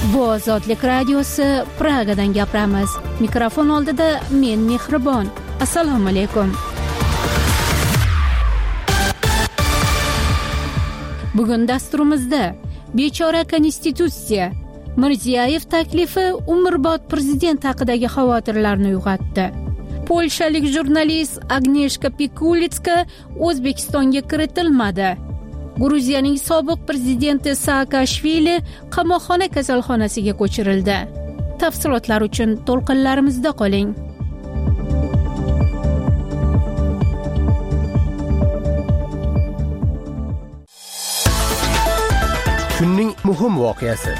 Bu Ozodlik radiosi Pragadan gapiramiz. Mikrofon oldida men Mehribon. Assalomu alaykum. Bugun dasturimizda bechora konstitutsiya, Mirziyoyev taklifi umrbod prezident haqidagi xavotirlarni uyg'otdi. Polshalik jurnalist Agneshka Pikulitska O'zbekistonga kiritilmadi. Gruziyaning sobiq prezidenti Saakashvili qamoqxona kasalxonasiga ko'chirildi. Tafsilotlar uchun to'lqinlarimizda qoling. Kunning muhim voqeasi.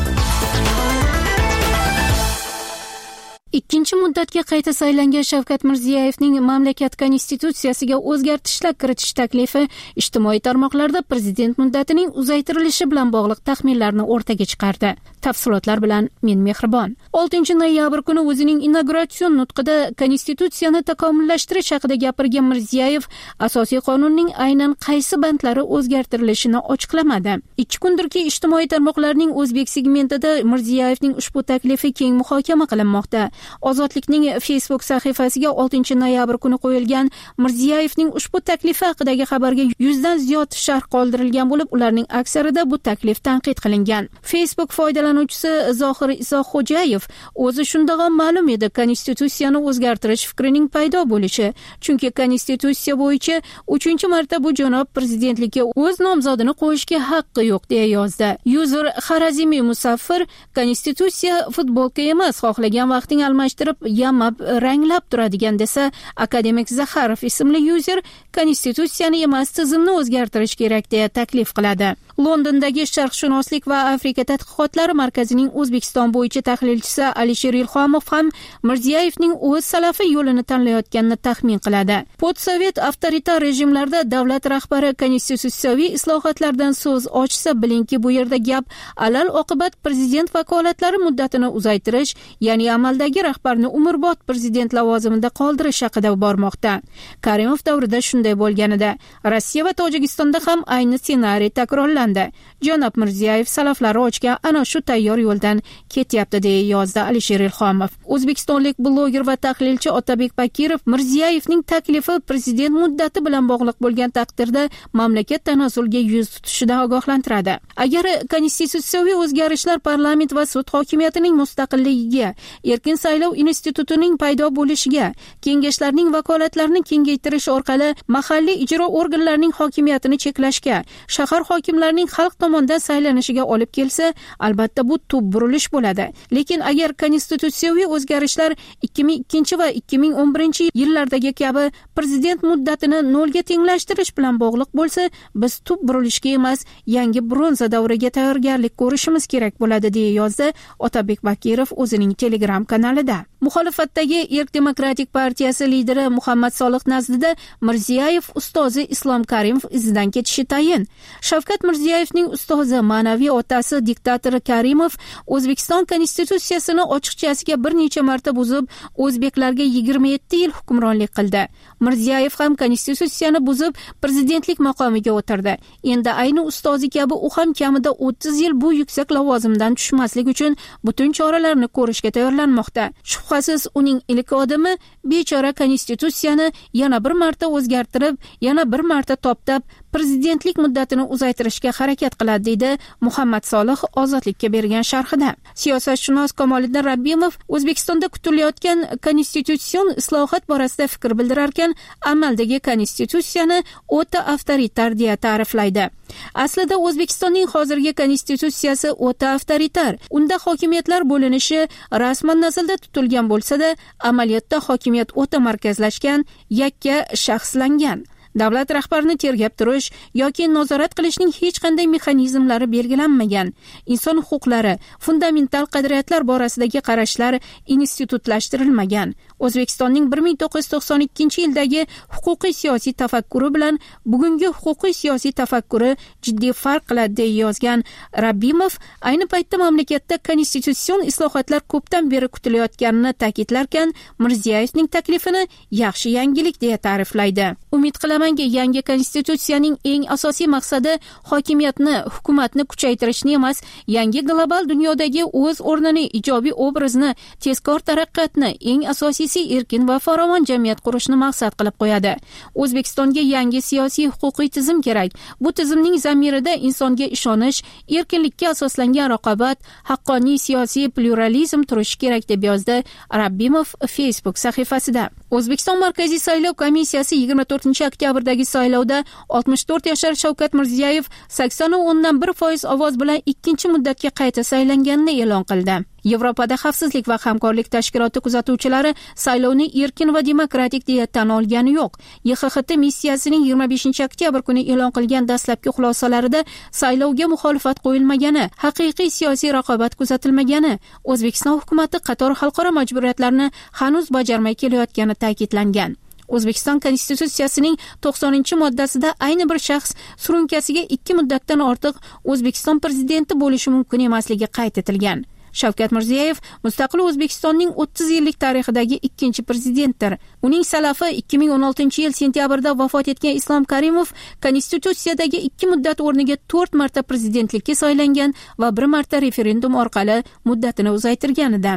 Ikkinchi muddatga qayta saylangan Shavkat Mirziyoyevning mamlakat konstitutsiyasiga o'zgartishlar kiritish taklifi ijtimoiy tarmoqlarda prezident muddatining uzaytirilishi bilan bog'liq taxminlarni o'rtaga chiqardi. Tafsilotlar bilan men Mehribon. 6 noyabr kuni o'zining inauguratsion nutqida konstitutsiyani takomillashtirish haqida gapirgan Mirziyoyev asosiy qonunning aynan qaysi bandlari o'zgartirilishini ochiqlamadi. 2 kundirki ijtimoiy tarmoqlarning o'zbek segmentida Mirziyoyevning ushbu taklifi keng muhokama qilinmoqda. Ozodlikning Facebook sahifasiga 6 noyabr kuni qo'yilgan Mirziyoyevning ushbu taklifi haqidagi xabarga 100 dan ziyod sharh qoldirilgan bo'lib, ularning aksarida bu taklif tanqid qilingan. Facebook foydalanuvchisi Zohir Isoxo'jayev o'zi shunda ham ma'lum edi konstitutsiyani o'zgartirish fikrining paydo bo'lishi, chunki konstitutsiya bo'yicha 3-marta bu janob prezidentlikka o'z nomzodini qo'yishga haqqi yo'q deya yozdi. User Xarazimi Musaffir konstitutsiya futbolka emas, xohlagan vaqting almashtirib, yamab, ranglab turadigan desa, akademik Zaxarov ismli user konstitutsiyani emas, tizimni o'zgartirish kerak deya taklif qiladi. Londondagi sharqshunoslik va Afrika tadqiqotlari markazining O'zbekiston bo'yicha tahlilchisi Alisher Ilhomov ham Mirziyoyevning o'z salafi yo'lini tanlayotganini taxmin qiladi. Postsovet avtoritar rejimlarda davlat rahbari konstitutsiyaviy islohotlardan so'z ochsa, bilingki, bu yerda gap alal oqibat prezident vakolatlari muddatini uzaytirish, ya'ni amaldagi rahbarni umrbod prezident lavozimida qoldirish haqida bormoqda. Karimov davrida shunday bo'lganida, Rossiya va Tojikistonda ham ayni ssenariy takrorlandi. Janob Mirziyoyev salaflari ochgan ana shu tayyor yo'ldan ketyapti deya yozdi Alisher Ilhomov. O'zbekistonlik bloger va tahlilchi Otabek Bakirov Mirziyoyevning taklifi prezident muddati bilan bog'liq bo'lgan taqdirda mamlakat tanazzulga yuz tutishidan ogohlantiradi. Agar konstitutsiyaviy o'zgarishlar parlament va sud hokimiyatining mustaqilligiga, erkin saylov institutining paydo bo'lishiga, kengashlarning vakolatlarini kengaytirish orqali mahalliy ijro organlarining hokimiyatini cheklashga, shahar hokimlarining xalq tomonidan saylanishiga olib kelsa, albatta bu tub burilish bo'ladi. Lekin agar konstitutsiyaviy o'zgarishlar 2002 va 2011 yillardagi kabi prezident muddatini 0 ga tenglashtirish bilan bog'liq bo'lsa, biz tub burilishga emas, yangi bronza davriga tayyorgarlik ko'rishimiz kerak bo'ladi deya yozdi Otabek Bakirov o'zining Telegram kanalida. Muxolifatdagi Erk Demokratik partiyasi lideri Muhammad Solih nazdida Mirziyoyev ustozi Islom Karimov izidan ketishi tayin. Shavkat Mirziyoyevning ustozi, ma'naviy otasi diktator Karimov O'zbekiston konstitutsiyasini ochiqchasiga bir necha marta buzib, o'zbeklarga 27 yil hukmronlik qildi. Mirziyoyev ham konstitutsiyani buzib, prezidentlik maqomiga o'tirdi. Endi ayni ustozi kabi u ham kamida 30 yil bu yuksak lavozimdan tushmaslik uchun butun choralarni ko'rishga tayyorlanmoqda. Shubhasiz uning ilk odami bechora konstitutsiyani yana bir marta o'zgartirib, yana bir marta toptab, prezidentlik muddatini uzaytirishga harakat qiladi deydi Muhammad Solih Ozodlikka bergan sharhida. Siyosatshunos Kamoliddin Rabbimov O'zbekistonda kutilayotgan konstitutsion islohot borasida fikr bildirarkan, amaldagi konstitutsiyani o'ta avtoritar deya ta'riflaydi. Aslida O'zbekistonning hozirgi konstitutsiyasi o'ta avtoritar. Unda hokimiyatlar bo'linishi rasman nazarda tutilgan bo'lsa-da, amaliyotda hokimiyat o'ta markazlashgan, yakka shaxslangan. Davlat rahbarini tergab turish yoki nazorat qilishning hech qanday mexanizmlari belgilanmagan. Inson huquqlari, fundamental qadriyatlar borasidagi qarashlar institutlashtirilmagan. O'zbekistonning 1992-yildagi huquqiy siyosiy tafakkuri bilan bugungi huquqiy siyosiy tafakkuri jiddiy farq qiladi deya yozgan Rabbimov, ayni paytda mamlakatda konstitutsion islohotlar ko'pdan beri kutilayotganini ta'kidlarkan, Mirziyoyevning taklifini yaxshi yangilik deya ta'riflaydi. Umid qilamanki, yangi konstitutsiyaning eng asosiy maqsadi hokimiyatni, hukumatni kuchaytirishni emas, yangi global dunyodagi o'z o'rnini, ijobiy obrazni, tezkor taraqqiyotni, eng asosiysi erkin va farovon jamiyat qurishni maqsad qilib qo'yadi. O'zbekistonga yangi siyosiy huquqiy tizim kerak. Bu tizimning zamirida insonga ishonish, erkinlikka asoslangan raqobat, haqqoniy siyosiy pluralizm turishi kerak deb yozdi Rabbimov Facebook sahifasida. O'zbekiston Markaziy saylov komissiyasi 24-oktyabrdagi saylovda 64 yashar Shavkat Mirziyoyev 80.1% ovoz bilan ikkinchi muddatga qayta saylanganini e'lon qildi. Yevropada xavfsizlik va hamkorlik tashkiloti kuzatuvchilari saylovni erkin va demokratik deya tan olgani yo'q. YXHT missiyasining 25-oktyabr kuni e'lon qilgan dastlabki xulosalarida saylovga muxolifat qo'yilmagani, haqiqiy siyosiy raqobat kuzatilmagani, O'zbekiston hukumatı qator xalqaro majburiyatlarni hanuz bajarmay kelayotgani ta'kidlangan. O'zbekiston konstitutsiyasining 90-moddasida ayni bir shaxs surunkasiga 2 muddatdan ortiq O'zbekiston prezidenti bo'lishi mumkin emasligi qayd etilgan. Shavkat Mirziyoyev mustaqil O'zbekistonning 30 yillik tarixidagi ikkinchi prezidentdir. Uning salafi 2016-yil sentyabrda vafot etgan Islom Karimov konstitutsiyadagi 2 muddat o'rniga 4 marta prezidentlikka saylangan va 1 marta referendum orqali muddatini uzaytirgan edi.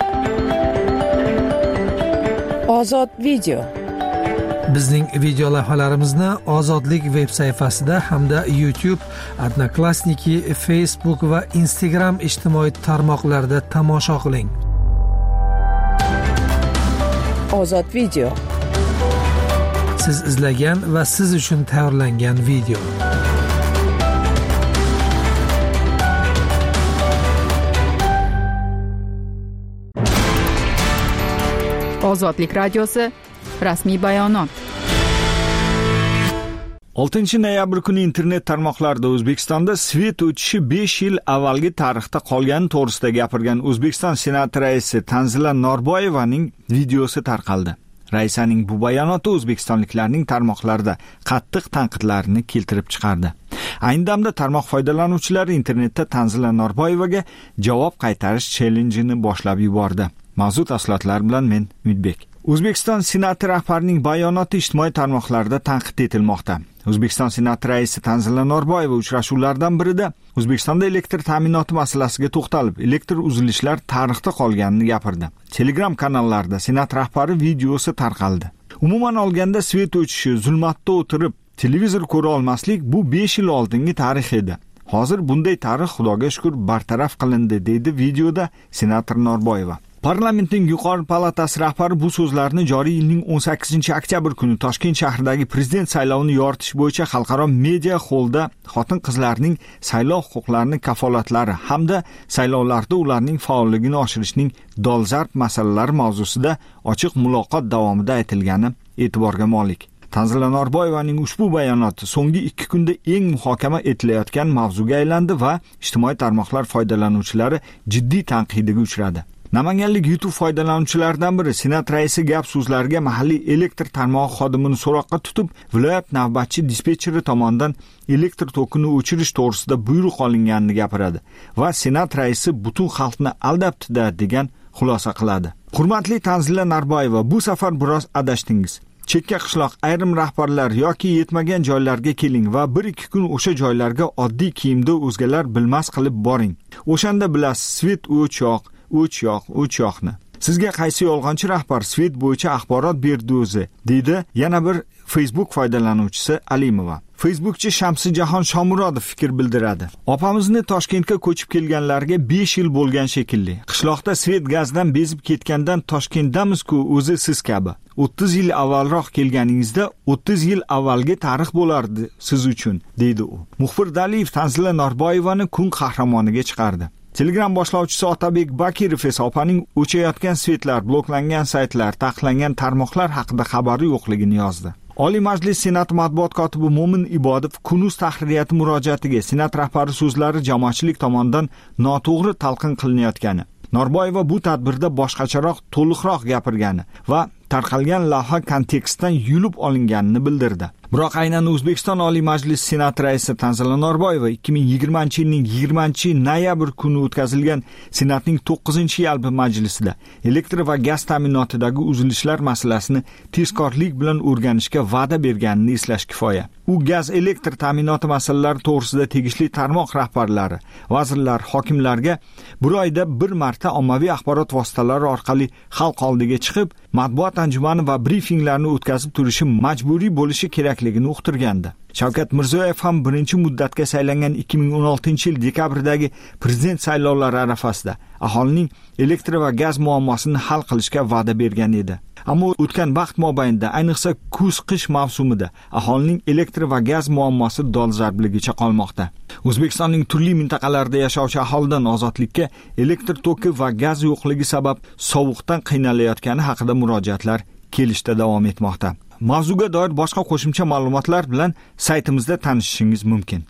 Ozod video. Bizning video lavhalarimizni Ozodlik veb sayfasida hamda YouTube, Odnoklassniki, Facebook va Instagram ijtimoiy tarmoqlarida tomosha qiling. Ozod video. Siz izlagan va siz uchun tayyorlangan video. Ozodlik radiosi rasmiy bayonot. 6-noyabr kuni internet tarmoqlarida O'zbekistonda svet o'tishi 5 yil avvalgi tarixda qolgani to'g'risida gapirgan O'zbekiston Senati raisi Tanzila Norboyevaning videosi tarqaldi. Raisaning bu bayonoti o'zbekistonliklarning tarmoqlarda qattiq tanqidlarini keltirib chiqardi. Ayni damda tarmoq foydalanuvchilari internetda Tanzila Norboyevaga javob qaytarish challenge'ini boshlab yubordi. Mavzu tafsilotlar bilan men Umidbek. O'zbekiston Senati rahbarining bayonoti ijtimoiy tarmoqlarda tanqid etilmoqda. O'zbekiston Senati raisi Tanzila Norboyeva uchrashuvlardan birida O'zbekistonda elektr ta'minoti masalasiga to'xtalib, elektr uzilishlar tarixda qolganini gapirdi. Telegram kanallarida Senat rahbari videosi tarqaldi. Umuman olganda svet o'tishi, zulmatda o'tirib televizor ko'ra olmaslik bu 5 yil oldingi tarix edi. Hozir bunday tarix Xudoga shukr bartaraf qilindi, deydi videoda senator Norboyeva. Parlamentning yuqori palatasi rahbari bu so'zlarni joriy yilning 18-oktyabr kuni Toshkent shahridagi prezident saylovini yoritish bo'yicha xalqaro media xollda xotin-qizlarning saylov huquqlarini kafolatlari hamda saylovlarda ularning faolligini oshirishning dolzarb masalalari mavzusida ochiq muloqot davomida aytilgani e'tiborga molik. Tanzila Norboyevaning ushbu bayonoti so'nggi 2 kunda eng muhokama etilayotgan mavzuga aylandi va ijtimoiy tarmoqlar foydalanuvchilari jiddiy tanqidiga uchradi. Namanganlik YouTube foydalanuvchilaridan biri Senat raisi gap so'zlariga mahalliy elektr tarmog'i xodimini so'roqqa tutib, viloyat navbatchi dispetcheri tomonidan elektr tokini o'chirish to'g'risida buyruq olinganini gapiradi va Senat raisi butun xalqni aldabdi degan xulosa qiladi. Hurmatli Tanzila Norboyeva, bu safar biroz adashdingiz. Chekka qishloq ayrim rahbarlar yoki yetmagan joylarga keling va 1-2 kun o'sha joylarga oddiy kiyimda o'zgalar bilmas qilib boring. O'shanda bilasiz, svet o'ch-yoqni. Sizga qaysi yolg'onchi rahbar svet bo'yicha axborot berdi o'zi, deydi yana bir Facebook foydalanuvchisi Alimova. Facebookchi Shamsijahon Shomurodov fikr bildiradi. Opamizni Toshkentga ko'chib kelganlarga 5 yil bo'lgan shekilli. Qishloqda svet gazdan bezib ketgandan Toshkentdamiz-ku o'zi siz kabi. 30 yil avvalroq kelganingizda 30 yil avvalgi tarix bo'lardi siz uchun, deydi u. Muxbir Daliyev Tanzila Norboyevani kun qahramoniga chiqardi. Telegram boshlovchisi Otabek Bakirov esa opaning o'chayotgan svetlar, bloklangan saytlar, taqiqlangan tarmoqlar haqida xabari yo'qligini yozdi. Oliy Majlis Senat matbuot kotibi Mo'min Ibodov Kunuz tahririyati murojaatiga Senat rahbari so'zlari jamoatchilik tomonidan noto'g'ri talqin qilinayotgani, Norboyeva bu tadbirda boshqacharoq, to'liqroq gapirgani va tarqalgan lavha kontekstdan yulib olinganini bildirdi. Biroq aynan O'zbekiston Oliy Majlisi Senat raisi Tanzila Norboyeva 2020-yilning 20-noyabr kuni o'tkazilgan Senatning 9-yalpi majlisida elektr va gaz ta'minotidagi uzilishlar masalasini tezkorlik bilan o'rganishga va'da berganini eslash kifoya. U gaz elektr ta'minoti masalalari to'g'risida tegishli tarmoq rahbarlari, vazirlar, hokimlarga bir oyda bir marta ommaviy axborot vositalari orqali xalq oldiga chiqib, matbuot anjumani va brifinglarni o'tkazib turishi majburiy bo'lishi kerakligini uqtirgandi. Shavkat Mirziyoyev ham birinchi muddatga saylangan 2016-yil dekabrdagi prezident saylovlari arafasida aholining elektr va gaz muammosini hal qilishga va'da bergan edi. Ammo o'tgan vaqt mobaynida, ayniqsa kuz-qish mavsumida aholining elektr va gaz muammosi dolzarbligicha qolmoqda. O'zbekistonning turli mintaqalarida yashovchi aholidan ozodlikka elektr toki va gaz yo'qligi sabab sovuqdan qiynalayotgani haqida murojaatlar kelishda davom etmoqda. Mavzuga doir boshqa qo'shimcha ma'lumotlar bilan saytimizda tanishishingiz mumkin.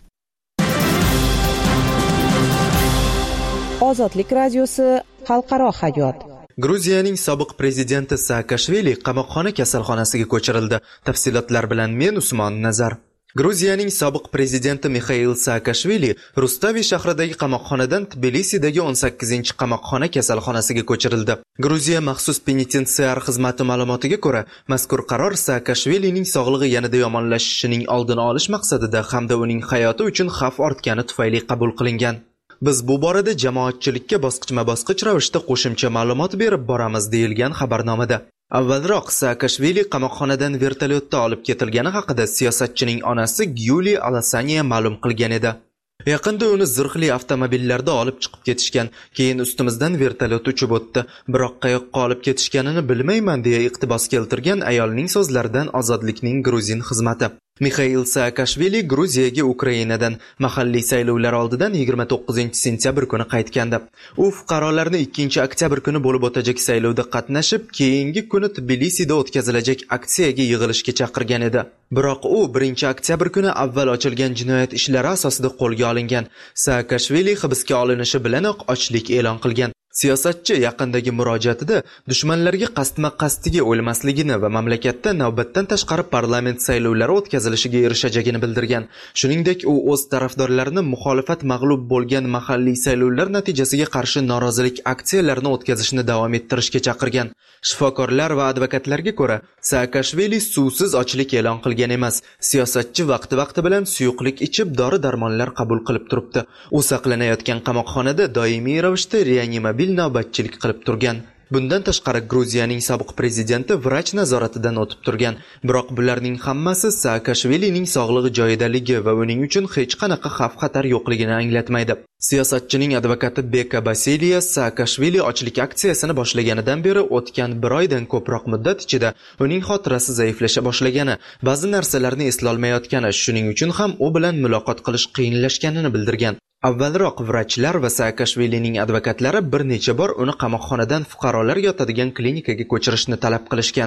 Ozodlik radiosi xalqaro hayot. Gruziyaning sobiq prezidenti Saakashvili qamoqxona kasalxonasiga ko'chirildi. Tafsilotlar bilan men Usmon Nazar. Gruziyaning sobiq prezidenti Mixail Saakashvili Rustavi shahridagi qamoqxonadan Tbilisidagi 18-qamoqxona kasalxonasiga ko'chirildi. Gruziya maxsus penitensiar xizmati ma'lumotiga ko'ra, mazkur qaror Saakashvilining sog'lig'i yanada yomonlashishining oldini olish maqsadida hamda uning hayoti uchun xavf ortgani tufayli qabul qilingan. Biz bu borada jamoatchilikka bosqichma-bosqich ravishda qo'shimcha ma'lumot berib boramiz, deyilgan xabarnomada. Avvalroq Saakashvili qamoqxonadan vertolyotda olib ketilgani haqida siyosatchining onasi Gyuli Alasaniya ma'lum qilgan edi. Yaqinda uni zirhli avtomobillarda olib chiqib ketishgan, keyin ustimizdan vertolyot uchib o'tdi. Biroq qayoqqa olib ketishganini bilmayman deya iqtibos keltirgan ayolning so'zlaridan Ozodlikning gruzin xizmati. Mixail Saakashvili Gruziyaga Ukrainadan mahalliy saylovlar oldidan 29-sentyabr kuni qaytgandi. U fuqarolarni 2-oktyabr kuni bo'lib o'tajak saylovda qatnashib, keyingi kuni Tbilisida o'tkazilajak aksiyaga yig'ilishga chaqirgan edi. Biroq u 1-oktyabr kuni avval ochilgan jinoyat ishlari asosida qo'lga olingan. Saakashvili hibsga olinishi bilanoq ochlik e'lon qilgan. Siyosatchi yaqindagi murojaatida dushmanlarga qasdma-qasdiga o'lmasligini va mamlakatda navbatdan tashqari parlament saylovlari o'tkazilishiga erishajagini bildirgan. Shuningdek, u o'z tarafdorlarini muxolifat mag'lub bo'lgan mahalliy saylovlar natijasiga qarshi norozilik aksiyalarini o'tkazishni davom ettirishga chaqirgan. Shifokorlar va advokatlarga ko'ra, Saakashvili suvsiz ochlik e'lon qilgan emas. Siyosatchi vaqti bilan suyuqlik ichib, dori-darmonlar qabul qilib turibdi. U saqlanayotgan qamoqxonada doimiy ravishda reanimabil navbatchilik qilib turgan. Bundan tashqari Gruziyaning sobiq prezidenti vrach nazoratidan o'tib turgan. Biroq bularning hammasi Saakashvilining sog'lig'i joyidaligi va uning uchun hech qanaqa xavf-xatar yo'qligini anglatmaydi. Siyosatchining advokati Beka Basiliya Saakashvili ochlik aksiyasini boshlaganidan beri o'tgan bir oydan ko'proq muddat ichida uning xotirasi zaiflasha boshlagani, ba'zi narsalarni eslolmayotgani, shuning uchun ham u bilan muloqot qilish qiyinlashganini bildirgan. Avvalroq vrachlar va Saakashvilining advokatlari bir necha bor uni qamoqxonadan fuqarolar yotadigan klinikaga ko'chirishni talab qilishgan.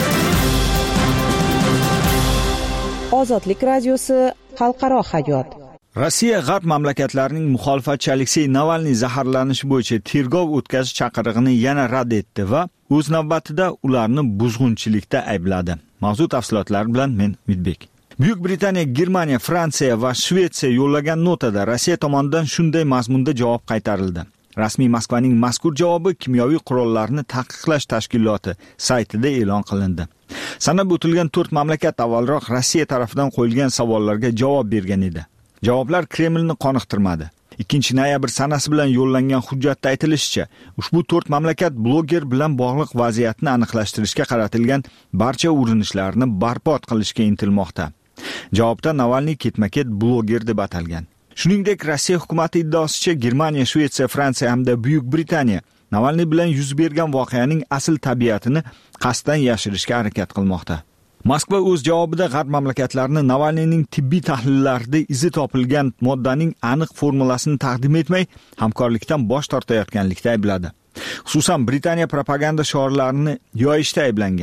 Ozodlik radiosi xalqaro hayot. Rossiya g'arb mamlakatlarining muxolifatchi Aleksey Navalniy zaharlanishi bo'yicha tergov o'tkazish chaqirig'ini yana rad etdi va o'z navbatida ularni buzg'unchilikda aybladi. Mavzu tafsilotlari bilan men Midbek. Buyuk Britaniya, Germaniya, Fransiya va Shvetsiya yo'llagan notada Rossiya tomonidan shunday mazmunda javob qaytarildi. Rasmiy Moskvaning mazkur javobi kimyoviy qurollarni taqiqlash tashkiloti saytida e'lon qilindi. Sanab o'tilgan 4 mamlakat avvalroq Rossiya tarafidan qo'yilgan savollarga javob bergan edi. Javoblar Kremlni qoniqtirmadi. 2-noyabr sanasi bilan yo'llangan hujjatda aytilishicha, ushbu 4 mamlakat bloger bilan bog'liq vaziyatni aniqlashtirishga qaratilgan barcha urinishlarni barbod qilishga intilmoqda. Javobda Navalniy ketma-ket bloger deb atalgan. Shuningdek, Rossiya hukumati iddaosicha Germaniya, Shvetsiya, Fransiya hamda Buyuk Britaniya Navalniy bilan yuz bergan voqeaning asl tabiatini qasddan yashirishga harakat qilmoqda. Moskva o'z javobida g'arb mamlakatlarini Navalniyning tibbiy tahlillarida izi topilgan moddaning aniq formulasini taqdim etmay, hamkorlikdan bosh tortayotganlikda aybladi. Xususan, Britaniya propaganda shiorlarini yoyishda ayblangan.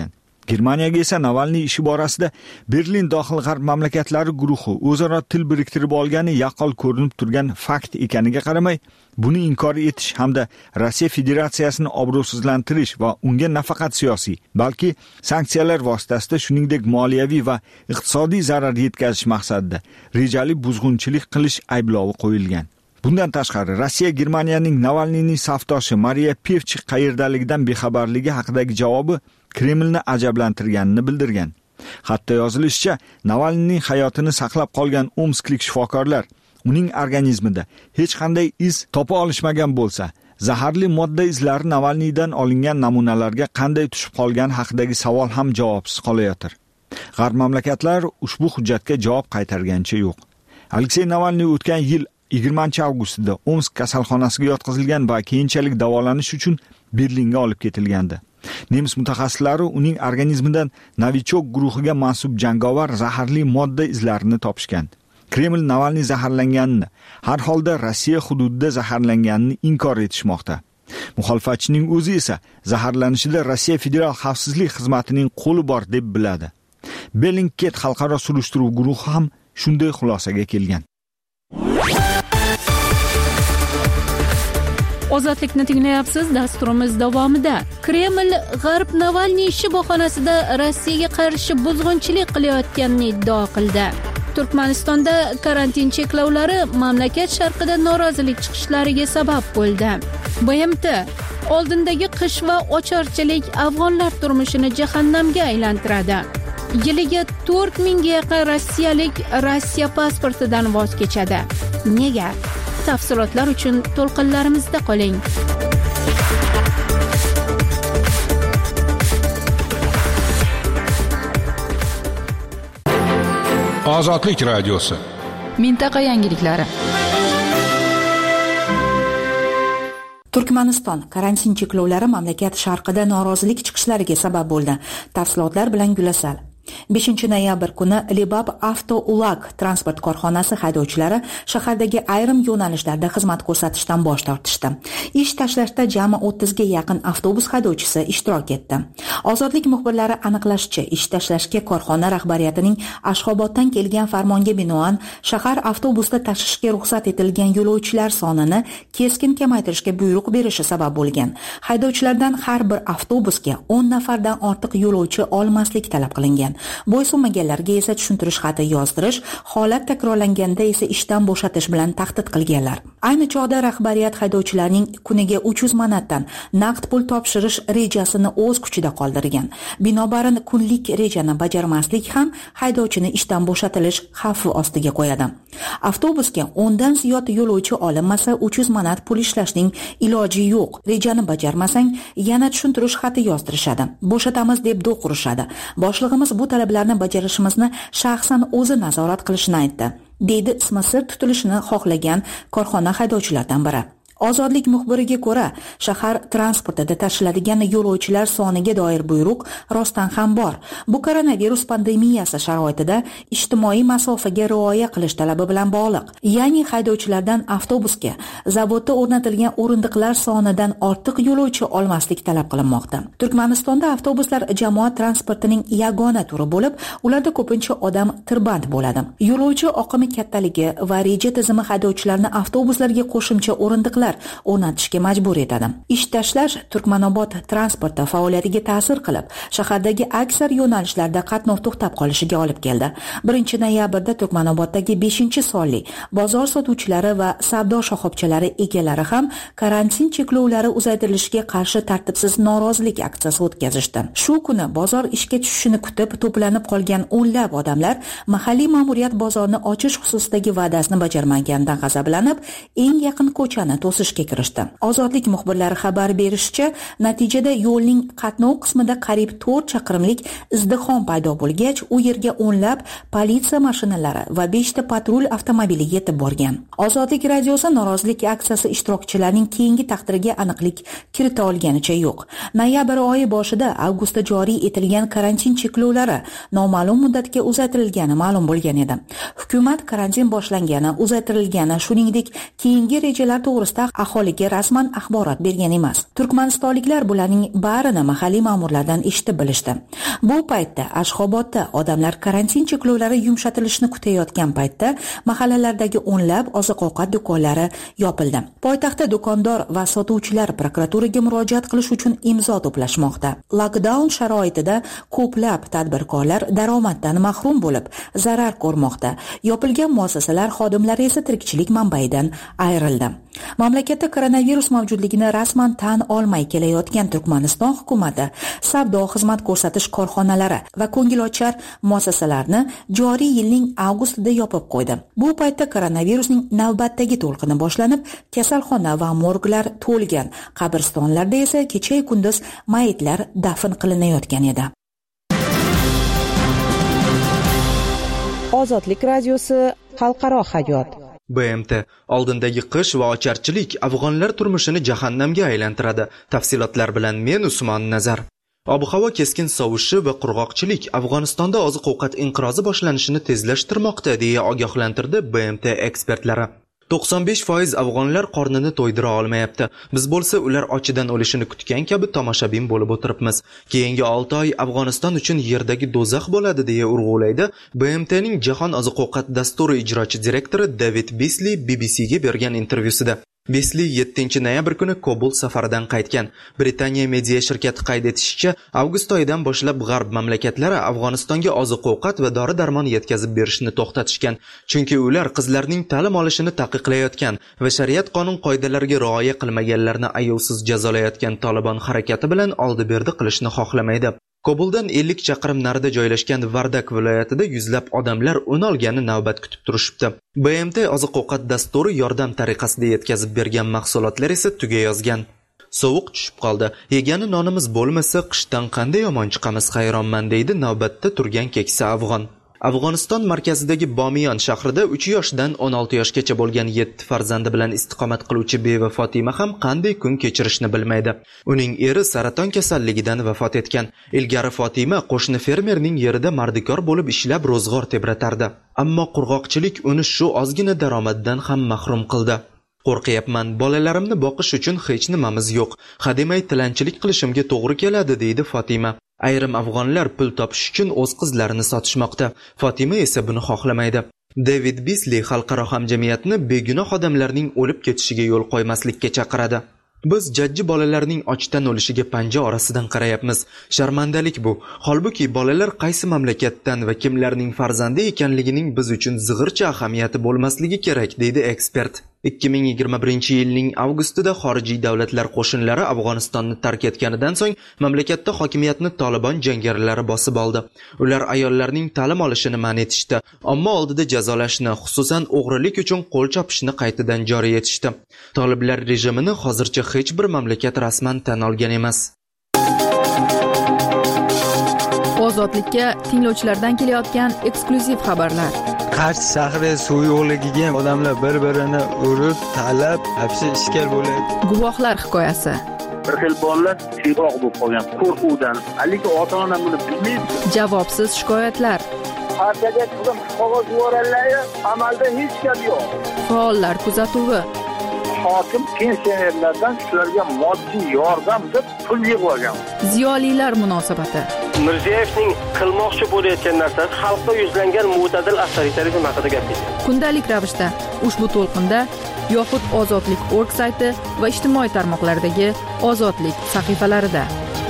Germaniyaga esa Navalniy ishi borasida Berlin dohil g'arb mamlakatlari guruhi o'zaro til biriktirib olgani yaqqol ko'rinib turgan fakt ekaniga qaramay, buni inkor etish hamda Rossiya Federatsiyasini obro'sizlantirish va unga nafaqat siyosiy, balki sanksiyalar vositasida shuningdek moliyaviy va iqtisodiy zarar yetkazish maqsadida rejali buzg'unchilik qilish ayblovi qo'yilgan. Bundan tashqari, Rossiya Germaniyaning Navalniyning safdoshi Mariya Pevchik qayerdaligidan bexabarligi haqidagi javobi Kremlni ajablantirganini bildirgan. Hatto yozilishicha, Navalniyning hayotini saqlab qolgan omsklik shifokorlar uning organizmida hech qanday iz topa olishmagan bo'lsa, zaharli modda izlari Navalniydan olingan namunalarga qanday tushib qolgani haqidagi savol ham javobsiz qolayotir. G'arb mamlakatlari ushbu hujjatga javob qaytargancha yo'q. Aleksey Navalniy o'tgan yil 20-avgustida Omsk kasalxonasiga yotqizilgan va keyinchalik davolanish uchun Berlinga olib ketilgandi. Nemis mutaxassislari uning organizmidan Novichok guruhiga mansub jangovar zaharli modda izlarini topishgan. Kreml Navalniy zaharlanganini, har holda Rossiya hududida zaharlanganini inkor etishmoqda. Muxolifatchining o'zi esa zaharlanishida Rossiya Federal xavfsizlik xizmatining qo'li bor deb biladi. Bellingcat xalqaro surishtiruv guruhi ham shunday xulosaga kelgan. Ozodlikni tinglayapsiz. Dasturimiz davomida Kreml G'arb Navalniy ishi bahonasida Rossiyaga qarshi buzg'unchilik qilayotganini iddao qildi. Turkmanistonda karantin cheklovlari mamlakat sharqida norozilik chiqishlariga sabab bo'ldi. BMT oldindagi qish va ocharchilik afg'onlar turmushini jahannamga aylantiradi. Yiliga 4000 ga yaqin rossiyalik Rossiya pasportidan voz kechadi. Nega? Tafsilotlar uchun to'lqinlarimizda qoling. Ozodlik radiosi. Mintaqa yangiliklari. Turkmaniston karantin cheklovlari mamlakat sharqida norozilik chiqishlariga sabab bo'ldi. Tafsilotlar bilan Gulasal. 5-noyabr kuni Libab Avto Ulak transport korxonasi haydovchilari shahardagi ayrim yo'nalishlarda xizmat ko'rsatishdan bosh tortishdi. Ish tashlashda jami 30 ga yaqin avtobus haydovchisi ishtirok etdi. Ozodlik muxbirlari aniqlashicha, ish tashlashga korxona rahbariyatining Ashxoboddan kelgan farmonga binoan shahar avtobusda tashishga ruxsat etilgan yo'lovchilar sonini keskin kamaytirishga buyruq berishi sabab bo'lgan. Haydovchilardan har bir avtobusga 10 nafardan ortiq yo'lovchi olmaslik talab qilingan. Bo'ysunmaganlarga esa tushuntirish xati yozdirish, holat takrorlanganda esa ishdan bo'shatish bilan tahdid qilganlar. Ayni chog'da rahbariyat haydovchilarning kuniga 300 manatdan naqd pul topshirish rejasini o'z kuchida qoldirgan. Binobarin kunlik rejani bajarmaslik ham haydovchini ishdan bo'shatilish xavfi ostiga qo'yadi. Avtobusga 10 dan ziyod yo'lovchi olinmasa 300 manat pul ishlashning iloji yo'q. Rejani bajarmasang yana tushuntirish xati yozdirishadi. Bo'shatamiz deb do'q urishadi. Boshlig'imiz bu talablarni bajarishimizni shaxsan o'zi nazorat qilishini aytdi, deydi ismi sir tutilishini xohlagan korxona haydovchilaridan biri. Ozodlik muxbiriga ko'ra, shahar transportida tashiladigan yo'lovchilar soniga doir buyruq rostdan ham bor. Bu koronavirus pandemiyasi sharoitida ijtimoiy masofaga rioya qilish talabi bilan bog'liq. Ya'ni haydovchilardan avtobusga zavodda o'rnatilgan o'rindiqlar sonidan ortiq yo'lovchi olmaslik talab qilinmoqda. Turkmanistonda avtobuslar jamoat transportining yagona turi bo'lib, ularda ko'pincha odam tirband bo'ladi. Yo'lovchi oqimi kattaligi va reja tizimi haydovchilarni avtobuslarga qo'shimcha o'rindiqlar o'rnatishga majbur etadi. Ish tashlash Turkmanobod transporti faoliyatiga ta'sir qilib, shahardagi aksar yo'nalishlarda qatnov to'xtab qolishiga olib keldi. 1-noyabrda Turkmanoboddagi 5-sonli bozor sotuvchilari va savdo shoxobchalari egalari ham karantin cheklovlari uzaytirilishiga qarshi tartibsiz norozilik aksiyasi o'tkazishdi. Shu kuni bozor ishga tushishini kutib to'planib qolgan o'nlab odamlar mahalliy ma'muriyat bozorni ochish xususidagi va'dasini bajarmaganidan g'azablanib, eng yaqin ko'chani to'sishga kirishdi. Ozodlik muxbirlari xabar berishicha, natijada yo'lning qatnov qismida qariyb 4 chaqirimlik izdihom paydo bo'lgach, u yerga o'nlab politsiya mashinalari va 5 ta patrul avtomobili yetib borgan. Ozodlik radiosi norozilik aksiyasi ishtirokchilarining keyingi taqdiriga aniqlik kirita olganicha yo'q. Noyabr oyi boshida avgustda joriy etilgan karantin cheklovlari noma'lum muddatga uzaytirilgani ma'lum bo'lgan edi. Hukumat karantin boshlangani, uzaytirilgani, shuningdek, keyingi rejalar to'g'risida aholiga rasman axborot bergan emas. Turkmanistonliklar bularning barini mahalliy ma'murlardan eshitib bilishdi. Bu paytda Ashxobodda odamlar karantin cheklovlari yumshatilishini kutayotgan paytda mahallalardagi o'nlab oziq-ovqat do'konlari yopildi. Poytaxtda do'kondor va sotuvchilar prokuraturaga murojaat qilish uchun imzo to'plashmoqda. Lockdown sharoitida ko'plab tadbirkorlar daromaddan mahrum bo'lib, zarar ko'rmoqda. Yopilgan muassasalar xodimlari esa tirikchilik manbaidan ayrildi. Mamlakatda koronavirus mavjudligini rasman tan olmay kelayotgan Turkmaniston hukumati savdo xizmat ko'rsatish korxonalari va ko'ngilochar muassasalarni joriy yilning avgustida yopib qo'ydi. Bu paytda koronavirusning navbatdagi to'lqini boshlanib, kasalxona va morglar to'lgan. Qabristonlarda esa kecha-yu kunduz mayitlar dafn qilinayotgan edi. Ozodlik radiosi xalqaro hayot. BMT oldindagi qish va ocharchilik afg'onlar turmushini jahannamga aylantiradi. Tafsilotlar bilan men Usmon Nazar. Ob-havo keskin sovishi va qurg'oqchilik Afg'onistonda oziq-ovqat inqirozi boshlanishini tezlashtirmoqda, deya ogohlantirdi BMT ekspertlari. 95% afg'onlar qornini to'ydira olmayapti. Biz bo'lsa ular ochidan o'lishini kutgan kabi tomoshabin bo'lib o'tiribmiz. Keyingi 6 oy Afg'oniston uchun yerdagi do'zax bo'ladi, deya urg'ulaydi BMTning Jahon oziq-ovqat dasturi ijrochi direktori David Beasley BBCga bergan intervyusida. Beasley 7 noyabr kuni Kobul safaridan qaytgan. Britaniya media shirkati qayd etishicha, avgust oyidan boshlab g'arb mamlakatlari Afg'onistonga oziq-ovqat va dori-darmon yetkazib berishni to'xtatishgan, chunki ular qizlarning ta'lim olishini taqiqlayotgan va shariat qonun qoidalariga rioya qilmaganlarni ayovsiz jazolayotgan Taliban harakati bilan oldi-berdi qilishni xohlamaydi. Kobuldan 50 chaqirim narida joylashgan Vardak viloyatida yuzlab odamlar un olgani navbat kutib turishibdi. BMT oziq-ovqat dasturi yordam tariqasida yetkazib bergan mahsulotlar esa tugayozgan. Sovuq tushib qoldi. Yegani nonimiz bo'lmasa, qishdan qanday yomon chiqamiz, hayronman, deydi navbatda turgan keksa afg'on. Afg'oniston markazidagi Bomiyon shahrida 3 yoshdan 16 yoshgacha bo'lgan 7 farzandi bilan istiqomat qiluvchi beva Fatima ham qanday kun kechirishni bilmaydi. Uning eri saraton kasalligidan vafot etgan. Ilgari Fatima qo'shni fermerning yerida mardikor bo'lib ishlab ro'zg'or tebratardi. Ammo qurg'oqchilik uni shu ozgina daromaddan ham mahrum qildi. Qo'rqyapman, bolalarimni boqish uchun hech nimamiz yo'q. Hademay tilanchilik qilishimga to'g'ri keladi, deydi Fatima. Ayrim afg'onlar pul topish uchun o'z qizlarini sotishmoqda. Fatima esa buni xohlamaydi. David Beasley xalqaro hamjamiyatni begunoh odamlarning o'lib ketishiga yo'l qo'ymaslikka chaqiradi. Biz jajji bolalarning ochdan o'lishiga panja orasidan qarayapmiz. Sharmandalik bu. Holbuki bolalar qaysi mamlakatdan va kimlarning farzandi ekanligining biz uchun zig'ircha ahamiyati bo'lmasligi kerak, deydi ekspert. 2021-yilning avgustida xorijiy davlatlar qo'shinlari Afg'onistonni tark etganidan so'ng mamlakatda hokimiyatni Taliban jangarilari bosib oldi. Ular ayollarning ta'lim olishini man etishdi, ammo oldida jazolashni, xususan o'g'rilik uchun qo'l chopishni qaytadan joriy etishdi. Toliblar rejimini hozircha hech bir mamlakat rasman tan olgan emas. Ozodlikka tinglovchilardan kelayotgan eksklyuziv xabarlar. Qarshi shahri suv yo'qligiga odamlar bir-birini urib, talab, hapsi ishkal bo'ladi. Guvohlar hikoyasi. Bir xil bolalar tiyroq bo'lib qolgan qo'rquvdan. Lekin ota-ona buni bilmaydi. Javobsiz shikoyatlar. Partiyaga turgan qog'oz yuborganlar, amalda hech gap yo'q. Faollar kuzatuvi. Hokim pensionerlardan shularga moddiy yordam deb pul yig'ib. Ziyolilar munosabati. Mirziyoyevning qilmoqchi bo'layotgan narsasi xalqqa yuzlangan mo'tadil avtoritarizm haqida gapirdi. Kundalik ravishda ushbu to'lqinda yoxud Ozodlik.org sayti va ijtimoiy tarmoqlardagi Ozodlik sahifalarida.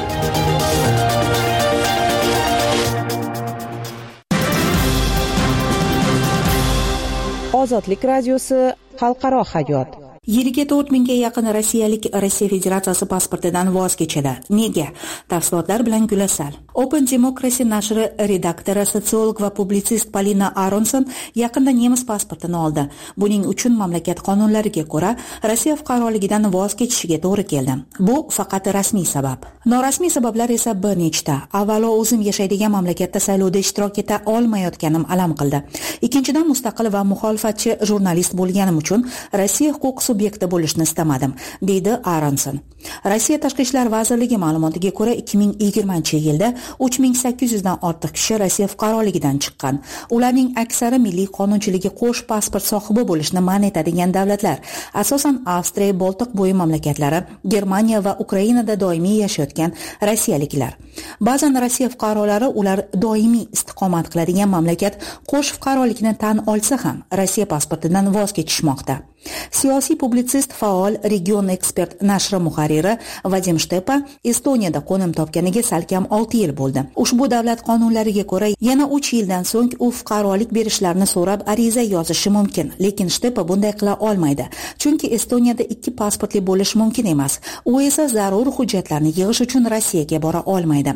Ozodlik radiosi xalqaro hayot. Yiliga 4000 ga yaqin rossiyalik Rossiya Federatsiyasi pasportidan voz kechadi. Nega? Tafsilotlar bilan Gulasal. Open Democracy nashri redaktori, sotsiolog va publitsist Polina Aronson yaqinda nemis pasportini oldi. Buning uchun mamlakat qonunlariga ko'ra Rossiya fuqaroligidan voz kechishiga to'g'ri keldi. Bu faqat rasmiy sabab. Norasmiy sabablar esa bir nechta. Avvalo, o'zim yashaydigan mamlakatda saylovda ishtirok eta olmayotganim alam qildi. Ikkinchidan, mustaqil va muxolifatchi jurnalist bo'lganim uchun Rossiya huquq subyekti bo'lishni istamadim, deydi Aronson. Rossiya Tashqi ishlar vazirligi ma'lumotiga ko'ra 2020-yilda 3800 dan ortiq kishi Rossiya fuqaroligidan chiqqan. Ularning aksari milliy qonunchiligi qo'sh pasport sohibi bo'lishni man etadigan davlatlar, asosan Avstriya, Boltiq bo'yi mamlakatlari, Germaniya va Ukrainada doimiy yashayotgan rossiyaliklar. Ba'zan Rossiya fuqarolari ular doimiy istiqomat qiladigan mamlakat qo'sh fuqarolikni tan olsa ham Rossiya pasportidan voz kechishmoqda. Siyosiy publitsist, faol, Region Expert nashri muharriri Vadim Shtepa Estoniyada qo'nim topganiga salkam 6 yil bo'ldi. Ushbu davlat qonunlariga ko'ra yana 3 yildan so'ng u fuqarolik berishlarini so'rab ariza yozishi mumkin, lekin Shtepa bunday qila olmaydi, chunki Estoniyada 2 pasportli bo'lish mumkin emas. U esa zarur hujjatlarni yig'ish uchun Rossiyaga bora olmaydi.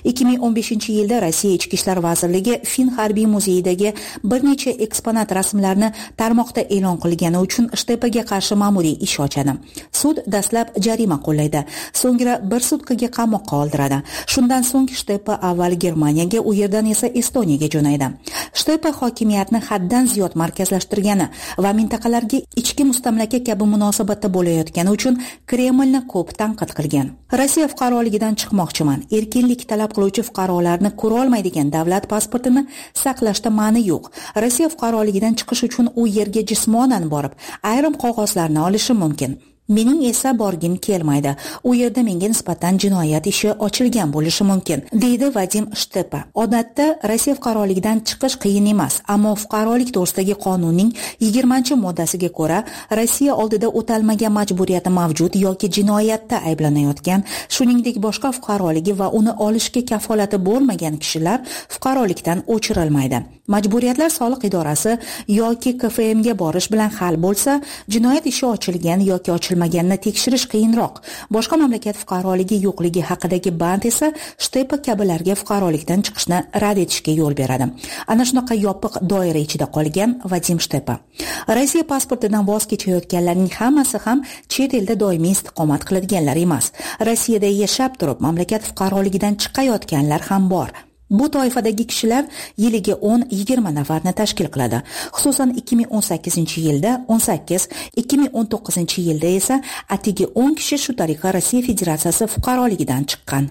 2015-yilda Rossiya Ichki ishlar vazirligi Fin harbiy muzeyidagi bir necha eksponat rasmlarini tarmoqda e'lon qilgani uchun Shtepaga qarshi ma'muriy ish ochadi. Sud dastlab jarima qo'llaydi, so'ngra bir sutkaga qamoqqa oldiradi. Shundan so'ng Shtepa avval Germaniyaga, u yerdan esa Estoniyaga jo'naydi. Shtepa hokimiyatni haddan ziyod markazlashtirgani va mintaqalarga ichki mustamlaka kabi munosabatda bo'layotgani uchun Kremlni ko'p tanqid qilgan. Rossiya fuqaroligidan chiqmoqchiman. Erkinlik talab qiluvchi fuqarolarni ko'ra olmaydigan davlat pasportini saqlashda ma'ni yo'q. Rossiya fuqaroligidan chiqish uchun u yerga jismonan borib, ayrim qog'ozlarni olishi mumkin. Mening esa borgim kelmaydi. U yerda menga nisbatan jinoyat ishi ochilgan bo'lishi mumkin, deydi Vadim Shtepa. Odatda Rossiya fuqaroligidan chiqish qiyin emas, ammo fuqarolik to'g'risidagi qonunning 20-moddasiga ko'ra, Rossiya oldida o'talmagan majburiyati mavjud yoki jinoyatda ayblanayotgan, shuningdek boshqa fuqaroligi va uni olishga kafolati bo'lmagan kishilar fuqarolikdan o'chirilmaydi. Majburiyatlar soliq idorasi yoki KFMga borish bilan hal bo'lsa, jinoyat ishi ochilgan yoki ochilmaganini tekshirish qiyinroq. Boshqa mamlakat fuqaroligi yo'qligi haqidagi band esa Shtepa kabilarga fuqarolikdan chiqishni rad etishga yo'l beradi. Ana shunaqa yopiq doira ichida qolgan Vadim Shtepa. Rossiya pasportidan voz kechayotganlarning hammasi ham chet elda doimiy istiqomat qiladiganlar emas. Rossiyada yashab turib mamlakat fuqaroligidan chiqayotganlar ham bor. Bu toifadagi kishilar yiliga 10-20 nafarni tashkil qiladi. Xususan 2018-yilda 18, 2019-yilda esa atigi 10 kishi shu tariqa Rossiya Federatsiyasi fuqaroligidan chiqqan.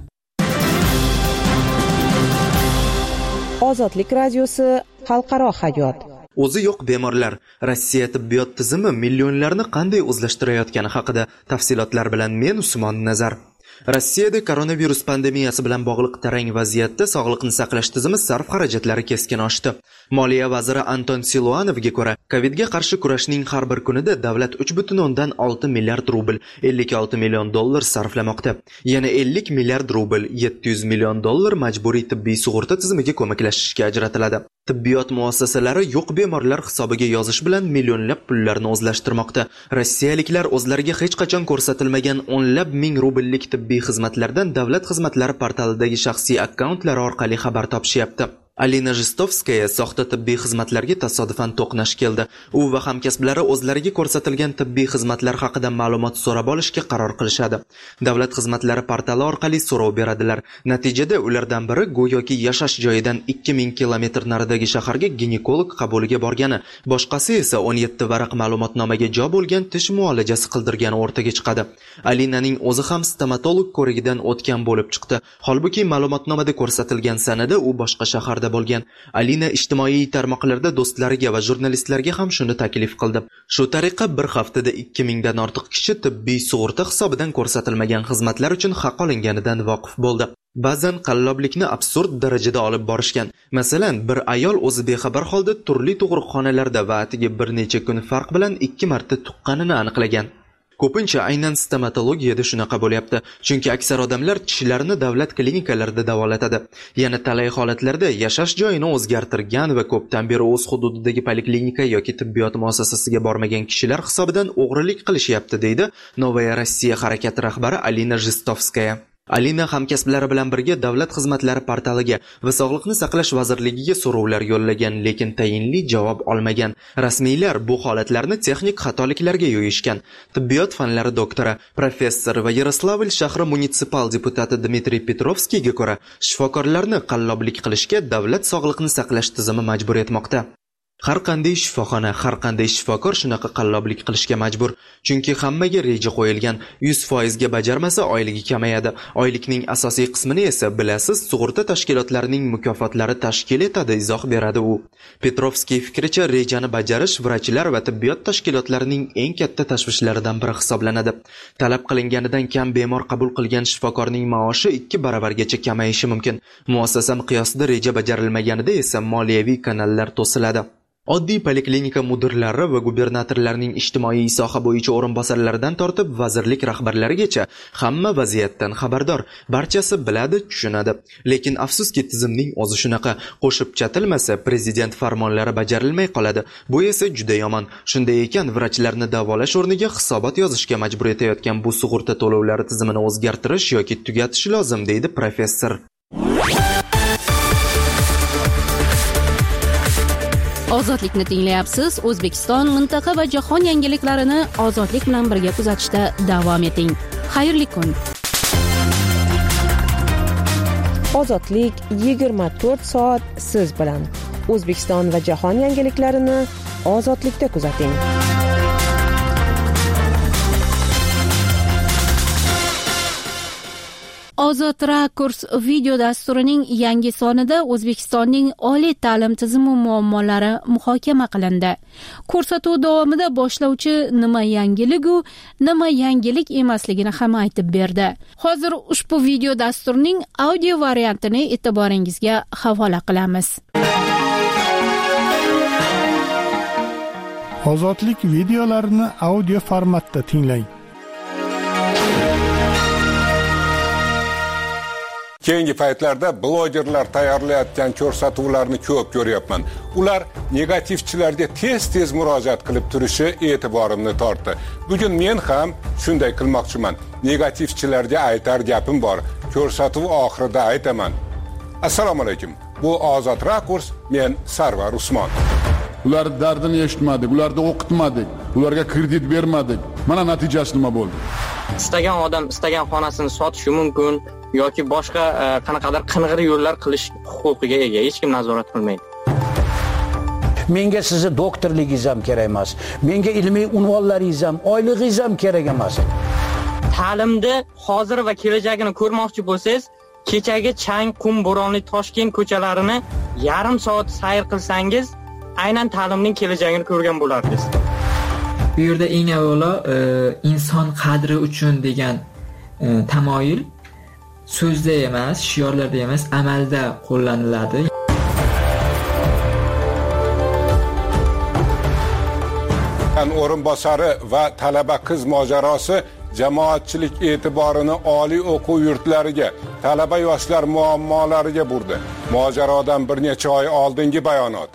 Ozodlik radiosi xalqaro hayot. O'zi yo'q bemorlar. Rossiya tibbiyot tizimi millionlarni qanday o'zlashtirayotgani haqida tafsilotlar bilan men Usmon Nazar. Rossiyada koronavirus pandemiyasi bilan bog'liq tarang vaziyatda sog'liqni saqlash tizimi sarf xarajatlari keskin oshdi. Moliya vaziri Anton Siluanovga ko'ra, Covidga qarshi kurashning har bir kunida davlat 3,6 milliard rubl, 56 million dollar sarflamoqda. Yana 50 milliard rubl, 700 million dollar majburiy tibbiy sug'urta tizimiga ko'maklashishga ajratiladi. Tibbiyot muassasalari yo'q bemorlar hisobiga yozish bilan millionlab pullarni o'zlashtirmoqda. Rossiyaliklar o'zlariga hech qachon ko'rsatilmagan o'nlab ming rubllik tibbiy xizmatlardan davlat xizmatlari portalidagi shaxsiy akkauntlari orqali xabar topishyapti. Alina Jistovskaya soxta tibbiy xizmatlarga tasodifan to'qnash keldi. U va hamkasblari o'zlariga ko'rsatilgan tibbiy xizmatlar haqida ma'lumot so'rab olishga qaror qilishadi. Davlat xizmatlari portali orqali so'rov beradilar. Natijada ulardan biri go'yoki yashash joyidan 2000 kilometr naridagi shaharga ginekolog qabuliga borgani, boshqasi esa 17 varaq ma'lumotnomaga jo bo'lgan tish muolajasi qildirgani o'rtaga chiqadi. Alinaning o'zi ham stomatolog ko'rigidan o'tgan bo'lib chiqdi. Holbuki ma'lumotnomada ko'rsatilgan sanada u boshqa shaharda bo'lgan. Alina ijtimoiy tarmoqlarda do'stlariga va jurnalistlarga ham shuni taklif qildi. Shu tariqa bir haftada 2000 dan ortiq kishi tibbiy sug'urta hisobidan ko'rsatilmagan xizmatlar uchun haq olinganidan voqif bo'ldi. Ba'zan qalloblikni absurd darajada olib borishgan. Masalan, bir ayol o'zi bexabar holda turli tug'ruqxonalarda va atigi bir necha kun farq bilan 2 marta tuqqanini aniqlagan. Ko'pincha aynan stomatologiyada shunaqa bo'lyapti, chunki aksar odamlar tishlarini davlat klinikalarida davolatadi. Yana talay holatlarda yashash joyini o'zgartirgan va ko'pdan beri o'z hududidagi poliklinika yoki tibbiyot muassasasiga bormagan kishilar hisobidan o'g'rilik qilishyapti, deydi Novaya Rossiya harakati rahbari Alina Jistovskaya. Alina hamkasblari bilan birga davlat xizmatlari portaliga va Sog'liqni saqlash vazirligiga so'rovlar yo'llagan, lekin tayinli javob olmagan. Rasmiylar bu holatlarni texnik xatoliklarga yo'yishgan. Tibbiyot fanlari doktori, professor va Yaroslavl shahri munitsipal deputati Dmitriy Petrovskiyga ko'ra, shifokorlarni qalloblik qilishga davlat sog'liqni saqlash tizimi majbur etmoqda. Har qanday shifoxona, har qanday shifokor shunaqa qalloblik qilishga majbur. Chunki hammaga reja qo'yilgan. 100% ga bajarmasa oyligi kamayadi. Oylikning asosiy qismini esa bilasiz, sug'urta tashkilotlarining mukofotlari tashkil etadi, izoh beradi u. Petrovskiy fikricha, rejani bajarish vrachlar va tibbiyot tashkilotlarining eng katta tashvishlaridan biri hisoblanadi. Talab qilinganidan kam bemor qabul qilgan shifokorning maoshi 2 baravargacha kamayishi mumkin. Muassasa miqyosida reja bajarilmaganida esa moliyaviy kanallar to'siladi. Oddiy poliklinika mudirlari va gubernatorlarning ijtimoiy soha bo'yicha o'rinbosarlaridan tortib vazirlik rahbarlarigacha hamma vaziyatdan xabardor. Barchasi biladi, tushunadi. Lekin afsuski tizimning o'zi shunaqa. Qo'shib chatilmasa, prezident farmonlari bajarilmay qoladi. Bu esa juda yomon. Shunday ekan, vrachlarni davolash o'rniga hisobot yozishga majbur etayotgan bu sug'urta to'lovlari tizimini o'zgartirish yoki tugatish lozim, deydi professor. Ozodlikni tinglayapsiz. O'zbekiston, mintaqa va jahon yangiliklarini ozodlik bilan birga kuzatishda davom eting. Xayrli kun. Ozodlik 24 soat siz bilan. O'zbekiston va jahon yangiliklarini ozodlikda kuzating. Ozod Rakurs video dasturining yangi sonida O'zbekistonning oliy ta'lim tizimi muammolari muhokama qilindi. Ko'rsatuv davomida boshlovchi nima yangilik-u, nima yangilik emasligini ham aytib berdi. Hozir ushbu video dasturning audio variantini e'tiboringizga havola qilamiz. Ozodlik videolarini audio formatda tinglang. Keyingi paytlarda blogerlar tayyorlayotgan ko'rsatuvlarni ko'p ko'ryapman. Ular negativchilarga tez-tez murojaat qilib turishi e'tiborimni tortdi. Bugun men ham shunday qilmoqchiman. Negativchilarga aytar gapim bor. Ko'rsatuv oxirida aytaman. Assalomu alaykum. Bu Ozod Rakurs, men Sarvar Usmon. Ular dardini eshitmadik, ularni o'qitmadik, ularga kredit bermadik. Mana natijasi nima bo'ldi? Istagan odam istagan xonasini sotishi mumkin yoki boshqa qanaqadir qing'ir yo'llar qilish huquqiga ega. Hech kim nazorat qilmaydi. Menga sizni doktorligingiz ham kerak emas. Menga ilmiy unvonlaringiz ham, oyligingiz ham kerak emas. Ta'limda hozir va kelajagini ko'rmoqchi bo'lsangiz, kechagi chang, qum, bo'ronli Toshkent ko'chalarini yarim soat sayr qilsangiz, aynan ta'limning kelajagini ko'rgan bo'lardingiz. Bu yerda eng avvalo inson qadri uchun degan tamoyil so'zda emas, shiorlarda emas, amalda qo'llaniladi. O'rinbosari va talaba qiz mojarosi jamoatchilik e'tiborini oliy o'quv yurtlariga, talaba yoshlar muammolariga burdi. Mojarodan bir necha oy oldingi bayonot.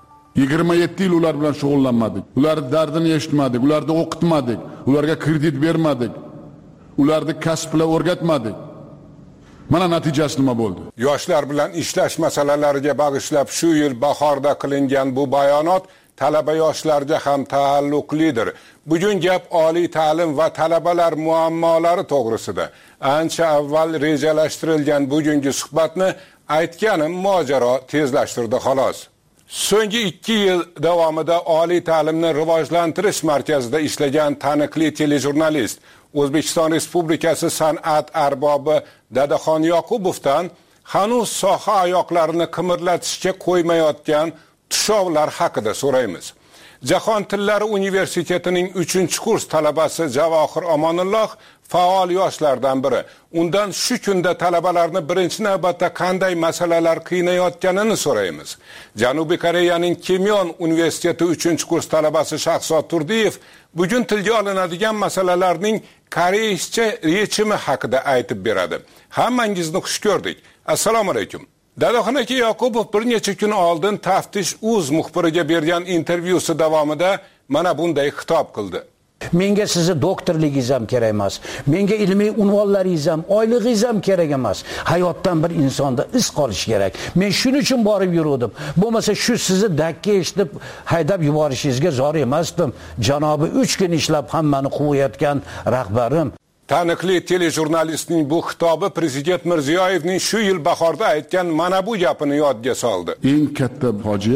27 yil ular bilan shug'ullanmadik. Ular dardini eshitmadik, ularni o'qitmadik, ularga kredit bermadik. Ularni kasb bilan o'rgatmadik. Mana natijasi nima bo'ldi? Yoshlar bilan ishlash masalalariga bag'ishlab shu yil bahorda qilingan bu bayonot talaba yoshlarga ham taalluqlidir. Bugun gap oliy ta'lim va talabalar muammolari to'g'risida. Ancha avval rejalashtirilgan bugungi suhbatni aytganim mojaro tezlashtirdi xolos. So'nggi 2 yil davomida oliy ta'limni rivojlantirish markazida ishlagan taniqli telejurnalist O'zbekiston Respublikasi san'at arbobi Dadaxon Yoqubovdan hanuz soha oyoqlarini qimirlatishga qo'ymayotgan tushovlar haqida so'raymiz. Jahon tillari universitetining 3-kurs talabasi Javohir Omonulloh faol yoshlardan biri. Undan shu kunda talabalarni birinchi navbatda qanday masalalar qiynayotganini so'raymiz. Janubiy Koreyaning Kimyon universiteti 3-kurs talabasi Shahzod Turdiyev bugun tilga olinadigan masalalarning koreyscha yechimi haqida aytib beradi. Hammangizni xush ko'rdik. Assalomu alaykum. Dadaxon aka Yoqubov bir necha kun oldin Taftish Uz muxbiriga bergan intervyusi davomida mana bunday xitob qildi. Menga sizni doktorligingiz ham kerak emas. Menga ilmiy unvonlaringiz ham, oyligingiz ham kerak emas. Hayotdan bir insonda iz qolish kerak. Men shuning uchun borib yurdim. Bo'lmasa shu sizni dakka eshitib haydab yuborishingizga zor emasdim. Janobi 3 kun ishlab hammani quvayotgan rahbarim. Taniqli telejurnalistning bu xitobi Prezident Mirziyoyevning shu yil bahorda aytgan mana bu gapini yodga soldi. Eng katta fojia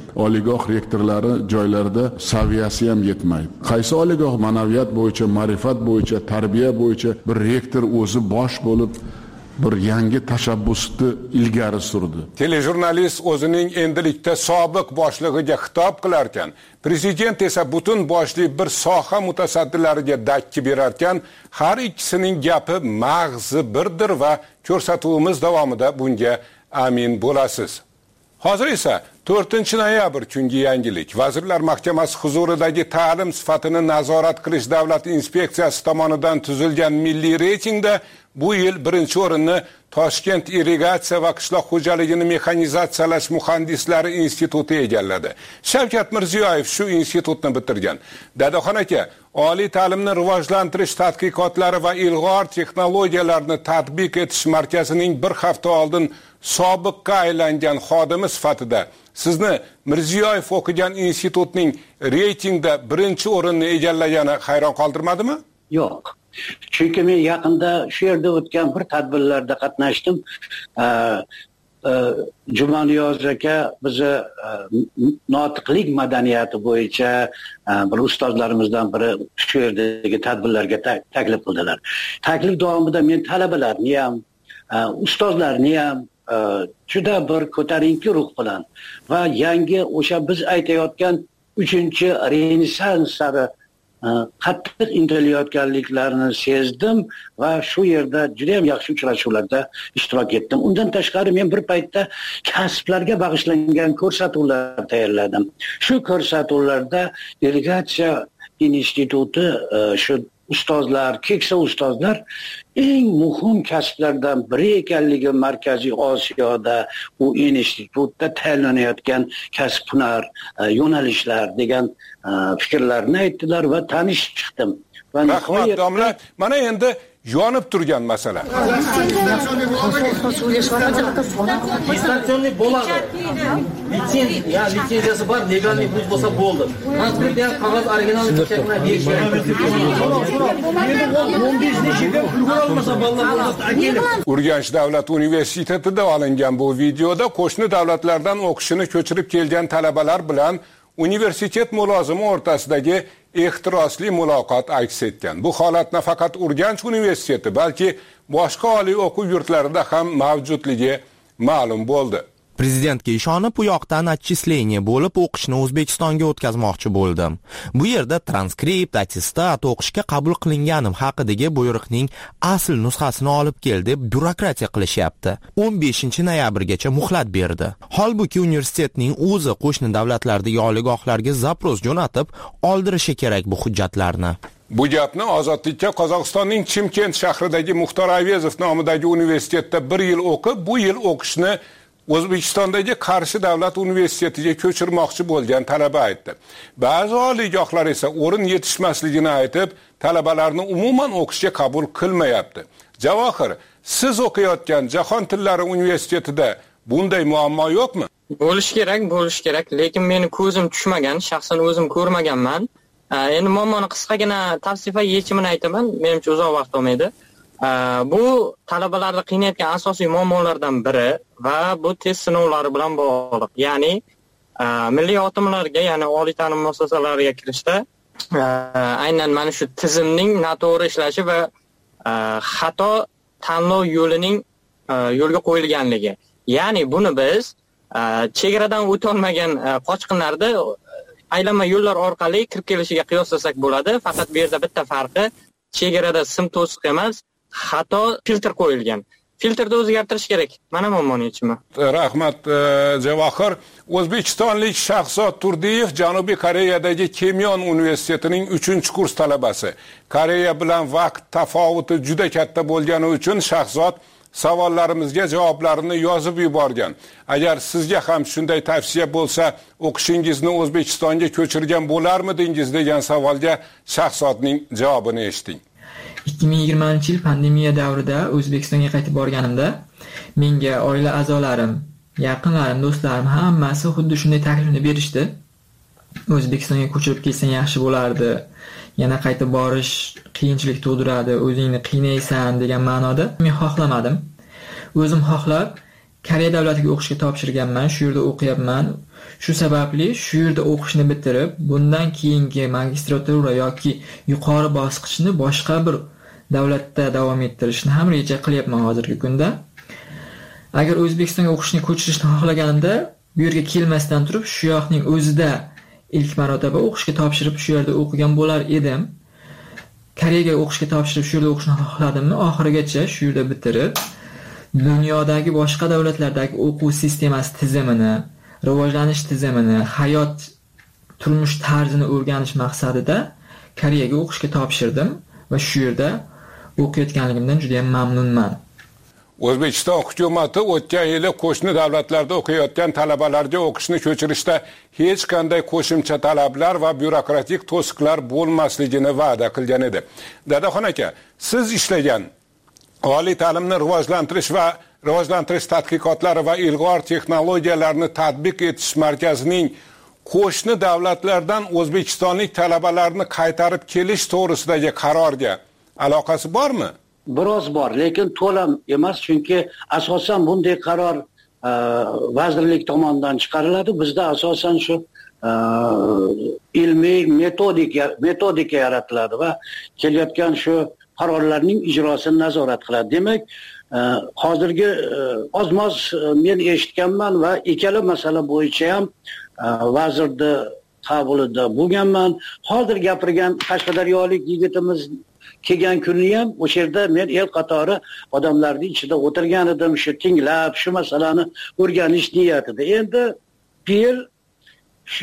oliygoh rektorlari joylarda saviyasi ham yetmaydi. Qaysi oliygoh ma'naviyat bo'yicha, ma'rifat bo'yicha, tarbiya bo'yicha bir rektor o'zi bosh bo'lib bir yangi tashabbusni ilgari surdi. Telejurnalist o'zining endilikda sobiq boshlig'iga xitob qilar ekan, prezident esa butun boshli bir soha mutasaddilariga dakki berar ekan, har ikkisining gapi mag'zi birdir va ko'rsatuvimiz davomida bunga amin bo'lasiz. Hozir esa 4-noyabr kungi yangilik. Vazirlar Mahkamasi huzuridagi ta'lim sifatini nazorat qilish davlat inspeksiyasi tomonidan tuzilgan milliy reytingda bu yil birinchi o'rinni Toshkent irrigatsiya va qishloq xo'jaligini mexanizatsiyalash muhandislari instituti egalladi. Shavkat Mirziyoyev shu institutni bitirgan. Dadaxon aka, oliy ta'limni rivojlantirish tadqiqotlari va ilg'or texnologiyalarni tatbiq etish markazining bir hafta oldin sobiqqa aylangan xodimi sifatida sizni Mirziyoyev o'qigan institutning reytingda birinchi o'rinni egallagani hayron qoldirmadimi? Yo'q. Chunki men yaqinda shu yerda o'tgan bir tadbirlarda qatnashdim. Jumaniyoz aka bizni notiqlik madaniyati bo'yicha bir ustozlarimizdan biri shu yerdagi tadbirlarga taklif qildilar. Taklif davomida men talabalarni ham, ustozlarni ham juda bir ko'tarinki ruh bilan va yangi o'sha biz aytayotgan 3-renessans sari qattiq intilayotganliklarini sezdim va shu yerda juda ham yaxshi uchrashuvlarda ishtirok etdim. Undan tashqari men bir paytda kasblarga bag'ishlangan ko'rsatuvlar tayyorladim. Shu ko'rsatuvlarda irrigatsiya instituti shu ustozlar, keksa ustozlar eng muhim kasblardan biri ekanligi Markaziy Osiyoda u institutda tayyorlanayotgan kasb-hunar yo'nalishlar degan fikrlarni aytdilar va tanishib chiqdim. Va rahmat domla, mana endi yonib turgan masala. Distansionniy bo'ladi. Litsenziyasi bor, legalniy vuz bo'lsa bo'ldi. Transportda ham qog'oz originalni chekma berish kerak. Urganch davlat universitetida olingan bu videoda qo'shni davlatlardan o'qishini ko'chirib kelgan talabalar bilan universitet mulozimi o'rtasidagi ehtirosli muloqot aks etgan. Bu holat nafaqat Urganch universiteti, balki boshqa oliy o'quv yurtlarida ham mavjudligi ma'lum bo'ldi. Prezidentga ishonib, u yoqdan отчисление bo'lib o'qishni O'zbekistonga o'tkazmoqchi bo'ldim. Bu yerda transkript, attestat o'qishga qabul qilinganim haqidagi buyruqning asl nusxasini olib kel deb byurokratiya qilishyapti. 15-noyabrgacha muhlat berdi. Holbuki universitetning o'zi qo'shni davlatlardagi oliygohlarga zapros jo'natib, oldirishi kerak bu hujjatlarni. Bu gapni Ozodlikka Qozog'istonning Chimkent shahridagi Muxtor Avezov nomidagi universitetda 1 yil o'qib, bu yil o'qishni O'zbekistondagi Qarshi davlat universitetiga ko'chirmoqchi bo'lgan talaba aytdi. Ba'zi oliygohlar esa o'rin yetishmasligini aytib, talabalarni umuman o'qishga qabul qilmayapti. Javohir, siz o'qiyotgan Jahon tillari universitetida bunday muammo yo'qmi? Bo'lish kerak, lekin meni ko'zim tushmagan, shaxsan o'zim ko'rmaganman. Endi muammoni qisqagina tavsifa yechimini aytaman, menimcha uzoq vaqt olmaydi. Bu talabalarni qiynayotgan asosiy muammolardan biri va bu test sinovlari bilan bog'liq. Ya'ni milliy otimlarga, ya'ni oliy ta'lim muassasalariga kirishda aynan mana shu tizimning noto'g'ri ishlashi va xato tanlov yo'lining yo'lga qo'yilganligi. Ya'ni buni biz chegaradan o'tolmagan qochqinlarda aylanma yo'llar orqali kirib kelishiga qiyoslasak bo'ladi. Faqat bu yerda bitta farqi, chegarada sim to'siq emas, xato filtr qo'yilgan. Filtrni o'zgartirish kerak. Mana muammoning yechimi. Rahmat Javohir. O'zbekistonlik Shahzod Turdiyev Janubiy Koreyadagi Kimyon universitetining 3-kurs talabasi. Koreya bilan vaqt tafovuti juda katta bo'lgani uchun Shahzod savollarimizga javoblarini yozib yuborgan. Agar sizga ham shunday tavsiya bo'lsa, o'qishingizni O'zbekistonga ko'chirgan bo'larmidingiz degan savolga Shahzodning javobini eshiting. 2020-yil pandemiya davrida O'zbekistonga qaytib borganimda menga oila a'zolarim, yaqinlarim, do'stlarim hammasi xuddi shunday taklifni berishdi. O'zbekistonga ko'chirib kelsang yaxshi bo'lardi. Yana qaytib borish qiyinchilik tug'diradi, o'zingni qiynaysan degan ma'noda. Men xohlamadim. O'zim xohlab Koreya davlatiga o'qishga topshirganman, shu yerda o'qiyapman. Shu sababli shu yerda o'qishni bitirib, bundan keyingi magistratura yoki yuqori bosqichni boshqa bir davlatda davom ettirishni ham reja qilyapman hozirgi kunda. Agar O'zbekistonga o'qishni ko'chirishni xohlaganimda, bu yerga kelmasdan turib, shu yoqning o'zida ilk marotaba o'qishga topshirib, shu yerda o'qigan bo'lar edim. Koreyaga o'qishga topshirib, shu yerda o'qishni xohladimmi, oxirigacha shu yerda bitirib, dunyodagi boshqa davlatlardagi o'quv sistemasi tizimini, rivojlanish tizimini, hayot turmush tarzini o'rganish maqsadida Koreyaga o'qishga topshirdim va shu yerda o'qiyotganligimdan juda ham mamnunman. O'zbekiston hukumati o'tgan yili qo'shni davlatlarda o'qiyotgan talabalarga o'qishni ko'chirishda hech qanday qo'shimcha talablar va byurokratik to'siqlar bo'lmasligini va'da qilgan edi. Dadaxon aka, siz ishlagan oliy ta'limni rivojlantirish tadqiqotlari va ilg'or texnologiyalarni tatbiq etish markazining qo'shni davlatlardan o'zbekistonlik talabalarni qaytarib kelish to'g'risidagi qarorga aloqasi bormi? Biroz bor, lekin to'lam emas, chunki asosan bunday qaror vazirlik tomonidan chiqariladi. Bizda asosan shu ilmiy metodika yaratiladi va kelayotgan shu qarorlarning ijrosini nazorat qiladi. Demak, hozirgi ozmoz men eshitganman va ikkala masala bo'yicha ham vazirni qabulida bo'lganman. Hozir gapirgan qashqadaryolik yigitimiz kelgan kunni ham o'sha yerda men el qatori odamlarning ichida o'tirgan edim, shu tinglab, shu masalani o'rganish niyatida. Endi bu yil shu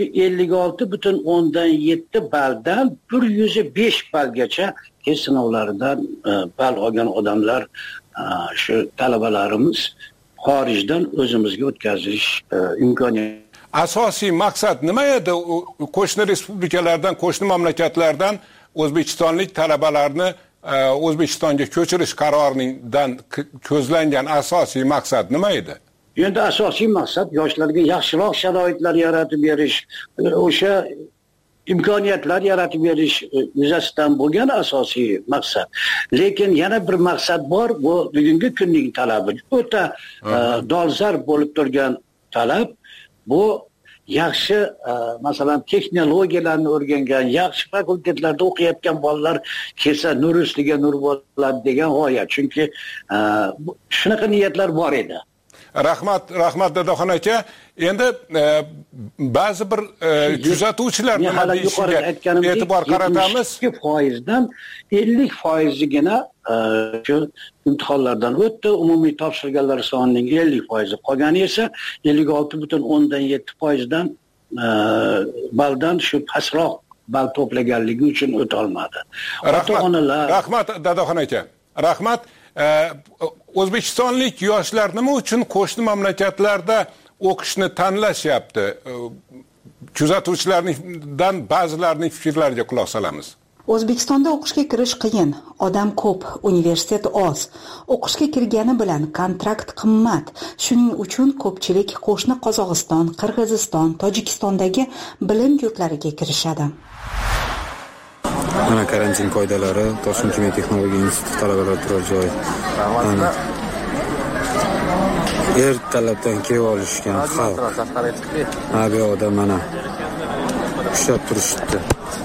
56,7 balldan 105 ballgacha test sinovlaridan ball olgan odamlar, shu talabalarimiz xorijdan o'zimizga o'tkazish imkoniyati. Asosiy maqsad nima edi? Qo'shni respublikalardan, qo'shni mamlakatlardan O'zbekistonlik talabalarni O'zbekistonga ko'chirish qaroridan ko'zlangan asosiy maqsad nima edi? Endi asosiy maqsad yoshlarga yaxshiroq sharoitlar yaratib berish, o'sha imkoniyatlar yaratib berish yuzasidan bo'lgan asosiy maqsad. Lekin yana bir maqsad bor, bu bugungi kunning talabi. O'ta dolzarb bo'lib turgan talab bu yaxshi masalan texnologiyalarni o'rgangan, yaxshi fakultetlarda o'qiyotgan bolalar kelsa nur ustiga nur bo'ladi degan g'oya. Chunki shunaqa niyatlar bor edi. Rahmat Dadaxon aka. Endi ba'zi bir kuzatuvchilar nima deyishiga e'tibor qaratamiz. 2%dan 50%igina shu imtihonlardan o'tdi. Umumiy topshirganlar sonining 50% qolgani esa 56,7%dan balldan shu pastroq ball to'plaganligi uchun o'ta olmadi. Rahmat Dadaxon aka. Rahmat. O'zbekistonlik yoshlar nima uchun qo'shni mamlakatlarda o'qishni tanlashyapti? Kuzatuvchilardan ba'zilarining fikrlariga quloq solamiz. O'zbekistonda o'qishga kirish qiyin, odam ko'p, universitet oz. O'qishga kirgani bilan kontrakt qimmat. Shuning uchun ko'pchilik qo'shni Qozog'iston, Qirg'iziston, Tojikistondagi bilim yurtlariga kirishadi. Mana karantin qoidalari, Toshkent kimyo texnologiya instituti talabalari turar joy. Ertalabdan kelib olishgan xalq. Bu yoqda mana ushlab turishdi.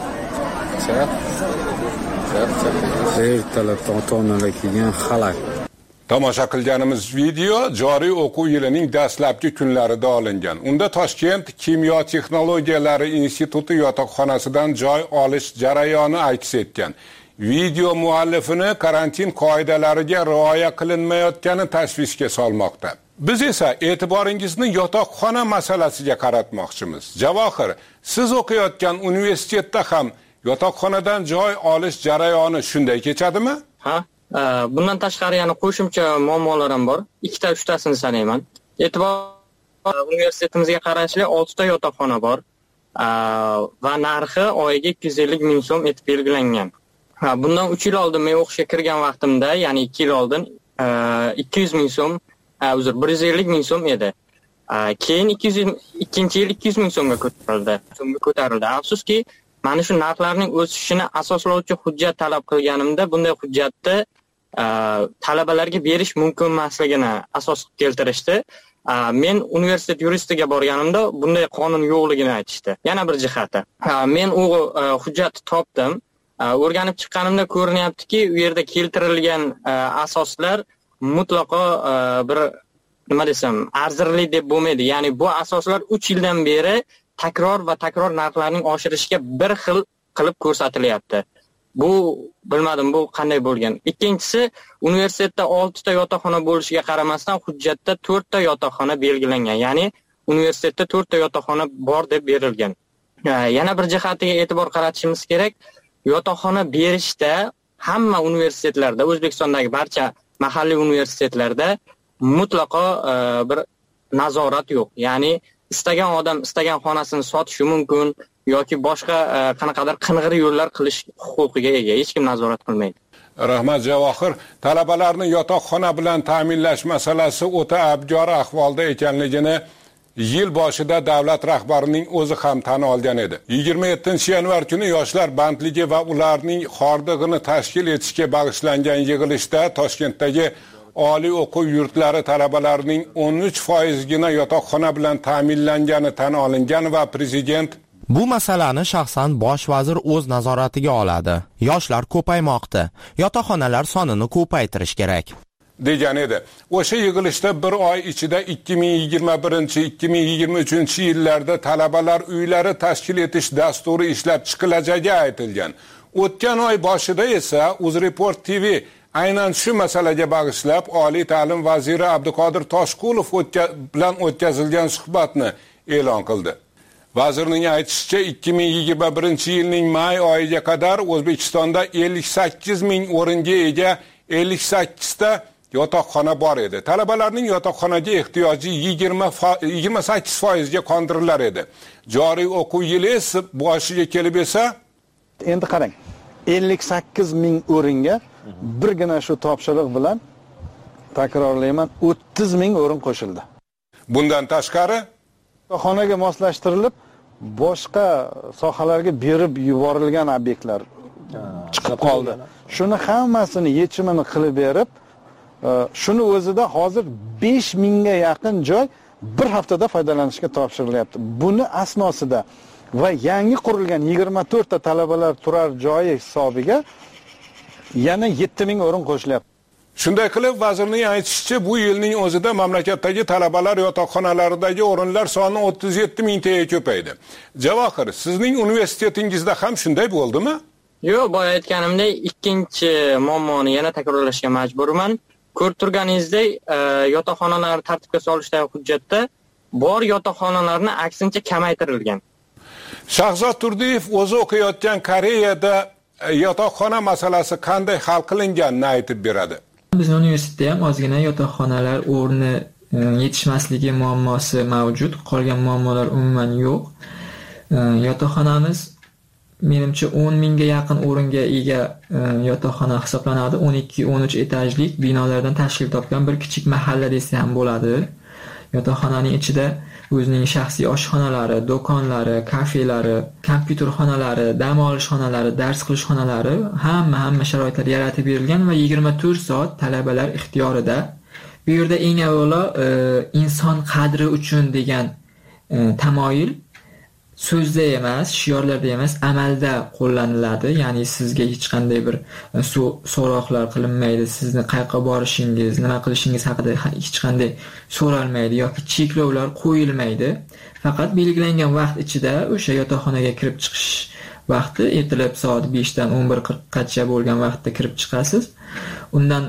Ertalabdan ota-onalar kelgan xalaq. Tomosha qilganimiz video joriy o'quv yilining dastlabki kunlarida olingan. Unda Toshkent kimyo texnologiyalari instituti yotoqxonasidan joy olish jarayoni aks etgan. Video muallifini karantin qoidalariga rioya qilinmayotgani tashvishga solmoqda. Biz esa e'tiboringizni yotoqxona masalasiga qaratmoqchimiz. Javohir, siz o'qiyotgan universitetda ham yotoqxonadan joy olish jarayoni shunday kechadimi? Ha, bundan tashqari yana qo'shimcha muammolar ham bor. 2-3tasini sanayman. Universitetimizga qarashli 6 ta yotoqxona bor. Va narxi oyiga 250 ming so'm etib belgilangan. Bundan 3 yil oldin men o'qishga kirgan vaqtimda, ya'ni 2 yil oldin 200 ming so'm, 150 ming so'm edi. Keyin 2-yil 200 ming so'mga ko'tarildi. Afsuski, mana shu narxlarning o'sishini asoslovchi hujjat talab qilganimda bunday hujjatni talabalarga berish mumkin emasligini asos keltirishdi. Men universitet yuristiga borganimda bunday qonun yo'qligini aytishdi. Yana bir jihati. Men u hujjatni topdim. O'rganib chiqqanimda ko'rinyaptiki, u yerda keltirilgan asoslar mutlaqo bir nima desam, arzirli deb bo'lmaydi. Ya'ni bu asoslar 3 yildan beri takror va takror narxlarning oshirishiga bir xil qilib ko'rsatilyapti. Bu bilmadim bu qanday bo'lgan. Ikkinchisi, universitetda 6 ta yotoqxona bo'lishiga qaramasdan hujjatda 4 ta yotoqxona belgilangan. Ya'ni universitetda 4 ta yotoqxona bor deb berilgan. Yana bir jihatiga e'tibor qaratishimiz kerak. Yotoqxona berishda hamma universitetlarda, O'zbekistondagi barcha mahalliy universitetlarda mutlaqo bir nazorat yo'q. Ya'ni istagan odam istagan xonasini sotishi mumkin yoki boshqa qanaqadir qing'ir yo'llar qilish huquqiga ega. Hech kim nazorat qilmaydi. Rahmat Javohir, talabalarni yotoqxona bilan ta'minlash masalasi o'ta abjor ahvolda ekanligini yil boshida davlat rahbarining o'zi ham tan olgan edi. 27-yanvar kuni yoshlar bandligi va ularning xordig'ini tashkil etishga bag'ishlangan yig'ilishda Toshkentdagi oliy o'quv yurtlari talabalarining 13%gina yotoqxona bilan ta'minlangani tan olingan va prezident bu masalani shaxsan bosh vazir o'z nazoratiga oladi. Yoshlar ko'paymoqda. Yotoqxonalar sonini ko'paytirish kerak degan edi. O'sha yig'ilishda bir oy ichida 2021-2023 yillarda talabalar uylari tashkil etish dasturi ishlab chiqilajagi aytilgan. O'tgan oy boshida esa UzReport TV aynan shu masalaga bag'ishlab Oliy ta'lim vaziri Abduqodir Toshqulov bilan o'tkazilgan suhbatni e'lon qildi. Vazirning aytishicha 2021-yilning may oyiga qadar O'zbekistonda 58 ming o'ringa ega 58 ta yotoqxona bor edi. Talabalarning yotoqxonaga ehtiyoji 28% ga qondirilar edi. Joriy o'quv yili esa boshiga kelib esa endi qarang, 58 ming o'ringa birgina shu topshiriq bilan takrorlayman 30 ming o'rin qo'shildi. Bundan tashqari yotoqxonaga moslashtirilib boshqa sohalarga berib yuborilgan obyektlar chiqib qoldi. Shuni hammasini yechimini qilib berib, shuni o'zida hozir 5 mingga yaqin joy bir haftada foydalanishga topshirilyapti. Buni asnosida va yangi qurilgan 24 ta talabalar turar joyi hisobiga yana 7 ming o'rin qo'shilyapti. Shunday qilib, vazirning aytishicha, bu yilning o'zida mamlakatdagi talabalar yotoqxonalaridagi o'rinlar soni 37 mingtaga ko'paydi. Javohir, sizning universitetingizda ham shunday bo'ldimi? Yo'q, boya aytganimdek, ikkinchi muammoni yana takrorlashga majburman. Ko'rib turganingizdek, yotoqxonalar tartibga solishdagi hujjatda bor yotoqxonalarni aksincha kamaytirilgan. Shahzod Turdiyev o'zi o'qiyotgan Koreyada yotoqxona masalasi qanday hal qilinganini aytib beradi. Bizning universitetda ham ozgina yotoqxonalar o'rni yetishmasligi muammosi mavjud, qolgan muammolar umuman yo'q. Yotoqxonamiz menimcha 10 mingga yaqin o'ringa ega yotoqxona hisoblanadi. 12-13 etajlik binolardan tashkil topgan bir kichik mahalla desa ham bo'ladi. Yotoqxonaning ichida o'zining shaxsiy oshxonalari, do'konlari, kafelari, kompyuter xonalari, dam olish xonalari, dars qilish xonalari, hamma sharoitlar yaratib berilgan va 24 soat talabalar ixtiyorida. Bu yerda eng avvalo inson qadri uchun degan tamoyil so'zda emas, shiorlarda emas, amalda qo'llaniladi. Ya'ni sizga hech qanday bir so'roqlar qilinmaydi, sizni qayerga borishingiz, nima qilishingiz haqida hech qanday so'ralmaydi yoki cheklovlar qo'yilmaydi. Faqat belgilangan vaqt ichida o'sha yotoqxonaga kirib chiqish vaqti ertalab soat 5 dan 11:40gacha bo'lgan vaqtda kirib chiqasiz. Undan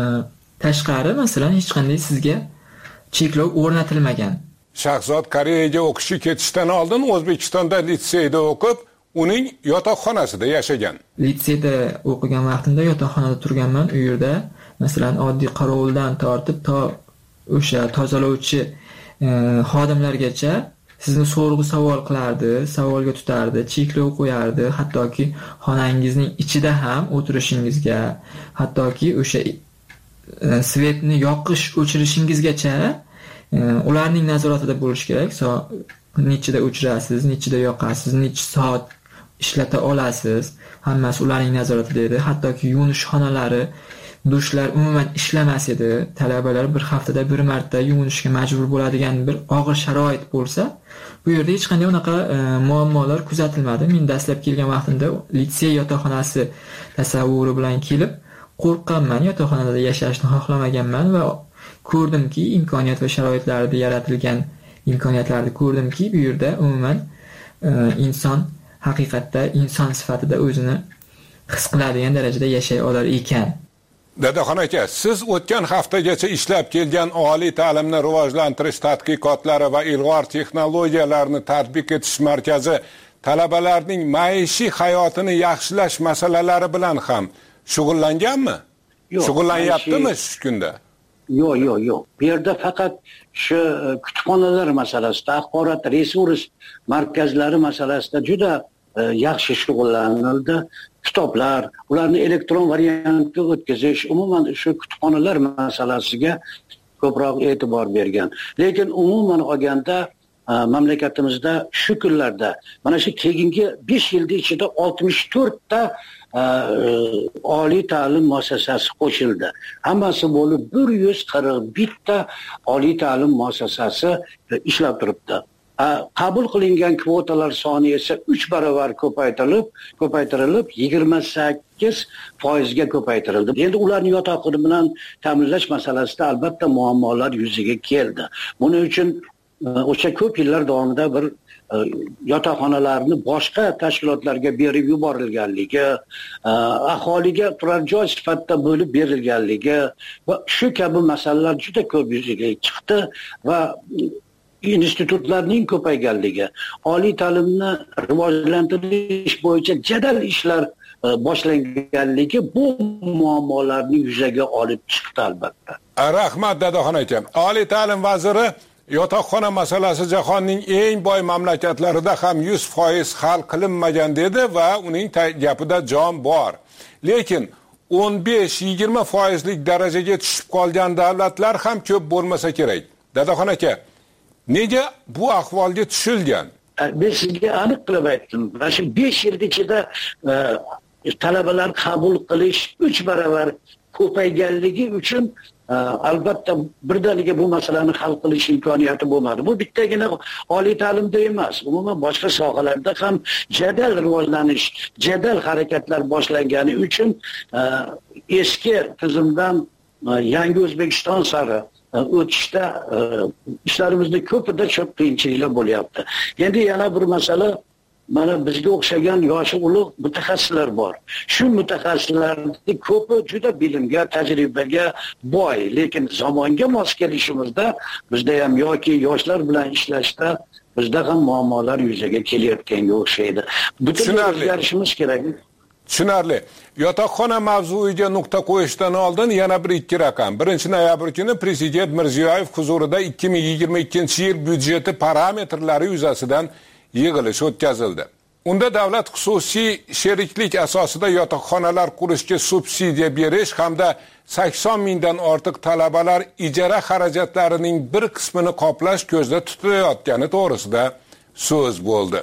tashqari, masalan, hech qanday sizga cheklov o'rnatilmagan. Shahzod Koreyaga o'qishga ketishdan oldin O'zbekistonda litseyda o'qib, uning yotoqxonasida yashagan. Litseyda o'qigan vaqtimda yotoqxonada turganman. U yerda masalan oddiy qorovuldan tortib to o'sha tozalovchi xodimlargacha sizni so'rg'i savol qilardi, savolga tutardi, cheklov qo'yardi, hattoki xonangizning ichida ham o'tirishingizga, hattoki o'sha svetni yoqish o'chirishingizgacha ularning nazoratida bo'lish kerak. Nechida o'chirasiz, nechida yoqasiz, necha soat ishlata olasiz, hammasi ularning nazoratida edi. Hattoki yuvinish xonalari dushlar umuman ishlamas edi, talabalar bir haftada bir marta yuvinishga majbur bo'ladigan bir og'ir sharoit bo'lsa, bu yerda hech qanday unaqa muammolar kuzatilmadi. Men dastlab kelgan vaqtimda litsey yotoqxonasi tasavvuri bilan kelib, qo'rqqanman, yotoqxonada yashashni xohlamaganman va ko'rdimki, imkoniyat va sharoitlarda yaratilgan imkoniyatlarni ko'rdimki, bu yerda umuman inson haqiqatda inson sifatida o'zini his qiladigan darajada yashay olar ekan. Dadaxon aka, siz o'tgan haftagacha ishlab kelgan oliy ta'limni rivojlantirish tadqiqotlari va ilg'or texnologiyalarni tatbiq etish markazi talabalarning maishiy hayotini yaxshilash masalalari bilan ham shug'ullanganmi? Shug'ullanyaptimi shu kunda? Yo'q. Bu yerda faqat shu kutubxonalar masalasida, axborot resurs markazlari masalasida juda yaxshi shug'ullanildi. Kitoblar, ularni elektron variantga o'tkazish, umuman shu kutubxonalar masalasiga ko'proq e'tibor bergan. Lekin umuman olganda mamlakatimizda shu kunlarda mana shu keyingi 5 yilda ichida 64 ta oliy ta'lim muassasasi qo'shildi. Hammasi bo'lib 141 ta oliy ta'lim muassasasi ishlab turibdi. Qabul qilingan kvotalar soni esa 3 barobar ko'paytirilib 28% ga ko'paytirildi. Endi ularni yotoqxona bilan ta'minlash masalasida albatta muammolar yuzaga keldi. Buning uchun o'sha ko'p yillar davomida bir yotoqxonalarni boshqa tashkilotlarga berib yuborilganligi, aholiga turar joy sifatida bo'lib berilganligi va shu kabi masalalar juda ko'p yuzaga chiqdi va institutlarning ko'payganligi, oliy ta'limni rivojlantirish bo'yicha jadal ishlar boshlanganligi bu muammolarni yuzaga olib chiqdi albatta. Rahmat Dadaxon aka. Oliy ta'lim vaziri yotoqxona masalasi jahonning eng boy mamlakatlarida ham 100% hal qilinmagan dedi va uning gapida jon bor. Lekin 15-20% darajaga tushib qolgan davlatlar ham ko'p bo'lmasa kerak. Dadaxon aka, nega bu ahvolga tushilgan? Men sizga aniq qilib aytdim. Mana shu 5 yil ichida talabalar qabul qilish 3 barobar ko'payganligi uchun albatta birdaniga bu masalani hal qilish imkoniyati bo'lmadi. Bu bittagina oliy ta'limda emas, umuman boshqa sohalarda ham jadal rivojlanish, jadal harakatlar boshlangani uchun eski tizimdan yangi O'zbekiston sari o'tishda ishlarimizni ko'pida ko'p qiyinchiliklar bo'lyapti. Endi yana bir masala, mana bizga o'xshagan yoshi ulug' mutaxassislar bor. Shu mutaxassislarning ko'pi juda bilimga, tajribaga boy, lekin zamonga mos kelishimizda bizda ham yoki yoshlar bilan ishlashda bizda ham muammolar yuzaga kelayotganga o'xshaydi. Butunlay o'zgarishimiz kerak. Tushunarli. Yotoqxona mavzuiga nuqta qo'yishdan oldin yana bir ikki raqam. 1-noyabr kuni Prezident Mirziyoyev huzurida 2022-yil byudjeti parametrlari yuzasidan yig'ilish o'tkazildi. Unda davlat xususiy sheriklik asosida yotoqxonalar qurishga subsidiya berish hamda 80 mingdan ortiq talabalar ijara xarajatlarining bir qismini qoplash ko'zda tutilayotgani to'g'risida so'z bo'ldi.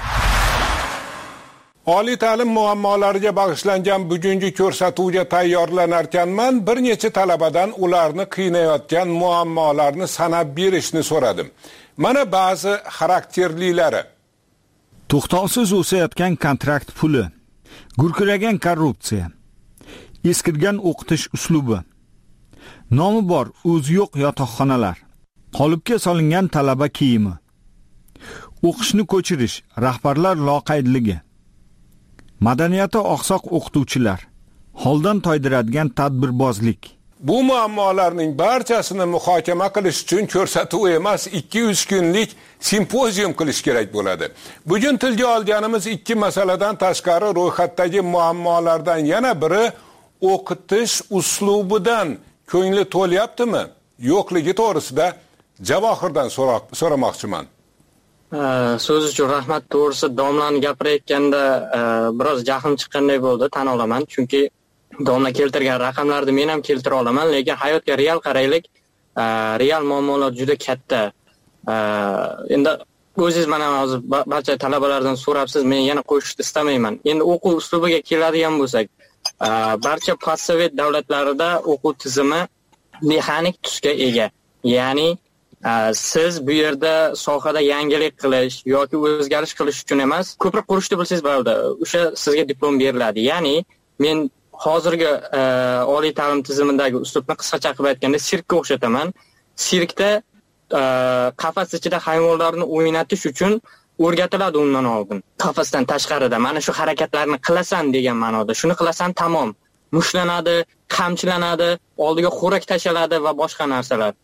Oliy ta'lim muammolariga bag'ishlangan bugungi ko'rsatuvga tayyorlanarkanman bir necha talabadan ularni qiynayotgan muammolarni sanab berishni so'radim. Mana ba'zi xarakterlilari. To'xtovsiz o'sayotgan kontrakt puli, gurkiragan korrupsiya, eskirgan o'qitish uslubi, nomi bor o'zi yo'q yotoqxonalar, qolipga solingan talaba kiyimi, o'qishni ko'chirish, rahbarlar loqaydligi, madaniyati oqsoq o'qituvchilar, holdan toydiradigan tadbirbozlik. Bu muammolarning barchasini muhokama qilish uchun ko'rsatuv emas, 200 kunlik simpozium qilish kerak bo'ladi. Bugun tilga olganimiz ikki masaladan tashqari ro'yxatdagi muammolardan yana biri o'qitish uslubidan ko'ngli to'lyaptimi? Yo'qligi to'g'risida Javohirdan so'ramoqchiman. So'z uchun rahmat. To'g'risi domlani gapirayotganda biroz jahlim chiqqanday bo'ldi, tan olaman. Chunki domla keltirgan raqamlarni men ham keltira olaman, lekin hayotga real qaraylik. Real muammolar juda katta. Endi o'zingiz mana hozir barcha talabalardan so'rabsiz, men yana qo'shishni istamayman. Endi o'quv uslubiga keladigan bo'lsak, barcha postsovet davlatlarida o'quv tizimi mexanik tusga ega. Ya'ni siz bu yerda sohada yangilik qilish yoki o'zgarish qilish uchun emas, ko'prik qurishni bilsangiz bo'ladi. O'sha sizga diplom beriladi. Ya'ni men hozirgi oliy ta'lim tizimidagi uslubni qisqacha qilib aytganda sirkka o'xshataman. Sirkda qafas ichida hayvonlarni o'ynatish uchun o'rgatiladi undan oldin. Qafasdan tashqarida mana shu harakatlarni qilasan degan ma'noda. Shuni qilasan tamom. Mushlanadi, qamchilanadi, oldiga xo'rak tashaladi va boshqa narsalar.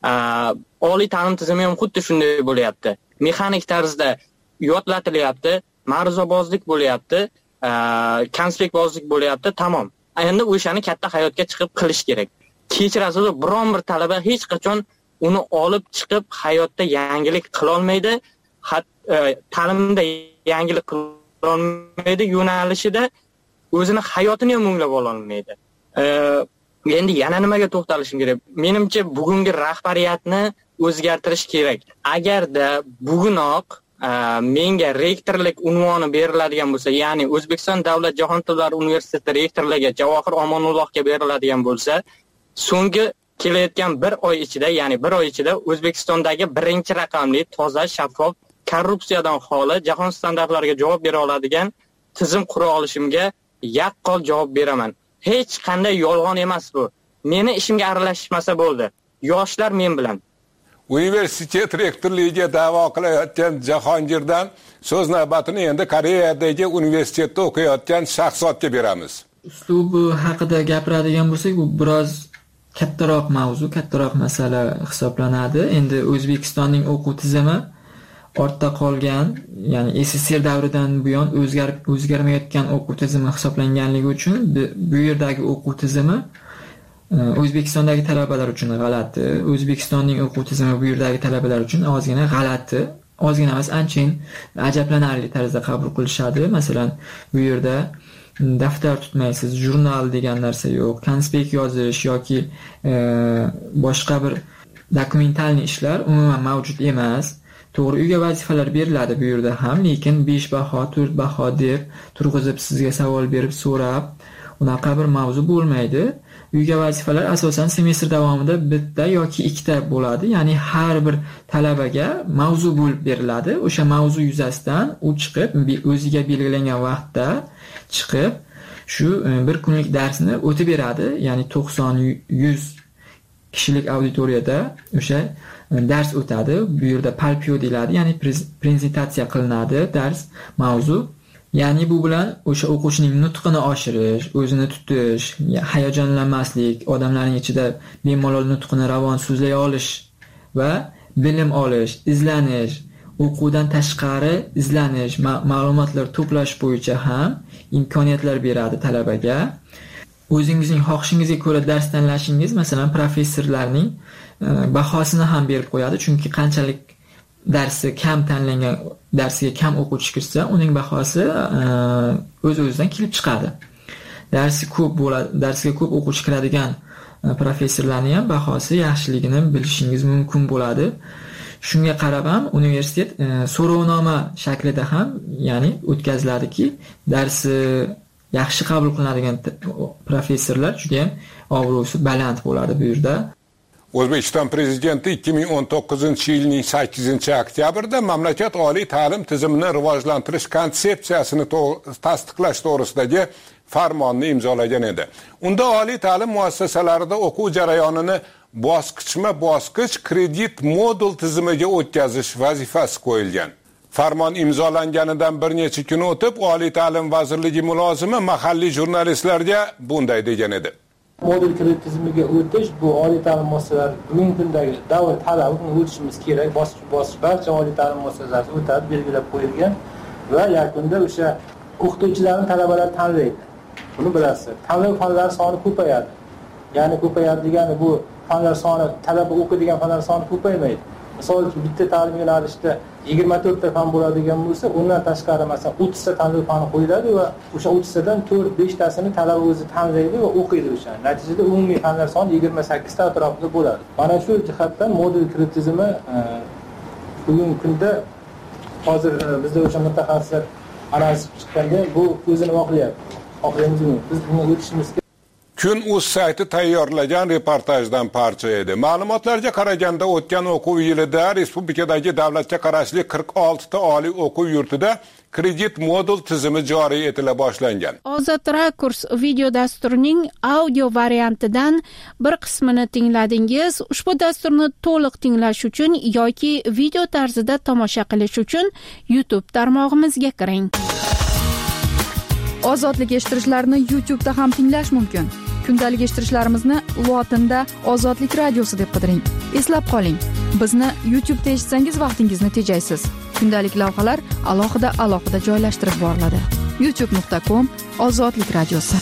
Oliy ta'lim tizimi ham xuddi shunday bo'lyapti. Mexanik tarzda yodlatilyapti, ma'ruzabozlik bo'lyapti, konspektbozlik bo'lyapti, tamom. Endi o'shani katta hayotga chiqib qilish kerak. Kechirasiz, biron bir talaba hech qachon uni olib chiqib hayotda yangilik qila olmaydi. Ta'limda yangilik qila olmaydi, yo'nalishida o'zini hayotini ham o'nglab ola olmaydi. Endi yana nimaga to'xtalishim kerak? Menimcha bugungi rahbariyatni o'zgartirish kerak. Agarda bugunoq menga rektorlik unvoni beriladigan bo'lsa, ya'ni O'zbekiston Davlat jahon tillari universiteti rektorligiga Javohir Omonullohga beriladigan bo'lsa, so'nggi kelayotgan bir oy ichida O'zbekistondagi birinchi raqamli, toza, shaffof, korrupsiyadan xoli, jahon standartlariga javob bera oladigan tizim qura olishimga yaqqol javob beraman. Hech qanday yolg'on emas bu. Meni ishimga aralashmasa bo'ldi. Yoshlar men bilan. Universitet rektorligiga da'vo qilayotgan Jahongirdan so'z navbatini endi Koreyadagi universitetda o'qiyotgan Shahzodga beramiz. Uslubi haqida gapiradigan bo'lsak, bu biroz kattaroq mavzu, kattaroq masala hisoblanadi. Endi O'zbekistonning o'quv tizimi ortda qolgan, ya'ni SSR davridan buyon o'zgarmayotgan o'quv tizimi hisoblanganligi uchun bu yerdagi o'quv tizimi O'zbekistondagi talabalar uchun g'alati, O'zbekistonning o'quv tizimi bu yerdagi talabalar uchun ozgina g'alati, ozgina emas, anchayin ajablanarli tarzda qabul qilishadi. Masalan, bu yerda daftar tutmaysiz, jurnal degan narsa yo'q, konspekt yozish yoki boshqa bir dokumentalniy ishlar umuman mavjud emas. To'g'ri, uyga vazifalar beriladi bu yerda ham, lekin 5 baho, 4 baho deb turg'izib sizga savol berib so'rab, unaqa bir mavzu bo'lmaydi. Uyga vazifalar asosan semestr davomida bitta yoki ikkita bo'ladi. Ya'ni har bir talabaga mavzu bo'lib beriladi. O'sha mavzu yuzasidan u chiqib, o'ziga belgilangan vaqtda chiqib, shu bir kunlik darsni o'tib beradi. Ya'ni 90-100 kishilik auditoriyada o'sha dars o'tadi. Bu yerda palpio deyiladi, ya'ni prezentatsiya qilinadi dars mavzu. Ya'ni bu bilan o'sha o'quvchining nutqini oshirish, o'zini tutish, hayajonlanmaslik, odamlarning ichida bemalol nutqini ravon so'zlay olish va bilim olish, izlanish, o'quvdan tashqari izlanish, ma'lumotlar to'plash bo'yicha ham imkoniyatlar beradi talabaga. O'zingizning xohishingizga ko'ra dars tanlashingiz, masalan, professorlarning bahosini ham berib qo'yadi, chunki qanchalik darsi kam tanlangan, darsiga kam o'quvchi kirsa, uning bahosi o'z-o'zidan kelib chiqadi. Darsiga ko'p o'quvchi kiradigan professorlarning ham bahosi yaxshiligini bilishingiz mumkin bo'ladi. Shunga qarab ham universitet so'rovnoma shaklida ham, ya'ni o'tkaziladiki, darsi yaxshi qabul qilinadigan professorlar juda ham obro'si baland bo'ladi bu yerda. O'zbekiston Prezidenti 2019-yilning 8-oktyabrda mamlakat oliy ta'lim tizimini rivojlantirish konsepsiyasini tasdiqlash to'g'risidagi farmonni imzolagan edi. Unda oliy ta'lim muassasalarida o'quv jarayonini bosqichma-bosqich kredit modul tizimiga o'tkazish vazifasi qo'yilgan. Farmon imzolanganidan bir necha kun o'tib, Oliy ta'lim vazirligi mulozimi mahalliy jurnalistlarga bunday degan edi. Modul kredit tizimiga o'tish bu oliy ta'lim muassasalari bugungi kundagi davr talabi, buni o'tishimiz kerak. Bosqich-bosqich barcha oliy ta'lim muassasalari o'tadi, belgilab qo'yilgan va yakunda o'sha o'qituvchilarni talabalar tanlaydi. Buni bilasiz. Tanlov fanlari soni ko'payadi. Ya'ni ko'payadi degani bu fanlar soni, talaba o'qiydigan fanlar soni ko'paymaydi. Misol uchun bitta ta'lim yo'nalishida 24 ta fan bo'ladigan bo'lsa, undan tashqari masalan 30 ta tanlov fani qo'yiladi va o'sha 30 tadan 4-5 tasini talaba o'zi tanlaydi va o'qiydi o'sha. Natijada umumiy fanlar soni 28 ta atrofida bo'ladi. Mana shu jihatdan modul kredit tizimi bugungi kunda hozir bizda o'sha mutaxassislar analiz chiqqanda bu o'zini oqlayapti. biz bunga o'tishimiz kerak. Kun.uz sayti tayyorlagan reportajdan parcha edi. Ma'lumotlarga qaraganda o'tgan o'quv yilida respublikadagi davlatga qarashli 46 ta oliy o'quv yurtida kredit modul tizimi joriy etila boshlangan. Ozod Rakurs video dasturining audio variantidan bir qismini tingladingiz. Ushbu dasturni to'liq tinglash uchun yoki video tarzida tomosha qilish uchun YouTube tarmog'imizga kiring. Ozodlik eshittirishlarni YouTube'da ham tinglash mumkin. Kundalik eshittirishlarimizni lotinda Ozodlik radiosi deb qidiring. Eslab qoling, bizni YouTube'da eshitsangiz vaqtingizni tejaysiz. Kundalik lavhalar alohida joylashtirib boriladi. youtube.com Ozodlik radiosi.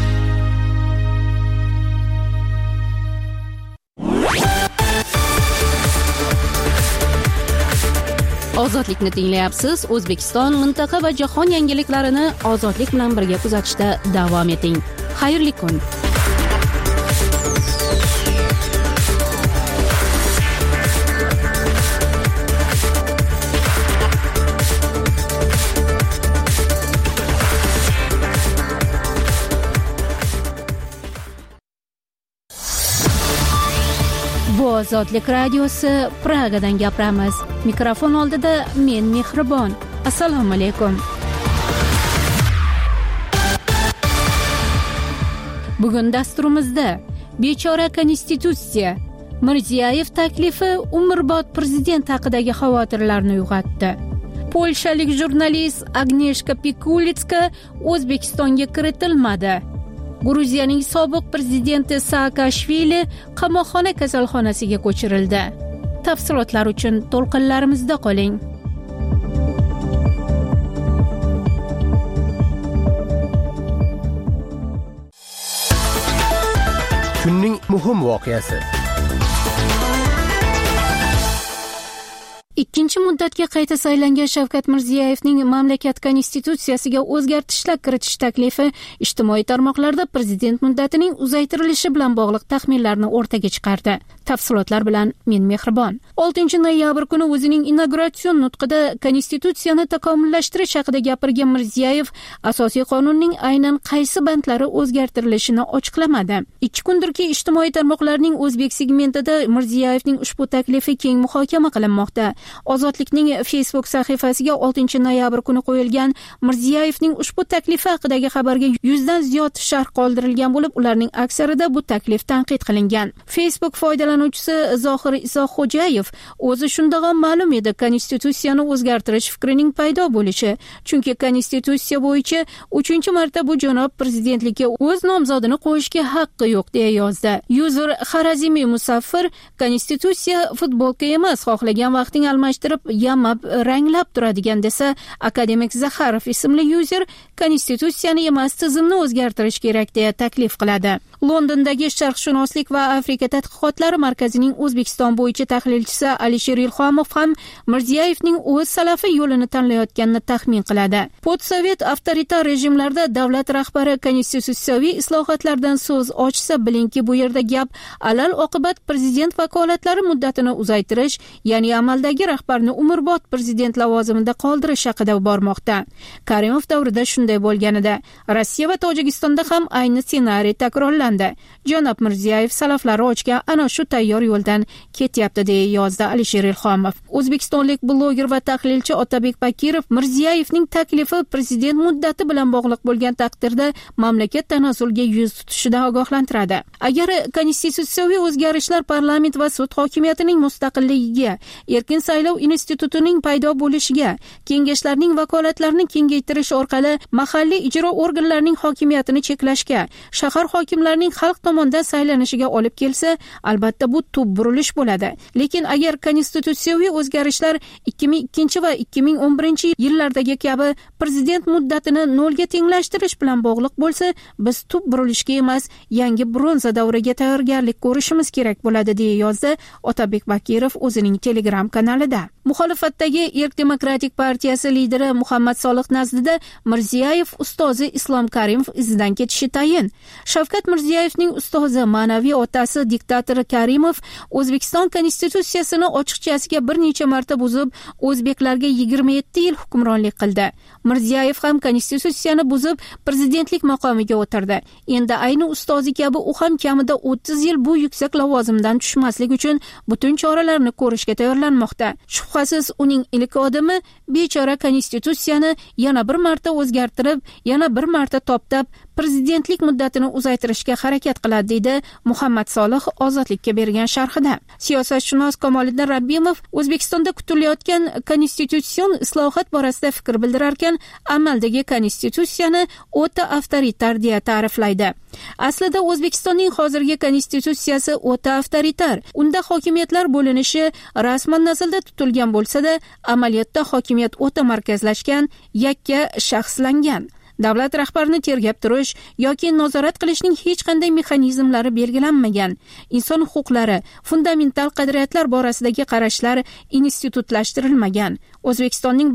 Ozodlikni tinglayapsiz. O'zbekiston, mintaqa va jahon yangiliklarini ozodlik bilan birga kuzatishda davom eting. Xayrli kun. Bu Ozodlik radiosi, Pragadan gapiramiz. Mikrofon oldida men Mehribon. Assalomu alaykum. Bugun dasturimizda bechora konstitutsiya, Mirziyoyev taklifi umrbod prezident haqidagi xavotirlarni uyg'otdi. Polshalik jurnalist Agneshka Pikulitska O'zbekistonga kiritilmadi. Gruziyaning sobiq prezidenti Saakashvili qamoqxona kasalxonasiga ko'chirildi. Tafsilotlar uchun to'lqinlarimizda qoling. Kunning muhim voqeasi. Ikkinchi muddatga qayta saylangan Shavkat Mirziyoyevning mamlakat konstitutsiyasiga o'zgartishlar kiritish taklifi ijtimoiy tarmoqlarda prezident muddatining uzaytirilishi bilan bog'liq taxminlarni o'rtaga chiqardi. Tafsilotlar bilan men Mehribon. 6 noyabr kuni o'zining inauguratsion nutqida konstitutsiyani takomillashtirish haqida gapirgan Mirziyoyev asosiy qonunning aynan qaysi bandlari o'zgartirilishini ochiqlamadi. 2 kundirki ijtimoiy tarmoqlarning o'zbek segmentida Mirziyoyevning ushbu taklifi keng muhokama qilinmoqda. Ozodlikning Facebook sahifasiga 6 noyabr kuni qo'yilgan Mirziyoyevning ushbu taklifi haqidagi xabarga 100 dan ziyod sharh qoldirilgan bo'lib, ularning aksarida bu taklif tanqid qilingan. Facebook foydalanuvchisi Zohir Isoxo'jayev o'zi shunda ham ma'lum edi konstitutsiyani o'zgartirish fikrining paydo bo'lishi, chunki konstitutsiya bo'yicha 3-marta bu janob prezidentlikka o'z nomzodini qo'yishga haqqi yo'q deya yozdi. User Xarazimi Musaffir konstitutsiya futbolka emas, xohlagan vaqting almashtirib, yamab, ranglab turadigan desa, akademik Zaxarov ismli user konstitutsiyani emas, tizimni o'zgartirish kerak deya taklif qiladi. Londondagi sharqshunoslik va Afrika tadqiqotlari markazining O'zbekiston bo'yicha tahlilchisi Alisher Ilhomov ham Mirziyoyevning o'z salafi yo'lini tanlayotganini taxmin qiladi. Postsovet avtoritar rejimlarda davlat rahbari konstitutsiyaviy islohotlardan so'z ochsa, bilingki, bu yerda gap alal oqibat prezident vakolatlari muddatini uzaytirish, ya'ni amaldagi rahbarni umrbod prezident lavozimida qoldirish haqida bormoqda. Karimov davrida shunday bo'lganida, Rossiya va Tojikistonda ham ayni ssenariy takrorlandi. Janob Mirziyoyev salaflari ochgan ana shu tayyor yo'ldan ketyapti deya yozdi Alisher Ilhomov. O'zbekistonlik bloger va tahlilchi Otabek Bakirov Mirziyoyevning taklifi prezident muddati bilan bog'liq bo'lgan taqdirda mamlakat tanazzulga yuz tutishidan ogohlantiradi. Agar konstitutsiyaviy o'zgarishlar parlament va sud hokimiyatining mustaqilligiga, erkin saylov institutining paydo bo'lishiga, kengashlarning vakolatlarini kengaytirish orqali mahalliy ijro organlarining hokimiyatini cheklashga, shahar hokimlarining xalq tomonidan saylanishiga olib kelsa, albatta bu tub burilish bo'ladi. Lekin agar konstitutsiyaviy o'zgarishlar 2002 va 2011 yillardagi kabi prezident muddatini nolga tenglashtirish bilan bog'liq bo'lsa, biz tub burilishga emas, yangi bronza davriga tayyorgarlik ko'rishimiz kerak bo'ladi deya yozdi Otabek Bakirov o'zining Telegram kanalida. Muxolifatdagi Erk demokratik partiyasi lideri Muhammad Solih nazdida Mirziyoyev ustozi Islom Karimov izidan ketishi tayin. Shavkat Mirziyoyevning ustozi, ma'naviy otasi diktator Karimov O'zbekiston konstitutsiyasini ochiqchasiga bir necha marta buzib, o'zbeklarga 27 yil hukmronlik qildi. Mirziyoyev ham konstitutsiyani buzib, prezidentlik maqomiga o'tirdi. Endi ayni ustozi kabi u ham kamida 30 yil bu yuksak lavozimdan tushmaslik uchun butun choralarni ko'rishga tayyorlanmoqda. Shubhasiz uning ilk odami bechora konstitutsiyani yana bir marta o'zgartirib, yana bir marta toptab, prezidentlik muddatini uzaytirishga harakat qiladi, deydi Muhammad Solih Ozodlikka bergan sharhida. Siyosatshunos Kamoliddin Rabbimov O'zbekistonda kutilayotgan konstitutsion islohot borasida fikr bildirarkan, amaldagi konstitutsiyani o'ta avtoritar deya ta'riflaydi. Aslida O'zbekistonning hozirgi konstitutsiyasi o'ta avtoritar. Unda hokimiyatlar bo'linishi rasman nazarda tutilgan bo'lsa-da, amaliyotda hokimiyat o'ta markazlashgan, yakka shaxslangan. Davlat rahbarini tergab turish yoki nazorat qilishning hech qanday mexanizmlari belgilanmagan. Inson huquqlari, fundamental qadriyatlar borasidagi qarashlar institutlashtirilmagan. O'zbekistonning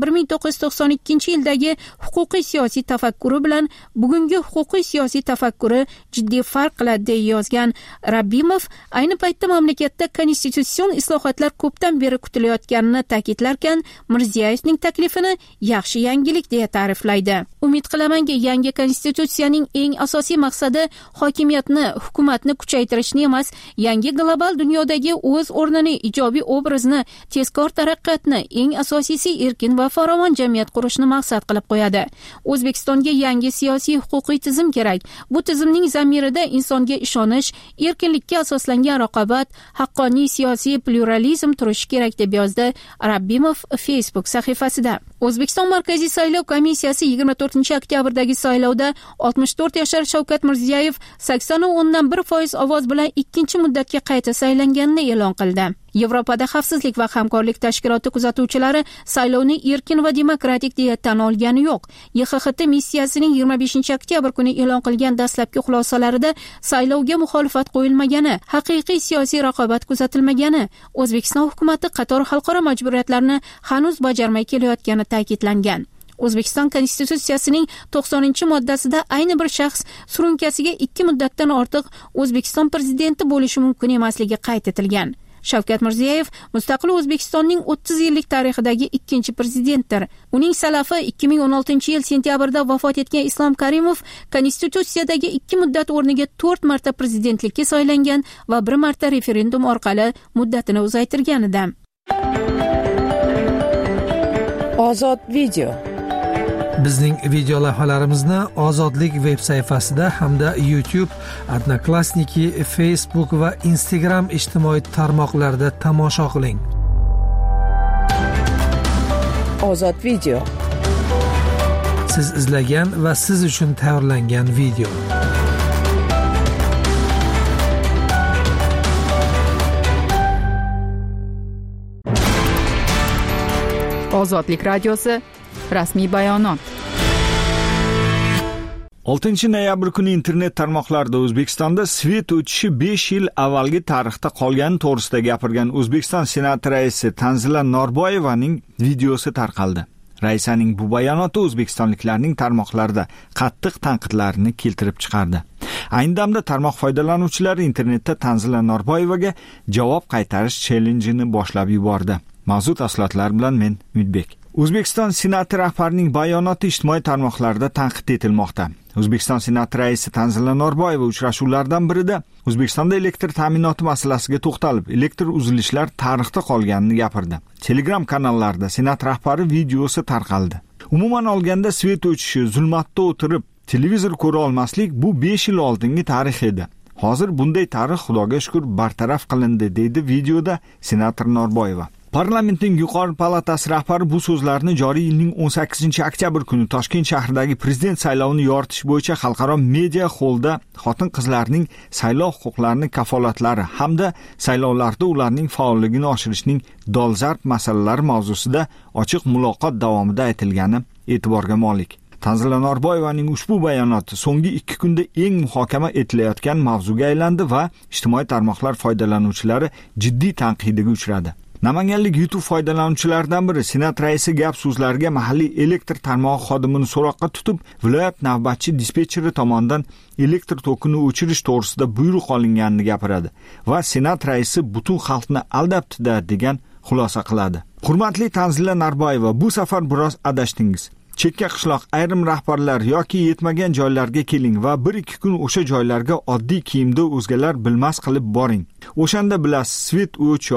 1992-yildagi huquqiy siyosiy tafakkuri bilan bugungi huquqiy siyosiy tafakkuri jiddiy farq qiladi, deya yozgan Rabbimov, ayni paytda mamlakatda konstitutsion islohotlar ko'pdan beri kutilayotganini ta'kidlarkan, Mirziyoyevning taklifini yaxshi yangilik deya ta'riflaydi. Umid qilamanki, yangi konstitutsiyaning eng asosiy maqsadi hokimiyatni, hukumatni kuchaytirishni emas, yangi global dunyodagi o'z o'rnini, ijobiy obrazni, tezkor taraqqiyotni, eng asosiy erkin va farovon jamiyat qurishni maqsad qilib qo'yadi. O'zbekistonga yangi siyosiy huquqiy tizim kerak. Bu tizimning zamirida insonga ishonish, erkinlikka asoslangan raqobat, haqqoniy siyosiy pluralizm turishi kerak, deb yozdi Rabbimov Facebook sahifasida. O'zbekiston Markaziy saylov komissiyasi 24-oktyabrdagi saylovda 64 yashar Shavkat Mirziyoyev 80.1% ovoz bilan ikkinchi muddatga qayta saylanganini e'lon qildi. Yevropada xavfsizlik va hamkorlik tashkiloti kuzatuvchilari saylovni erkin va demokratik deya tan olgani yo'q. YXHT missiyasining 25-oktyabr kuni e'lon qilgan dastlabki xulosalarida saylovga muxolifat qo'yilmagani, haqiqiy siyosiy raqobat kuzatilmagani, O'zbekiston hukumatı qator xalqaro majburiyatlarni hanuz bajarmay kelayotgani ta'kidlangan. O'zbekiston konstitutsiyasining 90-moddasida ayni bir shaxs surunkasiga 2 muddatdan ortiq O'zbekiston prezidenti bo'lishi mumkin emasligi qayd etilgan. Shavkat Mirziyoyev mustaqil O'zbekistonning 30 yillik tarixidagi ikkinchi prezidentdir. Uning salafi 2016-yil sentyabrda vafot etgan Islom Karimov konstitutsiyadagi 2 muddat o'rniga 4 marta prezidentlikka saylangan va 1 marta referendum orqali muddatini uzaytirgan edi. Ozod video. Bizning video lavhalarimizni Ozodlik veb sayfasida hamda YouTube, Odnoklassniki, Facebook va Instagram ijtimoiy tarmoqlarida tomosha qiling. Ozod video. Siz izlagan va siz uchun tayyorlangan video. Ozodlik radiosi rasmiy bayonot. 6-noyabr kuni internet tarmoqlarida O'zbekistonda svet o'tishi 5 yil avvalgi tarixda qolgani to'g'risida gapirgan O'zbekiston Senati raisi Tanzila Norboyevaning videosi tarqaldi. Raisaning bu bayonoti o'zbekistonliklarning tarmoqlarda qattiq tanqidlarini keltirib chiqardi. Ayni damda tarmoq foydalanuvchilari internetda Tanzila Norboyevaga javob qaytarish challenge'ini boshlab yubordi. Mavzu tafsilotlar bilan men Mudbek. O'zbekiston Senati rahbarining bayonoti ijtimoiy tarmoqlarda tanqid etilmoqda. O'zbekiston Senati raisi Tanzila Norboyeva uchrashuvlardan birida O'zbekistonda elektr ta'minoti masalasiga to'xtalib, elektr uzilishlar tarixda qolganini gapirdi. Telegram kanallarda Senat rahbari videosi tarqaldi. Umuman olganda svet o'tishi, zulmatda o'tirib televizor ko'ra olmaslik bu 5 yil oldingi tarix edi. Hozir bunday tarix Xudoga shukr bartaraf qilindi, deydi videoda senator Norboyeva. Parlamentning yuqori palatasi rahbari bu so'zlarni joriy yilning 18-oktyabr kuni Toshkent shahridagi prezident saylovini yoritish bo'yicha xalqaro media xollda xotin-qizlarning saylov huquqlarini kafolatlari hamda saylovlarda ularning faolligini oshirishning dolzarb masalalari mavzusida ochiq muloqot davomida aytilgani e'tiborga molik. Tanzila Norboyevaning ushbu bayonoti so'nggi 2 kunda eng muhokama etilayotgan mavzuga aylandi va ijtimoiy tarmoqlar foydalanuvchilari jiddiy tanqidiga uchradi. Namanganlik YouTube foydalanuvchilaridan biri Senat raisi gap so'zlariga mahalliy elektr tarmog'i xodimini so'roqqa tutib, viloyat navbatchi dispetcheri tomonidan elektr tokini o'chirish to'g'risida buyruq olinganini gapiradi va Senat raisi butun xalqni aldabdi-da degan xulosa qiladi. Hurmatli Tanzila Narboyeva, bu safar biroz adashdingiz. Chekka qishloq ayrim rahbarlar yoki yetmagan joylarga keling va 1-2 kun o'sha joylarga oddiy kiyimda o'zgalar bilmas qilib boring. O'shanda bilasiz, svet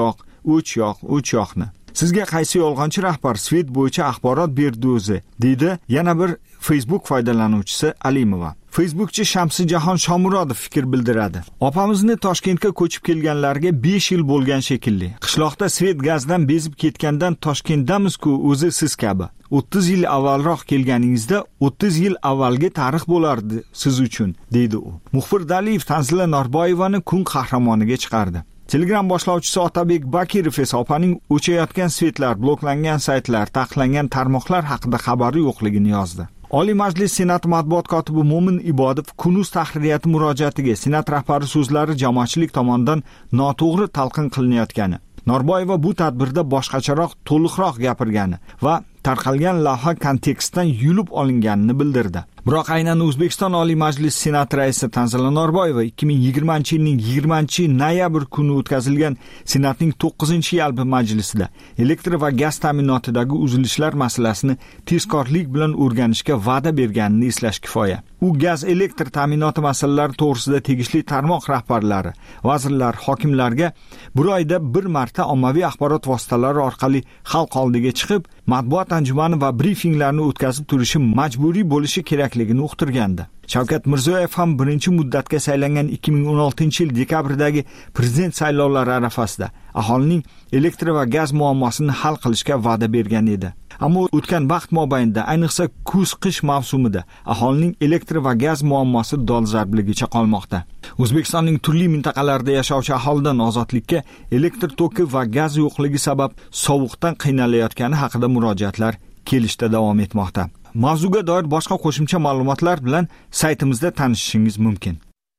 o'ch-yoqni. Sizga qaysi yolg'onchi rahbar svet bo'yicha axborot berdi o'zi, deydi yana bir Facebook foydalanuvchisi Alimova. Facebookchi Shamsijahon Shomurodov fikr bildiradi. Opamizni Toshkentga ko'chib kelganlarga 5 yil bo'lgan shekilli. Qishloqda svet gazdan bezib ketgandan Toshkentdamiz-ku o'zi siz kabi. 30 yil avvalroq kelganingizda 30 yil avvalgi tarix bo'lardi siz uchun, deydi u. Muxbir Daliyev Tanzila Norboyevani kun qahramoniga chiqardi. Telegram boshlovchisi Otabek Bakirov esa opaning o'chayotgan svetlar, bloklangan saytlar, taqiqlangan tarmoqlar haqida xabari yo'qligini yozdi. Oliy Majlis Senati matbuot kotibi Mo'min Ibodov Kunuz tahririyati murojaatiga Senat rahbari so'zlari jamoatchilik tomonidan noto'g'ri talqin qilinayotgani, Norboyeva bu tadbirda boshqacharoq, to'liqroq gapirgani va tarqalgan lavha kontekstdan yulib olinganini bildirdi. Biroq aynan O'zbekiston Oliy Majlisi Senat raisi Tanzila Norboyeva 2020-yilning 20-noyabr kuni o'tkazilgan Senatning 9-yalpi majlisida elektr va gaz ta'minotidagi uzilishlar masalasini tezkorlik bilan o'rganishga va'da berganini eslash kifoya. U gaz elektr ta'minoti masalalari to'g'risida tegishli tarmoq rahbarlari, vazirlar, hokimlarga bir oyda bir marta ommaviy axborot vositalari orqali xalq oldiga chiqib, matbuot anjumani va brifinglarni o'tkazib turishi majburiy bo'lishi kerakligini uqtirgandi. Shavkat Mirziyoyev ham birinchi muddatga saylangan 2016-yil dekabrdagi prezident saylovlari arafasida aholining elektr va gaz muammosini hal qilishga va'da bergan edi. Ammo o'tgan vaqt mobaynida, ayniqsa kuz-qish mavsumida aholining elektr va gaz muammosi dolzarbligicha qolmoqda. O'zbekistonning turli mintaqalarida yashovchi aholidan ozodlikka elektr toki va gaz yo'qligi sabab sovuqdan qiynalayotgani haqida murojaatlar kelishda davom etmoqda. Mavzuga doir boshqa qo'shimcha ma'lumotlar bilan saytimizda tanishishingiz mumkin.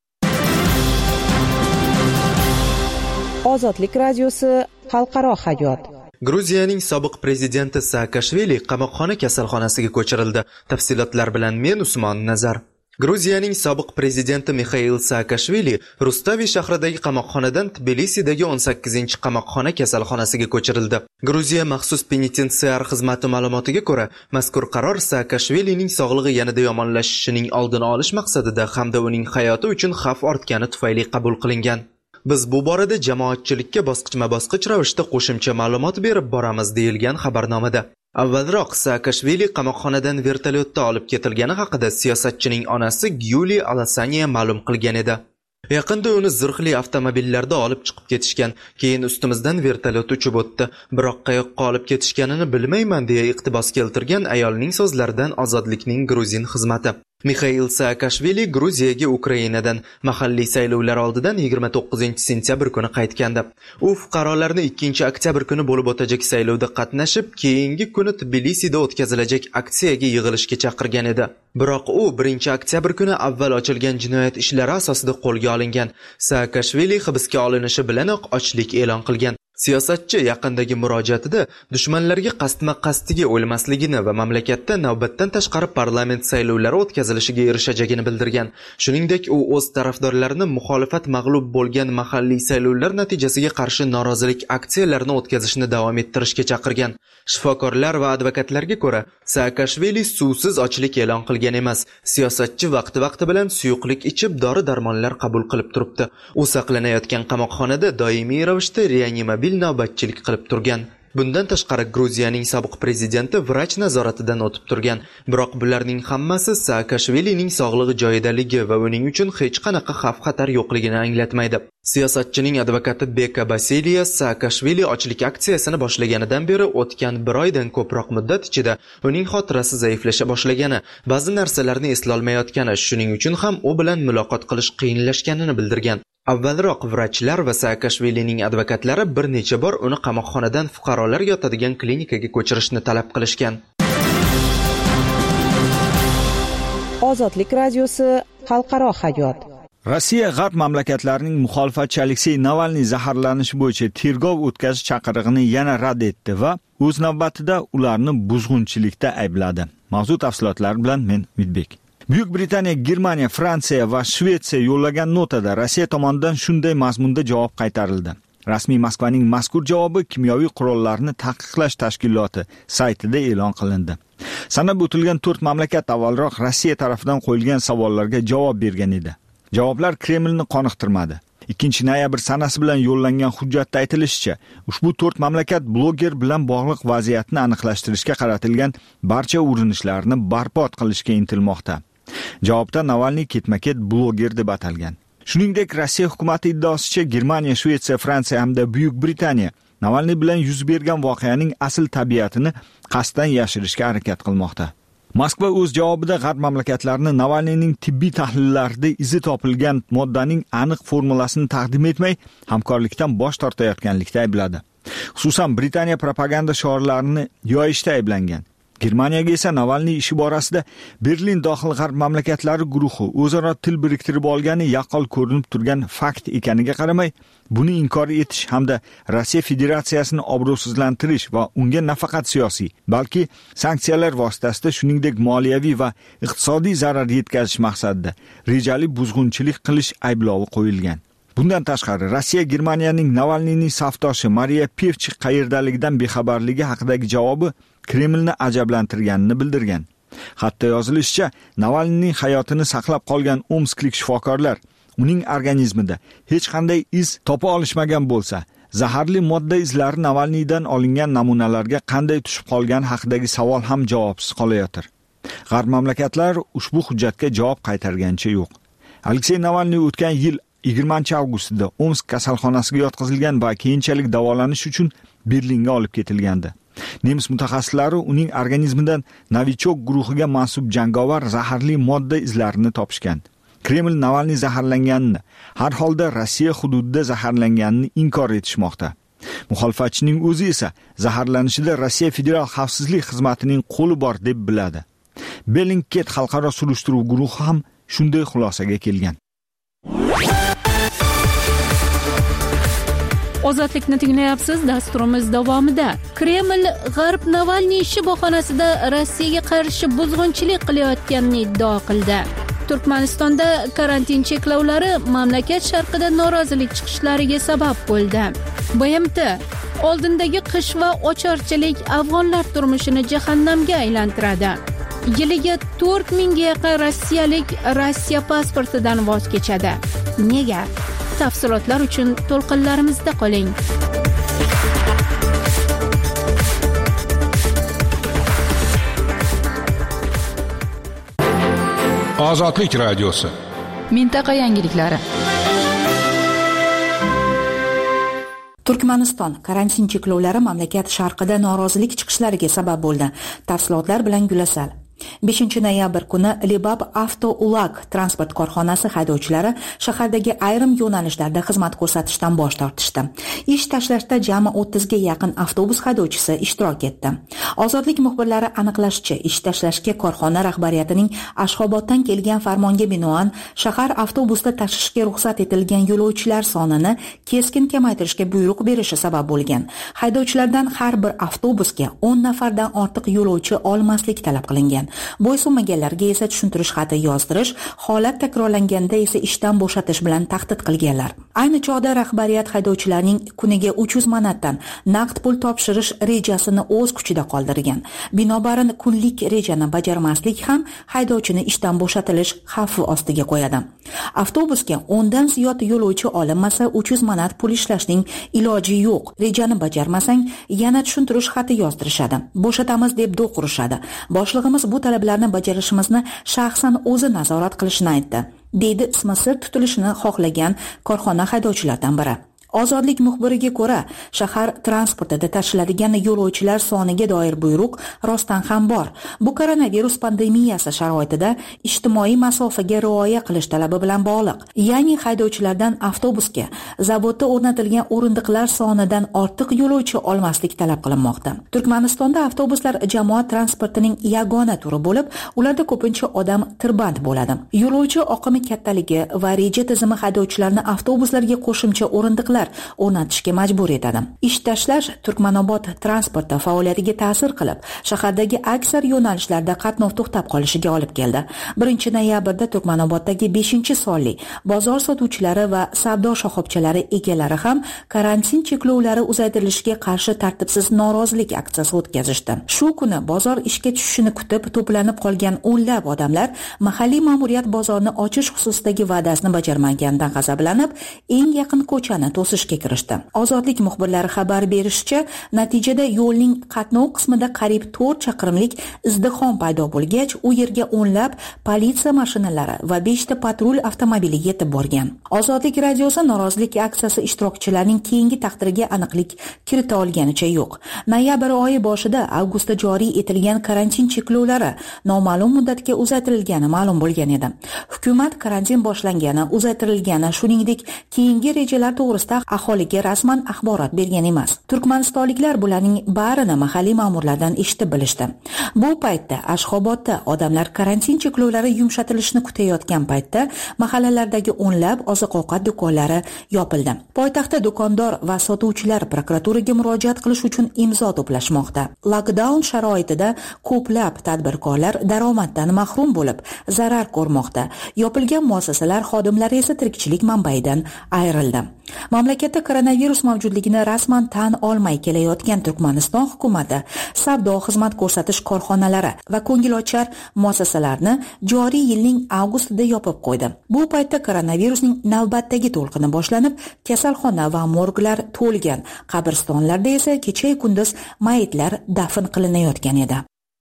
Ozodlik radiosi xalqaro hayot. Gruziyaning sobiq prezidenti Saakashvili qamoqxona kasalxonasiga ko'chirildi. Tafsilotlar bilan men Usmon Nazar. Gruziyaning sobiq prezidenti Mixail Saakashvili Rustavi shahridagi qamoqxonadan Tbilisidagi 18-qamoqxona kasalxonasiga ko'chirildi. Gruziya maxsus penitensiar xizmati ma'lumotiga ko'ra, mazkur qaror Saakashvilining sog'lig'i yanada yomonlashishining oldini olish maqsadida hamda uning hayoti uchun xavf ortgani tufayli qabul qilingan. Biz bu borada jamoatchilikka bosqichma-bosqich ravishda qo'shimcha ma'lumot berib boramiz, deyilgan xabarnomada. Avvalroq Saakashvili qamoqxonadan vertolyotda olib ketilgani haqida siyosatchining onasi Gyuli Alasaniya ma'lum qilgan edi. Yaqinda uni zirhli avtomobillarda olib chiqib ketishgan, keyin ustimizdan vertolyot uchib o'tdi. Biroq qayoqqa olib ketishganini bilmayman deya iqtibos keltirgan ayolning so'zlaridan Ozodlikning gruzin xizmati. Mixail Saakashvili Gruziyaga Ukrainadan mahalliy saylovlar oldidan 29-sentyabr kuni qaytgandi. U fuqarolarni 2-oktyabr kuni bo'lib o'tajak saylovda qatnashib, keyingi kuni Tbilisida o'tkazilajak aksiyaga yig'ilishga chaqirgan edi. Biroq u 1-oktyabr kuni avval ochilgan jinoyat ishlari asosida qo'lga olingan. Saakashvili hibsga olinishi bilanoq ochlik e'lon qilgan. Siyosatchi yaqindagi murojaatida dushmanlarga qasdma-qasdiga o'lmasligini va mamlakatda navbatdan tashqari parlament saylovlari o'tkazilishiga erishajagini bildirgan. Shuningdek, u o'z tarafdorlarini muxolifat mag'lub bo'lgan mahalliy saylovlar natijasiga qarshi norozilik aksiyalarini o'tkazishni davom ettirishga chaqirgan. Shifokorlar va advokatlarga ko'ra, Saakashvili suvsiz ochlik e'lon qilgan emas. Siyosatchi vaqti bilan suyuqlik ichib, dori-darmonlar qabul qilib turibdi. U saqlanayotgan qamoqxonada doimiy ravishda reanimatsiya navbatchilik qilib turgan. Bundan tashqari Gruziyaning sobiq prezidenti vrach nazoratidan o'tib turgan. Biroq bularning hammasi Saakashvilining sog'lig'i joyidaligi va uning uchun hech qanaqa xavf-xatar yo'qligini anglatmaydi. Siyosatchining advokati Beka Basiliya Saakashvili ochlik aksiyasini boshlaganidan beri o'tgan 1 oydan ko'proq muddat ichida uning xotirasi zaiflasha boshlagani, ba'zi narsalarni eslolmayotgani, shuning uchun ham u bilan muloqot qilish qiyinlashganini bildirgan. Avvalroq vrachlar va Saakashvilining advokatlari bir necha bor uni qamoqxonadan fuqarolar yotadigan klinikaga ko'chirishni talab qilishgan. Ozodlik radiosi xalqaro hayot. Rossiya g'arb mamlakatlarining muxolifatchi Aleksey Navalniy zaharlanishi bo'yicha tergov o'tkazish chaqirig'ini yana rad etdi va o'z navbatida ularni buzg'unchilikda aybladi. Mavzu tafsilotlari bilan men Umidbek. Buyuk Britaniya, Germaniya, Fransiya va Shvetsiya yo'llagan notada Rossiya tomonidan shunday mazmunda javob qaytarildi. Rasmiy Moskvaning mazkur javobi kimyoviy qurollarni taqiqlash tashkiloti saytida e'lon qilindi. Sanab o'tilgan 4 mamlakat avvalroq Rossiya tarafidan qo'yilgan savollarga javob bergan edi. Javoblar Kremlni qoniqtirmadi. 2 noyabr sanasi bilan yo'llangan hujjatda aytilishicha, ushbu 4 mamlakat bloger bilan bog'liq vaziyatni aniqlashtirishga qaratilgan barcha urinishlarni barbod qilishga intilmoqda. Javobda Navalniy ketma-ket bloger deb atalgan. Shuningdek, Rossiya hukumati iddaosicha Germaniya, Shvetsiya, Fransiya hamda Buyuk Britaniya Navalniy bilan yuz bergan voqeaning asl tabiatini qasddan yashirishga harakat qilmoqda. Moskva o'z javobida g'arb mamlakatlarini Navalniyning tibbiy tahlillarida izi topilgan moddaning aniq formulasini taqdim etmay, hamkorlikdan bosh tortayotganlikda aybladi. Xususan, Britaniya propaganda shiorlarini yoyishda ayblangan. Germaniyaga esa Navalniy ishi borasida Berlin dohil g'arb mamlakatlari guruhi o'zaro til biriktirib olgani yaqqol ko'rinib turgan fakt ekaniga qaramay, buni inkor etish hamda Rossiya Federatsiyasini obro'sizlantirish va unga nafaqat siyosiy, balki sanksiyalar vositasida shuningdek moliyaviy va iqtisodiy zarar yetkazish maqsadida rejali buzg'unchilik qilish ayblovi qo'yilgan. Bundan tashqari, Rossiya Germaniyaning Navalniyning safdoshi Mariya Pevchik qayerdaligidan bexabarligi haqidagi javobi Kremlni ajablantirganini bildirgan. Xatda yozilishicha, Navalniyning hayotini saqlab qolgan omsklik shifokorlar uning organizmida hech qanday iz topa olishmagan bo'lsa, zaharli modda izlari Navalniydan olingan namunalarga qanday tushib qolgani haqidagi savol ham javobsiz qolayotir. G'arb mamlakatlar ushbu hujjatga javob qaytargancha yo'q. Aleksey Navalniy o'tgan yil 20-avgustida Omsk kasalxonasiga yotqizilgan va keyinchalik davolanish uchun Berlinga olib ketilgandi. Nemis mutaxassislari uning organizmidan Novichok guruhiga mansub jangovar zaharli modda izlarini topishgan. Kreml Navalniy zaharlanganini, har holda Rossiya hududida zaharlanganini inkor etishmoqda. Muxolifatchining o'zi esa zaharlanishida Rossiya Federal xavfsizlik xizmatining qo'li bor deb biladi. Bellingcat xalqaro surishtiruv guruhi ham shunday xulosaga kelgan. Ozodlikni tinglayapsiz. Dasturimiz davomida Kreml G'arb Navalniy ishi bahonasida Rossiyaga qarshi buzg'unchilik qilayotganini iddao qildi. Turkmanistonda karantin cheklovlari mamlakat sharqida norozilik chiqishlariga sabab bo'ldi. BMT oldindagi qish va ocharchilik afg'onlar turmushini jahannamga aylantiradi. Yiliga 4000 ga yaqin rossiyalik Rossiya pasportidan voz kechadi. Nega? Tafsilotlar uchun to'lqinlarimizda qoling. Ozodlik radiosi. Mintaqa yangiliklari. Turkmaniston karantin cheklovlari mamlakat sharqida norozilik chiqishlariga sabab bo'ldi. Tafsilotlar bilan Gulasal. 5 noyabr kuni Libab Avto Ulak transport korxonasi haydovchilari shahardagi ayrim yo'nalishlarda xizmat ko'rsatishdan bosh tortishdi. Ish tashlashda jami 30 ga yaqin avtobus haydovchisi ishtirok etdi. Ozodlik muxbirlari aniqlashicha, ish tashlashga korxona rahbariyatining Ashxoboddan kelgan farmonga binoan shahar avtobusda tashishga ruxsat etilgan yo'lovchilar sonini keskin kamaytirishga buyruq berishi sabab bo'lgan. Haydovchilardan har bir avtobusga 10 nafardan ortiq yo'lovchi olmaslik talab qilingan. Bo'ysunmaganlarga esa tushuntirish xati yozdirish, holat takrorlanganda esa ishdan bo'shatish bilan tahdid qilganlar. Ayni chog'da rahbariyat haydovchilarning kuniga 300 manatdan naqd pul topshirish rejasini o'z kuchida qoldirgan. Binobarin kunlik rejani bajarmaslik ham haydovchini ishdan bo'shatilish xavfi ostiga qo'yadi. Avtobusga 10 dan ziyod yo'lovchi olinmasa 300 manat pul ishlashning iloji yo'q. Rejani bajarmasang yana tushuntirish xati yozdirishadi. Bo'shatamiz deb do'q urishadi. Boshlig'imiz bu talablarni bajarishimizni shaxsan o'zi nazorat qilishini aytdi, deydi ismi sir tutilishini xohlagan korxona haydovchilaridan biri. Ozodlik muxbiriga ko'ra, shahar transportida tashiladigan yo'lovchilar soniga doir buyruq rostdan ham bor. Bu koronavirus pandemiyasi sharoitida ijtimoiy masofaga rioya qilish talabi bilan bog'liq. Ya'ni haydovchilardan avtobusga zavodda o'rnatilgan o'rindiqlar sonidan ortiq yo'lovchi olmaslik talab qilinmoqda. Turkmanistonda avtobuslar jamoat transportining yagona turi bo'lib, ularda ko'pincha odam tirband bo'ladi. Yo'lovchi oqimi kattaligi va reja tizimi haydovchilarni avtobuslarga qo'shimcha o'rindiqlar o'rnatishga majbur etadi. Ish tashlash Turkmanobod transporti faoliyatiga ta'sir qilib, shahardagi aksar yo'nalishlarda qatnov to'xtab qolishiga olib keldi. 1-noyabrda Turkmanoboddagi 5-sonli bozor sotuvchilari va savdo shoxobchalari egalari ham karantin cheklovlari uzaytirilishiga qarshi tartibsiz norozilik aksiyasi o'tkazishdi. Shu kuni bozor ishga tushishini kutib to'planib qolgan o'nlab odamlar mahalliy ma'muriyat bozorni ochish xususidagi va'dasini bajarmaganidan g'azablanib, eng yaqin ko'chani to'sishga kirishdi. Ozodlik muxbirlari xabar berishicha, natijada yo'lning qatnov qismida qariyb 4 chaqirimlik izdihom paydo bo'lgach, u yerga o'nlab politsiya mashinalari va 5 ta patrul avtomobili yetib borgan. Ozodlik radiosi norozilik aksiyasi ishtirokchilarining keyingi taqdiriga aniqlik kirita olganicha yo'q. Noyabr oyi boshida avgustda joriy etilgan karantin cheklovlari noma'lum muddatga uzaytirilgani ma'lum bo'lgan edi. Hukumat karantin boshlangani, uzaytirilgani, shuningdek, keyingi rejalar to'g'risida aholiga rasman axborot bergan emas. Turkmanistonliklar bularning barini mahalliy ma'murlardan eshitib bilishdi. Bu paytda Ashxobodda odamlar karantin cheklovlari yumshatilishini kutayotgan paytda mahallalardagi o'nlab oziq-ovqat do'konlari yopildi. Poytaxtda do'kondor va sotuvchilar prokuraturaga murojaat qilish uchun imzo to'plashmoqda. Lockdown sharoitida ko'plab tadbirkorlar daromaddan mahrum bo'lib, zarar ko'rmoqda. Yopilgan muassasalar xodimlari esa tirikchilik manbaidan ayrildi. Mamlakatda koronavirus mavjudligini rasman tan olmay kelayotgan Turkmaniston hukumati savdo xizmat ko'rsatish korxonalari va ko'ngilochar muassasalarni joriy yilning avgustida yopib qo'ydi. Bu paytda koronavirusning navbatdagi to'lqini boshlanib, kasalxona va morglar to'lgan. Qabristonlarda esa kecha-yu kunduz mayitlar dafn qilinayotgan edi.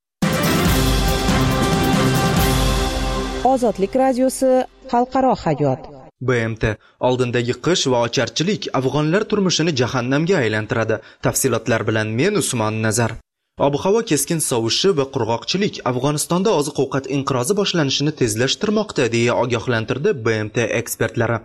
Ozodlik radiosi xalqaro hayot. BMT oldindagi qish va ocharchilik afg'onlar turmushini jahannamga aylantiradi. Tafsilotlar bilan men Usmon Nazar. Ob-havo keskin sovishi va qurg'oqchilik Afg'onistonda oziq-ovqat inqirozi boshlanishini tezlashtirmoqda, deya ogohlantirdi BMT ekspertlari.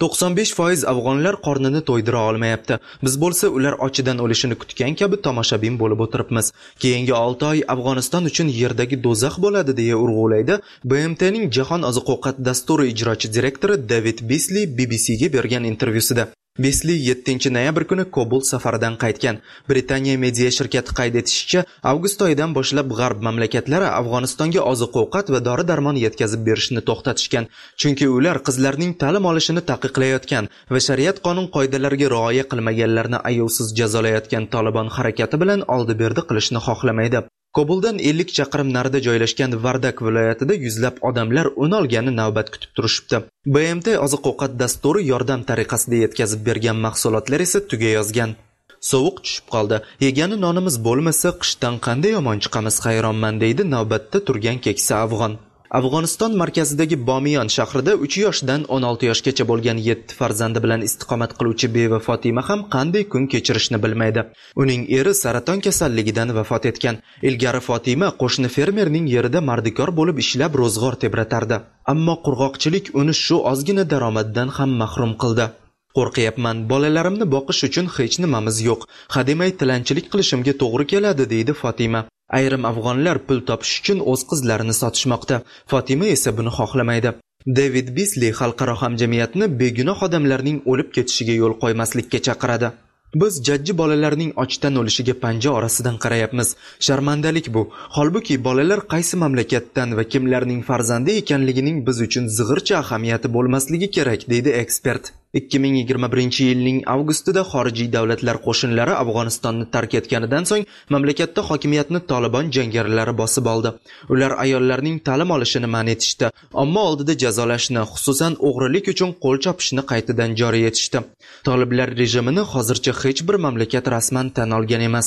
95% afg'onlar qornini to'ydira olmayapti. Biz bo'lsa ular ochidan o'lishini kutgan kabi tomoshabin bo'lib o'tiribmiz. Keyingi 6 oy Afg'oniston uchun yerdagi do'zax bo'ladi, deya urg'ulaydi BMTning Jahon oziq-ovqat dasturi ijrochi direktori David Beasley BBCga bergan intervyusida. Beasley 7-noyabr kuni Kobul safaridan qaytgan. Britaniya media shirkati qayd etishicha, avgust oyidan boshlab g'arb mamlakatlari Afg'onistonga oziq-ovqat va dori-darmon yetkazib berishni to'xtatishgan, chunki ular qizlarning ta'lim olishini taqiqlayotgan va shariat qonun qoidalariga rioya qilmaganlarni ayovsiz jazolayotgan Taliban harakati bilan oldi-berdi qilishni xohlamaydi. Kobuldan 50 chaqirim narida joylashgan Vardak viloyatida yuzlab odamlar un olgani navbat kutib turishibdi. BMT oziq-ovqat dasturi yordam tariqasida yetkazib bergan mahsulotlar esa tugayozgan. Sovuq tushib qoldi. Yegani nonimiz bo'lmasa, qishdan qanday yomon chiqamiz, hayronman, deydi navbatda turgan keksa afg'on. Afg'oniston markazidagi Bomiyon shahrida 3 yoshdan 16 yoshgacha bo'lgan 7 farzandi bilan istiqomat qiluvchi beva Fatima ham qanday kun kechirishni bilmaydi. Uning eri saraton kasalligidan vafot etgan. Ilgari Fatima qo'shni fermerning yerida mardikor bo'lib ishlab ro'zg'or tebratardi. Ammo qurg'oqchilik uni shu ozgina daromaddan ham mahrum qildi. Qo'rqyapman, bolalarimni boqish uchun hech nimamiz yo'q. Hademay tilanchilik qilishimga to'g'ri keladi, deydi Fatima. Ayrim afg'onlar pul topish uchun o'z qizlarini sotishmoqda. Fatima esa buni xohlamaydi. David Beasley xalqaro hamjamiyatni begunoh odamlarning o'lib ketishiga yo'l qo'ymaslikka chaqiradi. Biz jajji bolalarning ochdan o'lishiga panja orasidan qarayapmiz. Sharmandalik bu. Holbuki bolalar qaysi mamlakatdan va kimlarning farzandi ekanligining biz uchun zig'ircha ahamiyati bo'lmasligi kerak, deydi ekspert. 2021-yilning avgustida xorijiy davlatlar qo'shinlari Afg'onistonni tark etganidan so'ng mamlakatda hokimiyatni Taliban jangarilari bosib oldi. Ular ayollarning ta'lim olishini man etishdi, ammo oldida jazolashni, xususan o'g'rilik uchun qo'l chopishni qaytadan joriy etishdi. Toliblar rejimini hozircha hech bir mamlakat rasman tan olgan emas.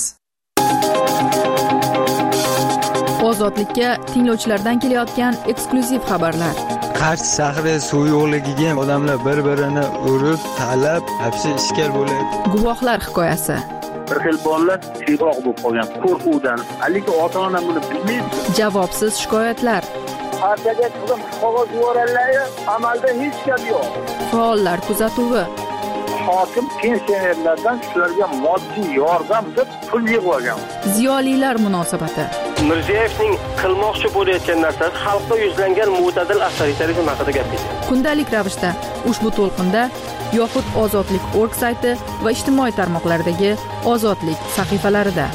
Ozodlikka tinglovchilardan kelayotgan eksklyuziv xabarlar. Qarshi shahri suv yo'qligiga odamlar bir-birini urib, talab, hapsi ishkal bo'lyapti. Guvohlar hikoyasi. Bir xil bolalar siyroq bo'lib qolgan qo'rquvdan. Lekin ota-ona buni bilmaydi. Javobsiz shikoyatlar. Partiyaga chiqib qog'oz yuborganlar, amalda hech gap yo'q. Faollar kuzatuvi. Hokim pensionerlardan shularga moddiy yordam deb pul yig'ib olgan. Ziyolilar munosabati. Mirziyoyevning qilmoqchi bo'layotgan narsasi xalqqa yuzlangan mo'tadil avtoritarizm haqida gapirdi. Kundalik ravishda ushbu to'lqinda yoxud ozodlik.org sayti va ijtimoiy tarmoqlardagi ozodlik sahifalarida.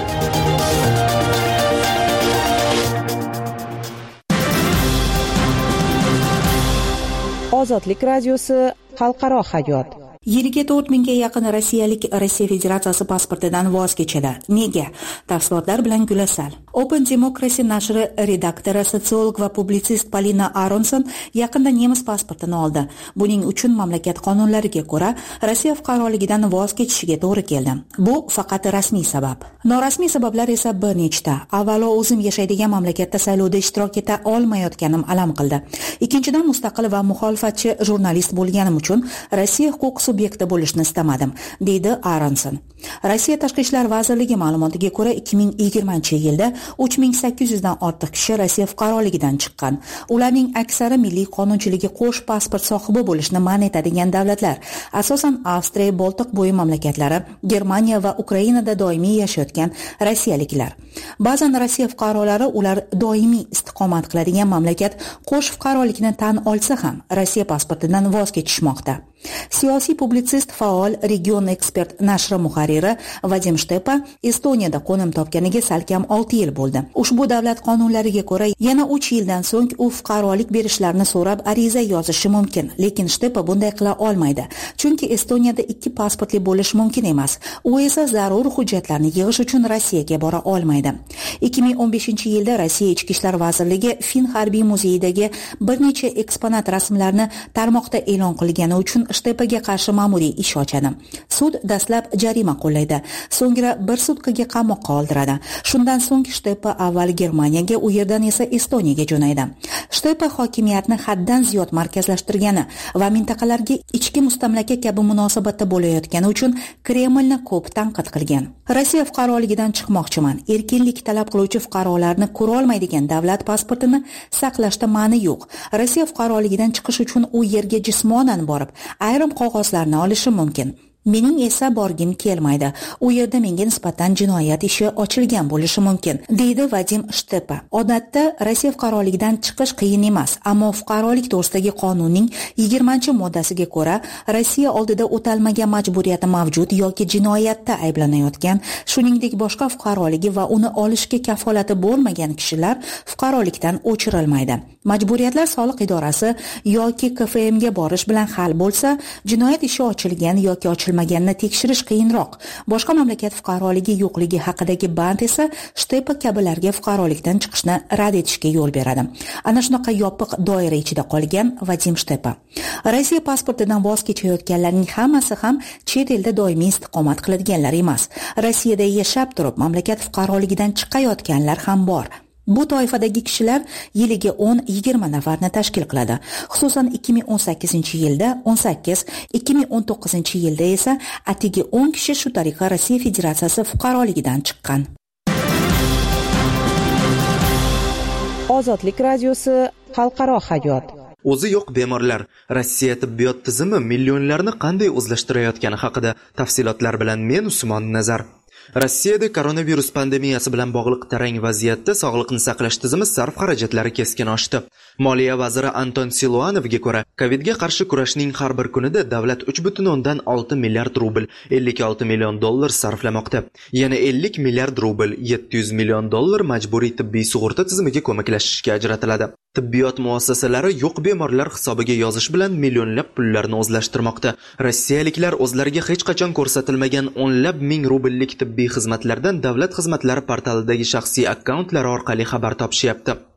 Ozodlik radiosi xalqaro hayot. Yiliga 4000 ga yaqin rossiyalik Rossiya Federatsiyasi pasportidan voz kechadi. Nega? Tafsilotlar bilan Gulasal. Open Democracy nashri redaktori, sotsiolog va publitsist Polina Aronson yaqinda nemis pasportini oldi. Buning uchun mamlakat qonunlariga ko'ra Rossiya fuqaroligidan voz kechishiga to'g'ri keldi. Bu faqat rasmiy sabab. Norasmiy sabablar esa bir nechta. Avvalo, o'zim yashaydigan mamlakatda saylovda ishtirok eta olmayotganim alam qildi. Ikkinchidan, mustaqil va muxolifatchi jurnalist bo'lganim uchun Rossiya huquq subyekti bo'lishni istamadim, deydi Aronson. Rossiya Tashqi ishlar vazirligi ma'lumotiga ko'ra 2020-yilda 3800 dan ortiq kishi Rossiya fuqaroligidan chiqqan. Ularning aksari milliy qonunchiligi qo'sh pasport sohibi bo'lishni man etadigan davlatlar, asosan Avstriya, Boltiq bo'yi mamlakatlari, Germaniya va Ukrainada doimiy yashayotgan rossiyaliklar. Ba'zan Rossiya fuqarolari ular doimiy istiqomat qiladigan mamlakat qo'sh fuqarolikni tan olsa ham Rossiya pasportidan voz kechishmoqda. Siyosiy publitsist, faol, Region Ekspert nashri muharriri Vadim Shtepa Estoniyada qo'nim topganiga salkam 6 yil bo'ldi. Ushbu davlat qonunlariga ko'ra yana 3 yildan so'ng u fuqarolik berishlarini so'rab ariza yozishi mumkin, lekin Shtepa bunday qila olmaydi, chunki Estoniyada 2 pasportli bo'lish mumkin emas. U esa zarur hujjatlarni yig'ish uchun Rossiyaga bora olmaydi. 2015-yilda Rossiya Ichki ishlar vazirligi Fin harbiy muzeyidagi bir necha eksponat rasmlarni tarmoqda e'lon qilgani uchun Shtepaga qarshi ma'muriy ish ochadi. Sud dastlab jarima qo'llaydi, so'ngra bir sutkaga qamoqqa oldiradi. Shundan so'ng Shtepa avval Germaniyaga, u yerdan esa Estoniyaga jo'naydi. Shtepa hokimiyatni haddan ziyod markazlashtirgani va mintaqalarga ichki mustamlaka kabi munosabatda bo'layotgani uchun Kremlni ko'p tanqid qilgan. Rossiya fuqaroligidan chiqmoqchiman. Erkinlik talab qiluvchi fuqarolarni ko'ra olmaydigan davlat pasportini saqlashda ma'ni yo'q. Rossiya fuqaroligidan chiqish uchun u yerga jismonan borib ayrim qog'ozlarni olishi mumkin. Mening esa borgim kelmaydi. U yerda menga nisbatan jinoyat ishi ochilgan bo'lishi mumkin, deydi Vadim Shtepa. Odatda Rossiya fuqaroligidan chiqish qiyin emas, ammo fuqarolik to'g'risidagi qonunning 20-moddasiga ko'ra Rossiya oldida o'talmagan majburiyati mavjud yoki jinoyatda ayblanayotgan, shuningdek boshqa fuqaroligi va uni olishga kafolati bo'lmagan kishilar fuqarolikdan o'chirilmaydi. Majburiyatlar soliq idorasi yoki KFMga borish bilan hal bo'lsa, jinoyat ishi ochilgan yoki ochilmaganini tekshirish qiyinroq. Boshqa mamlakat fuqaroligi yo'qligi haqidagi band esa Shtepa kabilarga fuqarolikdan chiqishni rad etishga yo'l beradi. Ana shunaqa yopiq doira ichida qolgan Vadim Shtepa. Rossiya pasportidan voz kechayotganlarning hammasi ham chet elda doimiy istiqomat qiladiganlar emas. Rossiyada yashab turib mamlakat fuqaroligidan chiqayotganlar ham bor. Bu toifadagi kishilar yiliga 10-20 nafarni tashkil qiladi. Xususan 2018-yilda 18, 2019-yilda esa atigi 10 kishi shu tariqa Rossiya Federatsiyasi fuqaroligidan chiqqan. Ozodlik radiosi xalqaro hayot. O'zi yo'q bemorlar Rossiya tibbiyot tizimi millionlarni qanday o'zlashtirayotgani haqida tafsilotlar bilan men Usmon Nazar. Rossiyada koronavirus pandemiyasi bilan bog'liq tarang vaziyatda sog'liqni saqlash tizimi sarf xarajatlari keskin oshdi. Moliya vaziri Anton Siluanovga ko'ra, Covidga qarshi kurashning har bir kunida davlat 3,6 milliard rubl, 56 million dollar sarflamoqda. Yana 50 milliard rubl, 700 million dollar majburiy tibbiy sug'urta tizimiga ko'maklashishga ajratiladi. Tibbiyot muassasalari yo'q bemorlar hisobiga yozish bilan millionlab pullarni o'zlashtirmoqda. Rossiyaliklar o'zlariga hech qachon ko'rsatilmagan o'nlab ming rubllik tibbiy xizmatlardan davlat xizmatlari portalidagi shaxsiy akkauntlari orqali xabar topishyapti.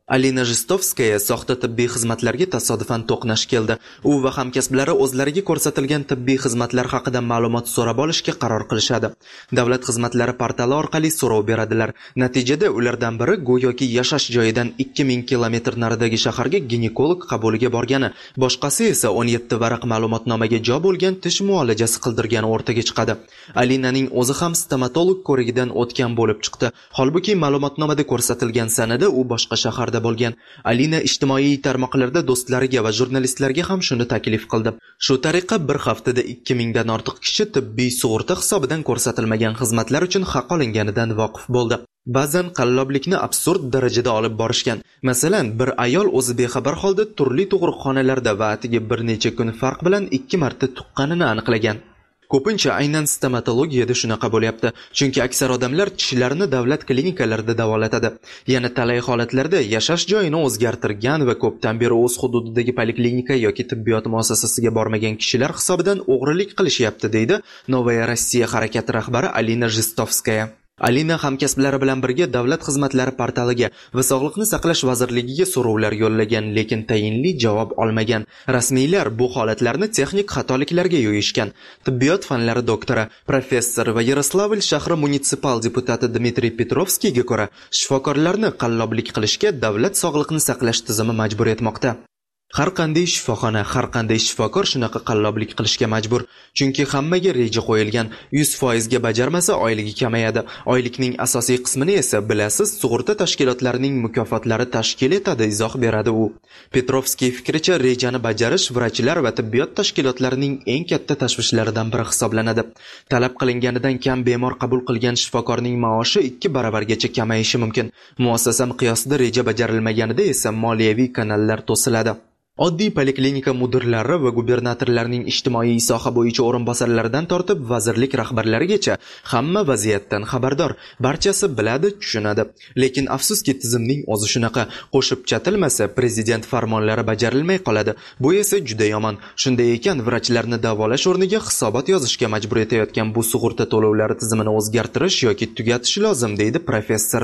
Alina Zhistovskaya soxta tibbiy xizmatlarga tasodifan to'qnash keldi. U va hamkasblari o'zlariga ko'rsatilgan tibbiy xizmatlar haqida ma'lumot so'rab olishga qaror qilishadi. Davlat xizmatlari portali orqali so'rov beradilar. Natijada ulardan biri go'yoki yashash joyidan 2000 kilometr naridagi shaharga ginekolog qabuliga borgani, boshqasi esa 17 varaq ma'lumotnomaga jo bo'lgan tish muolajasi qildirgani o'rtaga chiqadi. Alinaning o'zi ham stomatolog ko'rigidan o'tgan bo'lib chiqdi. Holbuki ma'lumotnomada ko'rsatilgan sanada u boshqa shaharda bo'lgan. Alina ijtimoiy tarmoqlarda do'stlariga va jurnalistlarga ham shuni taklif qildi. Shu tariqa bir haftada 2000 dan ortiq kishi tibbiy sug'urta hisobidan ko'rsatilmagan xizmatlar uchun haq olinganidan voqif bo'ldi. Ba'zan qalloblikni absurd darajada olib borishgan. Masalan, bir ayol o'zi bexabar holda turli tug'ruqxonalarda va atigi bir necha kun farq bilan 2 marta tuqqanini aniqlagan. Ko'pincha aynan stomatologiyada shunaqa bo'lyapti, chunki aksar odamlar tishlarini davlat klinikalarida davolatadi. Yana talay holatlarda yashash joyini o'zgartirgan va ko'pdan beri o'z hududidagi poliklinika yoki tibbiyot muassasasiga bormagan kishilar hisobidan o'g'rilik qilishyapti, deydi Novaya Rossiya harakati rahbari Alina Zhistovskaya. Alina hamkasblari bilan birga davlat xizmatlari portaliga va Sog'liqni saqlash vazirligiga so'rovlar yo'llagan, lekin tayinli javob olmagan. Rasmiylar bu holatlarni texnik xatoliklarga yo'yishgan. Tibbiyot fanlari doktori, professor va Yaroslavl shahri munisipal deputati Dmitriy Petrovskiyga ko'ra, shifokorlarni qalloblik qilishga davlat sog'liqni saqlash tizimi majbur etmoqda. Har qanday shifoxona, har qanday shifokor shunaqa qalloblik qilishga majbur. Chunki hammaga reja qo'yilgan. 100% ga bajarmasa oyligi kamayadi. Oylikning asosiy qismini esa bilasiz, sug'urta tashkilotlarining mukofotlari tashkil etadi, izoh beradi u. Petrovskiy fikricha, rejani bajarish vrachlar va tibbiyot tashkilotlarining eng katta tashvishlaridan biri hisoblanadi. Talab qilinganidan kam bemor qabul qilgan shifokorning maoshi 2 baravargacha kamayishi mumkin. Muassasa miqyosida reja bajarilmaganida esa moliyaviy kanallar to'siladi. Oddiy poliklinika mudirlari va gubernatorlarning ijtimoiy soha bo'yicha o'rinbosarlaridan tortib vazirlik rahbarlarigacha hamma vaziyatdan xabardor, barchasi biladi, tushunadi. Lekin afsuski tizimning o'zi shunaqa, qo'shib chatilmasa prezident farmonlari bajarilmay qoladi. Bu esa juda yomon. Shunday ekan, vrachlarni davolash o'rniga hisobot yozishga majbur etayotgan bu sug'urta to'lovlari tizimini o'zgartirish yoki tugatish lozim, deydi professor.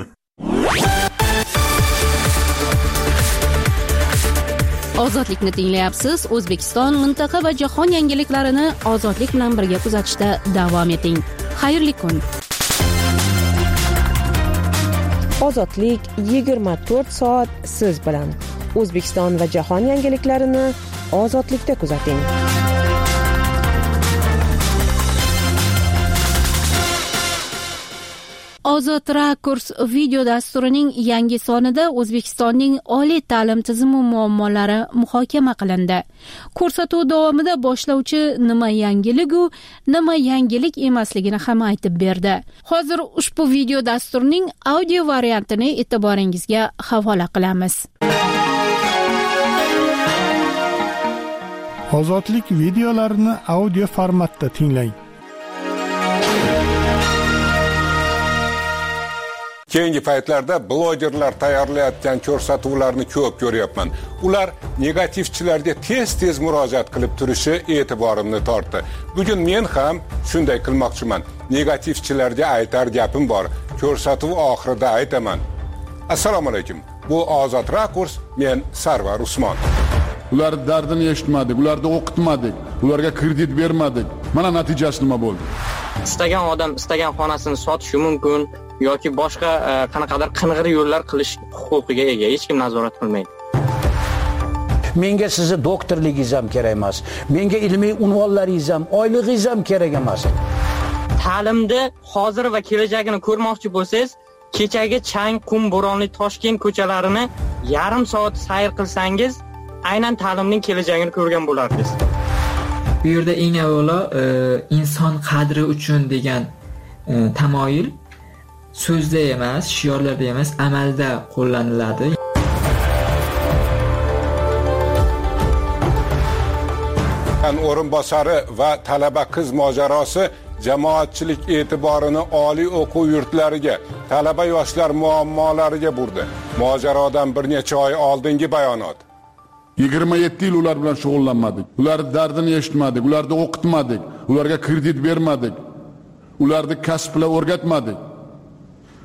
Ozodlikni tinglayapsiz. O'zbekiston, mintaqa va jahon yangiliklarini ozodlik bilan birga kuzatishda davom eting. Xayrli kun. Ozodlik 24 soat siz bilan. O'zbekiston va jahon yangiliklarini ozodlikda kuzating. Ozod Rakurs video dasturining yangi sonida O'zbekistonning oliy ta'lim tizimi muammolari muhokama qilindi. Ko'rsatuv davomida boshlovchi nima yangilik-u, nima yangilik emasligini ham aytib berdi. Hozir ushbu video dasturning audio variantini e'tiboringizga havola qilamiz. Ozodlik videolarini audio formatda tinglang. Keyingi paytlarda blogerlar tayyorlayotgan ko'rsatuvlarni ko'p ko'ryapman. Ular negativchilarga tez-tez murojaat qilib turishi e'tiborimni tortdi. Bugun men ham shunday qilmoqchiman. Negativchilarga aytar gapim bor. Ko'rsatuv oxirida aytaman. Assalomu alaykum. Bu Ozod Rakurs, men Sarvar Usmon. Ular dardini eshitmadik, ularni o'qitmadik, ularga kredit bermadik. Mana natijasi nima bo'ldi? Istagan odam istagan xonasini sotishi mumkin yoki boshqa qanaqadir qing'ir yo'llar qilish huquqiga ega. Hech kim nazorat qilmaydi. Menga sizni doktorligingiz ham kerak emas. Menga ilmiy unvonlaringiz ham, oyligingiz ham kerak emas. Ta'limda hozir va kelajagini ko'rmoqchi bo'lsangiz, kechagi chang, qum, bo'ronli Toshkent ko'chalarini yarim soat sayr qilsangiz, aynan ta'limning kelajagini ko'rgan bo'lardingiz. Bu yerda eng avvalo inson qadri uchun degan tamoyil so'zda emas, shiorlarda emas, amalda qo'llaniladi. O'rinbosari va talaba qiz mojarosi jamoatchilik e'tiborini oliy o'quv yurtlariga, talaba yoshlar muammolariga burdi. Mojarodan bir necha oy oldingi bayonot. 27 yil ular bilan shug'ullanmadik. Ular dardini eshitmadik, ularni o'qitmadik, ularga kredit bermadik. Ularni kasb bilan o'rgatmadik.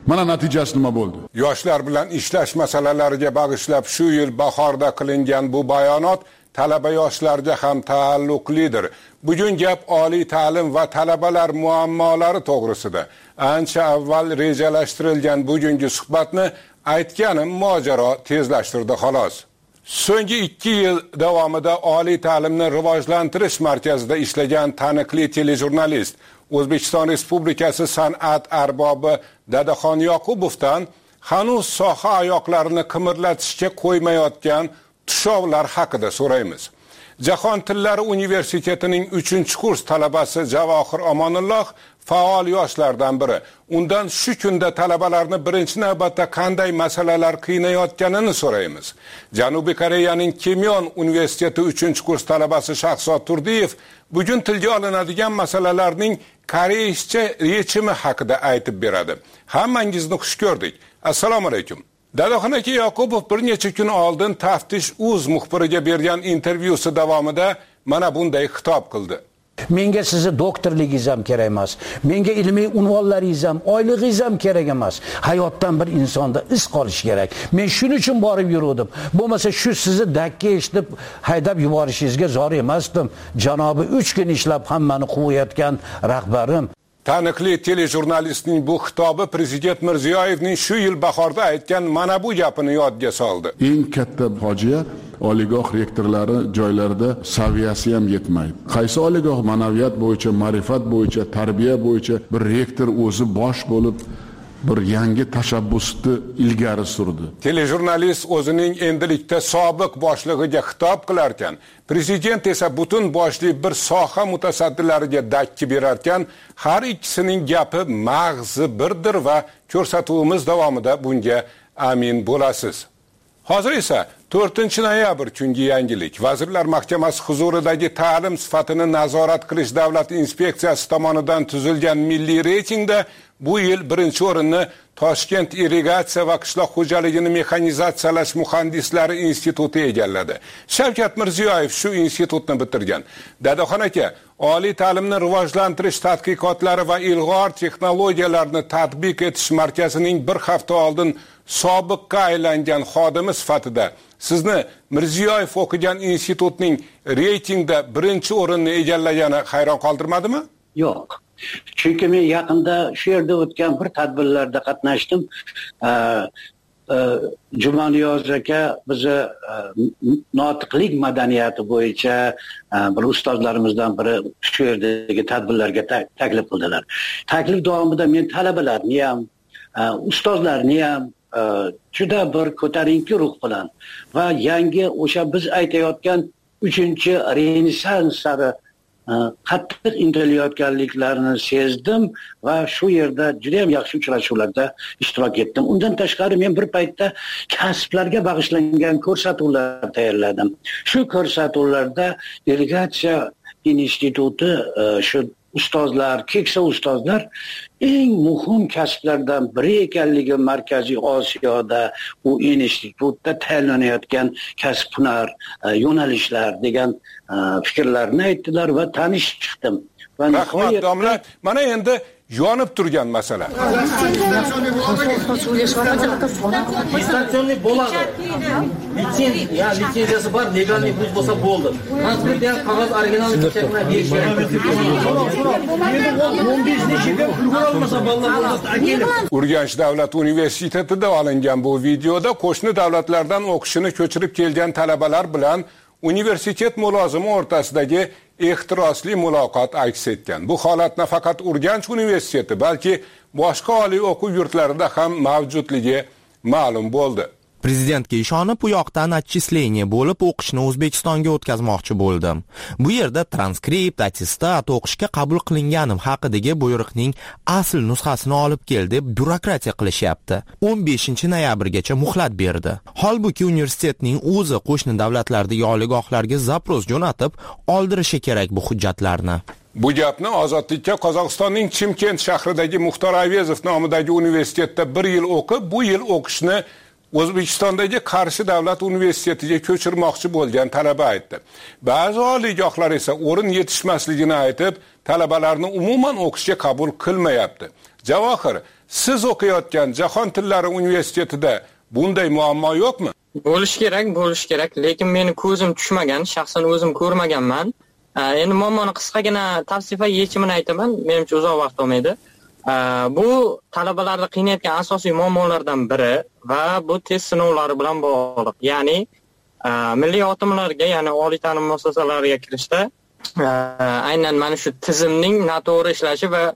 Mana natijasi nima bo'ldi? Yoshlar bilan ishlash masalalariga bag'ishlab shu yil bahorda qilingan bu bayonot talaba yoshlarga ham taalluqlidir. Bugun gap oliy ta'lim va talabalar muammolari to'g'risida. Ancha avval rejalashtirilgan bugungi suhbatni aytganim mojaro tezlashtirdi xolos. So'nggi 2 yil davomida oliy ta'limni rivojlantirish markazida ishlagan taniqli telejurnalist O'zbekiston Respublikasi san'at arbobi Dadaxon Yoqubovdan hanuz soha oyoqlarini qimirlatishga qo'ymayotgan tushovlar haqida so'raymiz. Jahon tillari universitetining 3-kurs talabasi Javohir Omonulloh faol yoshlardan biri. Undan shu kunda talabalarni birinchi navbatda qanday masalalar qiynayotganini so'raymiz. Janubiy Koreyaning Kimyon universiteti 3-kurs talabasi Shahzod Turdiyev bugun tilga olinadigan masalalarning koreyscha yechimi haqida aytib beradi. Hammangizni xush ko'rdik. Assalomu alaykum. Dadaxon aka Yoqubov bir necha kun oldin Taftish Uz muxbiriga bergan intervyusi davomida mana bunday xitob qildi. Menga sizni doktorligingiz ham kerak emas. Menga ilmiy unvonlaringiz ham, oyligingiz ham kerak emas. Hayotdan bir insonda iz qolish kerak. Men shuning uchun borib yurdim. Bo'lmasa shu sizni dakka eshitib haydab yuborishingizga zor emasdim. Janobi 3 kun ishlab hammani quvayotgan rahbarim. Taniqli telejurnalistning bu xitobi Prezident Mirziyoyevning shu yil bahorda aytgan mana bu gapini yodga soldi. Eng katta fojia oligoh rektorlari joylarda saviyasi ham yetmaydi. Qaysi oligoh ma'naviyat bo'yicha, ma'rifat bo'yicha, tarbiya bo'yicha bir rektor o'zi bosh bo'lib bir yangi tashabbusni ilgari surdi. Telejurnalist o'zining endilikda sobiq boshlig'iga xitob qilar ekan, prezident esa butun boshli bir soha mutasaddilariga dakki berar ekan, har ikkisining gapi mag'zi birdir va ko'rsatuvimiz davomida bunga amin bo'lasiz. Hozir esa 4-noyabr kungi yangilik. Vazirlar Mahkamasi huzuridagi ta'lim sifatini nazorat qilish davlat inspeksiyasi tomonidan tuzilgan milliy reytingda bu yil birinchi o'rinni Toshkent irrigatsiya va qishloq xo'jaligini mexanizatsiyalash muhandislari instituti egalladi. Shavkat Mirziyoyev shu institutni bitirgan. Dadaxon aka, oliy ta'limni rivojlantirish tadqiqotlari va ilg'or texnologiyalarni tatbiq etish markazining bir hafta oldin sobiqqa aylangan xodimi sifatida sizni Mirziyoyev o'qigan institutning reytingda birinchi o'rinni egallagani hayron qoldirmadimi? Yo'q. Chunki men yaqinda shu yerda o'tgan bir tadbirlarda qatnashdim. Jumaniyoz aka bizni notiqlik madaniyati bo'yicha bir ustozlarimizdan biri shu yerdagi tadbirlarga taklif qildilar. Taklif davomida men talabalarni ham, ustozlarni ham juda bir ko'tarinki ruh bilan va yangi o'sha biz aytayotgan 3-renessans sari qattiq intilayotganliklarini sezdim va shu yerda juda ham yaxshi uchrashuvlarda ishtirok etdim. Undan tashqari men bir paytda kasblarga bag'ishlangan ko'rsatuvlar tayyorladim. Shu ko'rsatuvlarda irrigatsiya instituti shu ustozlar, keksa ustozlar eng muhim kasblardan biri ekanligi Markaziy Osiyoda u institutda tayyorlanayotgan kasb-hunar yo'nalishlar degan fikrlarni aytdilar va tanishib chiqdim. Va rahmat domla, mana endi yonib turgan masala. Distansionniy bo'ladi. Litsenziyasi bor, legalniy vuz bo'lsa bo'ldi. Transport qog'oz originalni chekmay berish kerak. 15-shiga ulgura olmasa bolalar Urganch davlat universitetida olingan bu videoda qo'shni davlatlardan o'qishini ko'chirib kelgan talabalar bilan universitet mulozimi o'rtasidagi ehtirosli muloqot aks etgan. Bu holat nafaqat Urganch universiteti, balki boshqa oliy o'quv yurtlarida ham mavjudligi ma'lum bo'ldi. Prezidentga ishonib u yoqdan отчисление bo'lib o'qishni O'zbekistonga o'tkazmoqchi bo'ldim. Bu yerda transkript, attestat o'qishga qabul qilinganim haqidagi buyruqning asl nusxasini olib kel deb byurokratiya qilishyapti. 15-noyabrgacha muhlat berdi. Holbuki universitetning o'zi qo'shni davlatlardagi oliygohlarga zapros jo'natib oldirishi kerak bu hujjatlarni. Bu gapni Ozodlikka Qozog'istonning Chimkent shahridagi Muxtor Avezov nomidagi universitetda 1 yil o'qib, bu yil o'qishni O'zbekistondagi Qarshi davlat universitetiga ko'chirmoqchi bo'lgan talaba aytdi. Ba'zi oliygohlar esa o'rin yetishmasligini aytib, talabalarni umuman o'qishga qabul qilmayapti. Javohir, siz o'qiyotgan Jahon tillari universitetida bunday muammo yo'qmi? Bo'lish kerak, lekin meni ko'zim tushmagan, shaxsan o'zim ko'rmaganman. Endi muammoni qisqagina tavsifa yechimini aytaman, menimcha uzoq vaqt olmaydi. Bu talabalarni qiynayotgan asosiy muammolardan biri va bu test sinovlari bilan bog'liq. Ya'ni milliy otimlarga, ya'ni oliy ta'lim muassasalariga kirishda aynan mana shu tizimning noto'g'ri ishlashi va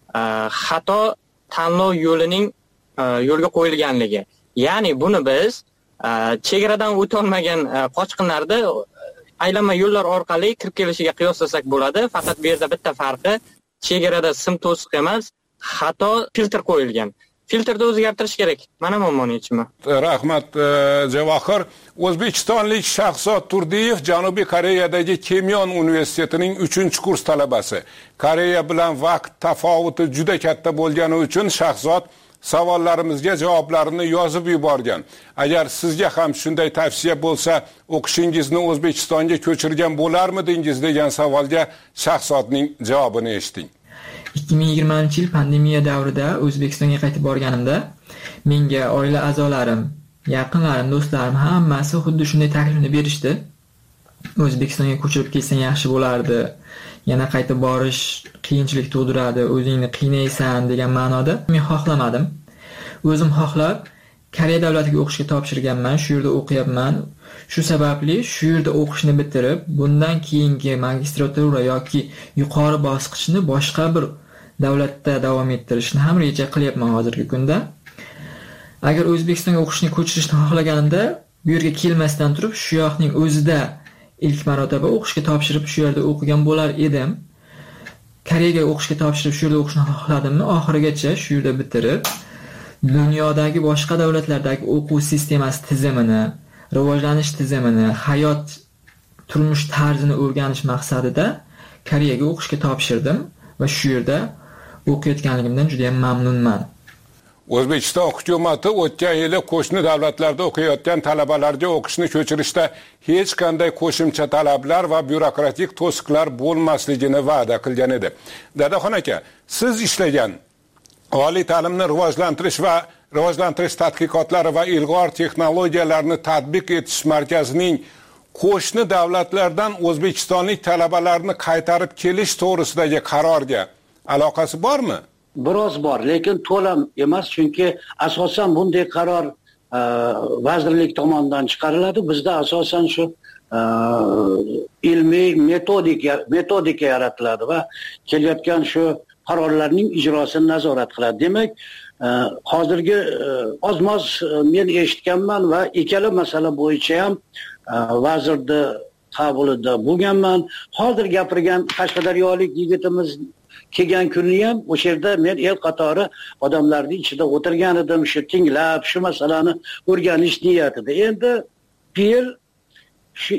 xato tanlov yo'lining yo'lga qo'yilganligi. Ya'ni buni biz chegaradan o'tolmagan qochqinlarda aylanma yo'llar orqali kirib kelishiga qiyoslasak bo'ladi. Faqat bu yerda bitta farqi, chegarada sim to'siq emas, xato filtr qo'yilgan. Filtrni o'zgartirish kerak. Mana muammoning yechimi. Rahmat Javohir. O'zbekistonlik Shahzod Turdiyev Janubiy Koreyadagi Kimyon universitetining 3-kurs talabasi. Koreya bilan vaqt tafovuti juda katta bo'lgani uchun Shahzod savollarimizga javoblarini yozib yuborgan. Agar sizga ham shunday tavsiya bo'lsa, o'qishingizni O'zbekistonga ko'chirgan bo'larmidingiz degan savolga Shahzodning javobini eshiting. 2020-yil pandemiya davrida O'zbekistonga qaytib borganimda menga oila a'zolarim, yaqinlarim, do'stlarim hammasi xuddi shunday taklifni berishdi. O'zbekistonga ko'chirib kelsang yaxshi bo'lardi. Yana qaytib borish qiyinchilik tug'diradi, o'zingni qiynaysan degan ma'noda. Men xohlamadim. O'zim xohlab Koreya davlatiga o'qishga topshirganman, shu yerda o'qiyapman. Shu sababli shu yerda o'qishni bitirib, bundan keyingi magistratura yoki yuqori bosqichni boshqa bir davlatda davom ettirishni ham reja qilyapman hozirgi kunda. Agar O'zbekistonga o'qishni ko'chirishni xohlaganimda, bu yerga kelmasdan turib, shu yoqning o'zida ilk marotaba o'qishga topshirib shu yerda o'qigan bo'lar edim. Koreyaga o'qishga topshirib shu yerda o'qishni xohladimmi, oxirigacha shu yerda bitirib, dunyodagi boshqa davlatlardagi o'quv sistemasi tizimini, rivojlanish tizimini, hayot turmush tarzini o'rganish maqsadida Koreyaga o'qishga topshirdim va shu yerda o'qiyotganligimdan juda ham mamnunman. O'zbekiston hukumati o'tgan yili qo'shni davlatlarda o'qiyotgan talabalarga o'qishni ko'chirishda hech qanday qo'shimcha talablar va byurokratik to'siqlar bo'lmasligini va'da qilgan edi. Dadaxon aka, siz ishlagan oliy ta'limni rivojlantirish tadqiqotlari va ilg'or texnologiyalarni tatbiq etish markazining qo'shni davlatlardan o'zbekistonlik talabalarni qaytarib kelish to'g'risidagi qarorga aloqasi bormi? Biroz bor, lekin to'lam emas, chunki asosan bunday qaror vazirlik tomonidan chiqariladi. Bizda asosan shu ilmiy metodika yaratiladi va kelayotgan shu qarorlarning ijrosini nazorat qiladi. Demak, hozirgi oz-moz men eshitganman va ikkala masala bo'yicha ham vazirni qabulida bo'lganman. Hozir gapirgan qashqadaryolik yigitimiz kelgan kunni ham o'sha yerda men el qatori odamlarning ichida o'tirgan edim, shu tinglab, shu masalani o'rganish niyatida. Endi bu yil shu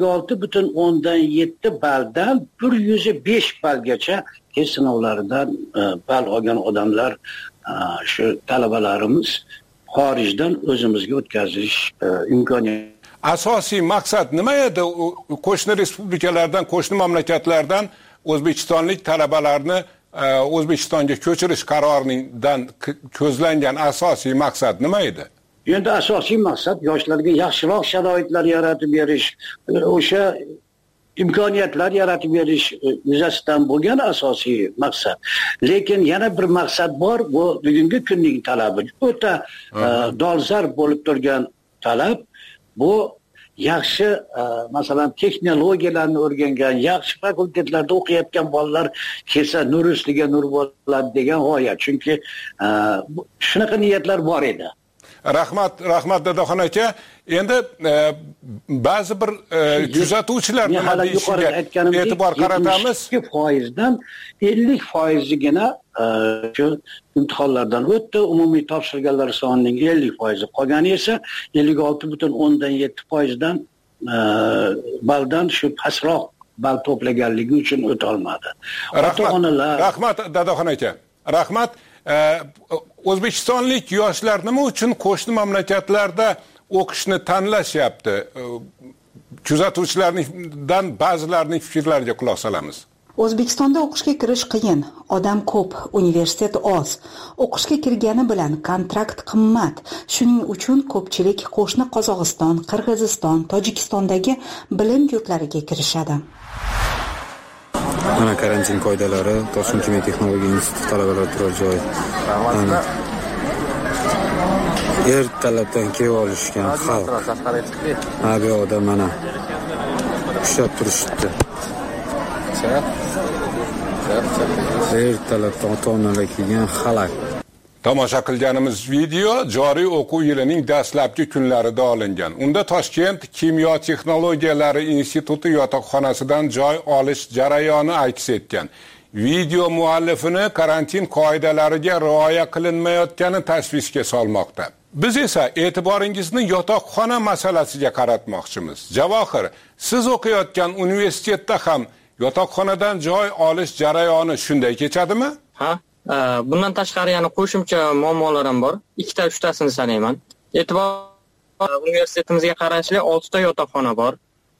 56,7 balldan 105 ballgacha test sinovlaridan ball olgan odamlar, shu talabalarimiz xorijdan o'zimizga o'tkazish imkoniyati. Asosiy maqsad nima edi? Qo'shni respublikalardan, qo'shni mamlakatlardan o'zbekistonlik talabalarni O'zbekistonga ko'chirish qaroridan ko'zlangan asosiy maqsad nima edi? Endi asosiy maqsad yoshlarga yaxshiroq sharoitlar yaratib berish, o'sha imkoniyatlar yaratib berish yuzasidan bo'lgan asosiy maqsad. Lekin yana bir maqsad bor, bu bugungi kunning talabi. O'ta dolzarb bo'lib turgan talab bu yaxshi masalan texnologiyalarni o'rgangan, yaxshi fakultetlarda o'qiyotgan bolalar kelsa nur ustiga nur bo'ladi degan g'oya. Chunki shunaqa niyatlar bor edi. Rahmat Dadaxon aka. Endi ba'zi bir kuzatuvchilar nima deyishiga e'tibor qaratamiz. 2%dan 50%gina shu imtihonlardan o'tdi. Umumiy topshirganlar sonining 50%, qolgani esa 56,7%dan balldan shu pastroq ball to'plaganligi uchun o'ta olmadi. Rahmat Dadaxon aka. Rahmat. O'zbekistonlik yoshlar nima uchun qo'shni mamlakatlarda o'qishni tanlashyapti? Kuzatuvchilardan ba'zilarining fikrlariga quloq solamiz. O'zbekistonda o'qishga kirish qiyin, odam ko'p, universitet oz. O'qishga kirgani bilan kontrakt qimmat. Shuning uchun ko'pchilik qo'shni Qozog'iston, Qirg'iziston, Tojikistondagi bilim yurtlariga kirishadi. Mana karantin qoidalari, Toshkent kimyo texnologiya instituti talabalar turar joyi. Ertalabdan kelib olishgan xalq. Bu yoqda mana ushlab turishdi. Ertalabdan ota-onalar kelgan xalaq. Tomosha qilganimiz video joriy o'quv yilining dastlabki kunlarida olingan. Unda Toshkent kimyo texnologiyalari instituti yotoqxonasidan joy olish jarayoni aks etgan. Video muallifini karantin qoidalariga rioya qilinmayotgani tashvishga solmoqda. Biz esa e'tiboringizni yotoqxona masalasiga qaratmoqchimiz. Javohir, siz o'qiyotgan universitetda ham yotoqxonadan joy olish jarayoni shunday kechadimi? Ha, bundan tashqari yana qo'shimcha muammolar ham bor. 2-3tasini sanayman. Universitetimizga qarashli 6 ta yotoqxona bor.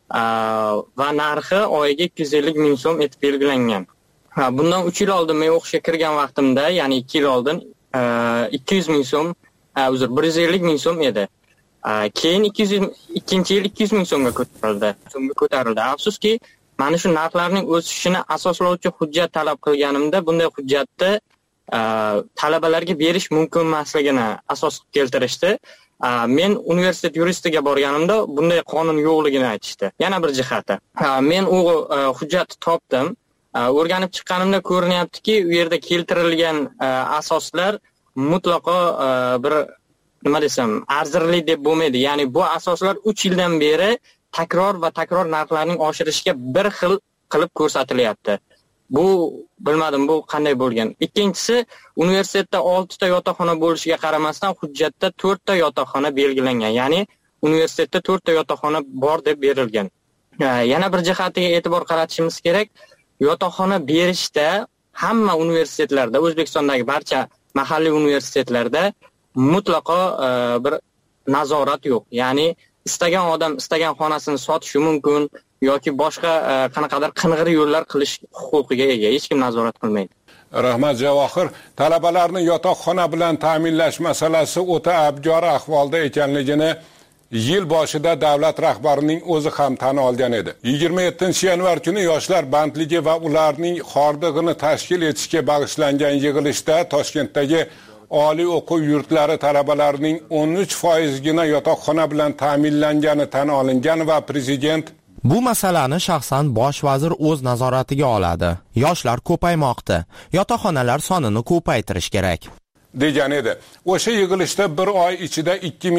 Va narxi oyiga 250 ming so'm etib belgilangan. Bundan 3 yil oldin men o'qishga kirgan vaqtimda, ya'ni 2 yil oldin 200 ming so'm, 150 ming so'm edi. Keyin 2-yil 200 ming so'mga ko'tarildi. Afsuski, mana shu narxlarning o'sishini asoslovchi hujjat talab qilganimda bunday hujjatni talabalarga berish mumkin emasligini asos keltirishdi. Men universitet yuristiga borganimda bunday qonun yo'qligini aytishdi. Yana bir jihati. Men u hujjatni topdim. O'rganib chiqqanimda ko'rinyaptiki, u yerda keltirilgan asoslar mutlaqo bir nima desam, arzirli deb bo'lmaydi. Ya'ni bu asoslar 3 yildan beri takror narxlarning oshirishiga bir xil qilib ko'rsatilyapti. Bu bilmadim bu qanday bo'lgan. Ikkinchisi, universitetda 6 ta yotoqxona bo'lishiga qaramasdan hujjatda 4 ta yotoqxona belgilangan. Ya'ni universitetda 4 ta yotoqxona bor deb berilgan. Yana bir jihatiga e'tibor qaratishimiz kerak. Yotoqxona berishda hamma universitetlarda, O'zbekistondagi barcha mahalliy universitetlarda mutlaqo bir nazorat yo'q. Ya'ni istagan odam istagan xonasini sotishi mumkin yoki boshqa qanaqadir qing'ir yo'llar qilish huquqiga ega. Hech kim nazorat qilmaydi. Rahmat Javohir, talabalarni yotoqxona bilan ta'minlash masalasi o'ta abgor ahvolda ekanligini yil boshida davlat rahbarining o'zi ham tan olgan edi. 27-yanvar kuni yoshlar bandligi va ularning hordig'ini tashkil etishga bag'ishlangan yig'ilishda Toshkentdagi oliy o'quv yurtlari talabalarining 13%gina yotoqxona bilan ta'minlangani tan olingan va prezident bu masalani shaxsan bosh vazir o'z nazoratiga oladi. Yoshlar ko'paymoqda. Yotoqxonalar sonini ko'paytirish kerak degan edi. O'sha yig'ilishda bir oy ichida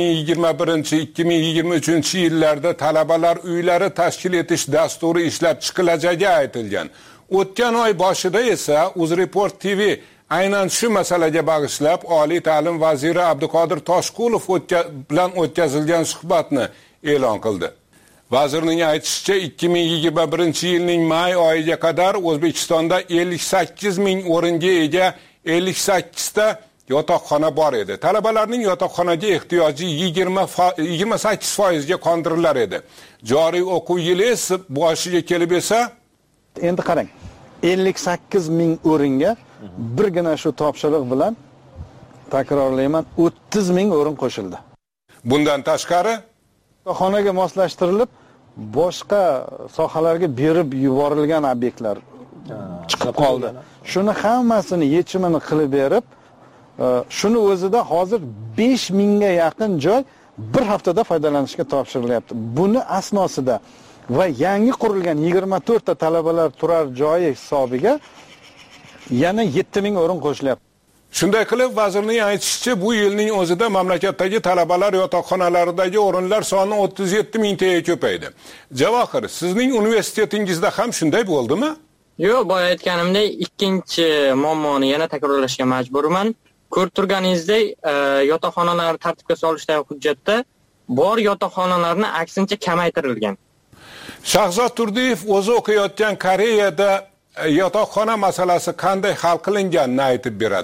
2021-2023 yillarda talabalar uylari tashkil etish dasturi ishlab chiqilajagi aytilgan. O'tgan oy boshida esa UzReport TV aynan shu masalaga bag'ishlab oliy ta'lim vaziri Abduqodir Toshqulov bilan o'tkazilgan suhbatni e'lon qildi. Vazirning aytishicha 2021-yilning may oyiga qadar O'zbekistonda 58 ming o'ringa ega 58 ta yotoqxona bor edi. Talabalarning yotoqxonaga ehtiyoji 28% ga qondirilar edi. Joriy o'quv yili esa boshiga kelib esa endi qarang, 58 ming o'ringa birgina shu topshiriq bilan takrorlayman 30 ming o'rin qo'shildi. Bundan tashqari xonaga moslashtirilib boshqa sohalarga berib yuborilgan obyektlar chiqib qoldi. Shuni hammasini yechimini qilib berib, shuni o'zida hozir 5 mingga yaqin joy bir haftada foydalanishga topshirilyapti. Buni asnosida va yangi qurilgan 24 ta talabalar turar joyi hisobiga yana 7 ming o'rin qo'shilyapti. Shunday qilib, vazirning aytishicha, bu yilning o'zida mamlakatdagi talabalar yotoqxonalaridagi o'rinlar soni 37 mingtaga ko'paydi. Javohir, sizning universitetingizda ham shunday bo'ldimi? Yo'q, boya aytganimdek, ikkinchi muammoni yana takrorlashga majburman. Ko'rib turganingizdek, yotoqxonalar tartibga solishdagi hujjatda bor yotoqxonalarni aksincha kamaytirilgan. Shahzod Turdiyev o'zi o'qiyotgan Koreyada yotoqxona masalasi qanday hal qilinganini aytib beradi.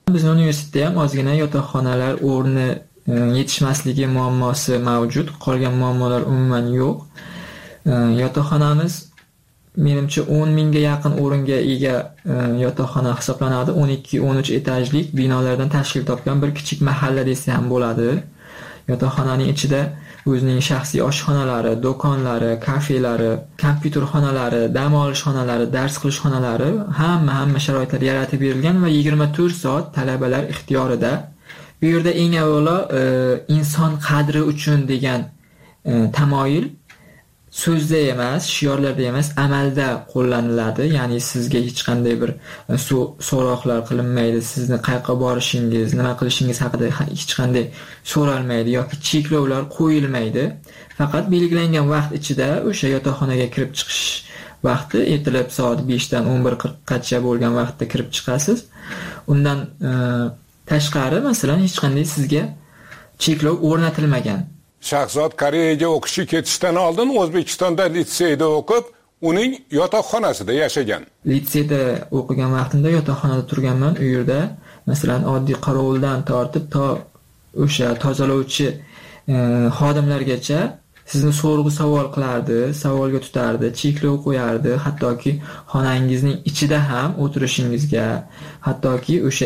Bizning universitetda ham ozgina yotoqxonalar o'rni yetishmasligi muammosi mavjud. Qolgan muammolar umuman yo'q. Yotoqxonamiz menimcha 10 mingga yaqin o'ringa ega yotoqxona hisoblanadi. 12-13 etajlik binolardan tashkil topgan bir kichik mahalla desa ham bo'ladi. Yotoqxonaning ichida o'zining shaxsiy oshxonalari, do'konlari, kafelari, kompyuter xonalari, dam olish xonalari, dars qilish xonalari, hamma sharoitlar yaratib berilgan va 24 soat talabalar ixtiyorida. Bu yerda eng avvalo inson qadri uchun degan tamoyil so'zda emas, shiorlarda emas, amalda qo'llaniladi. Ya'ni sizga hech qanday bir so'roqlar qilinmaydi, sizni qayerga borishingiz, nima qilishingiz haqida hech qanday so'ralmaydi yoki cheklovlar qo'yilmaydi. Faqat belgilangan vaqt ichida o'sha yotoqxonaga kirib chiqish vaqti ertalab soat 5 dan 11:40gacha bo'lgan vaqtda kirib chiqasiz. Undan tashqari masalan hech qanday sizga cheklov o'rnatilmagan. Shahzod Koreyaga o'qishga ketishdan oldin O'zbekistonda litseyda o'qib, uning yotoqxonasida yashagan. Litseyda o'qigan vaqtimda yotoqxonada turganman. U yerda masalan oddiy qorovuldan tortib to o'sha tozalovchi xodimlargacha sizni sorg'u savol qilardi, savolga tutardi, cheklov qo'yardi, hattoki xonangizning ichida ham o'tirishingizga, hattoki o'sha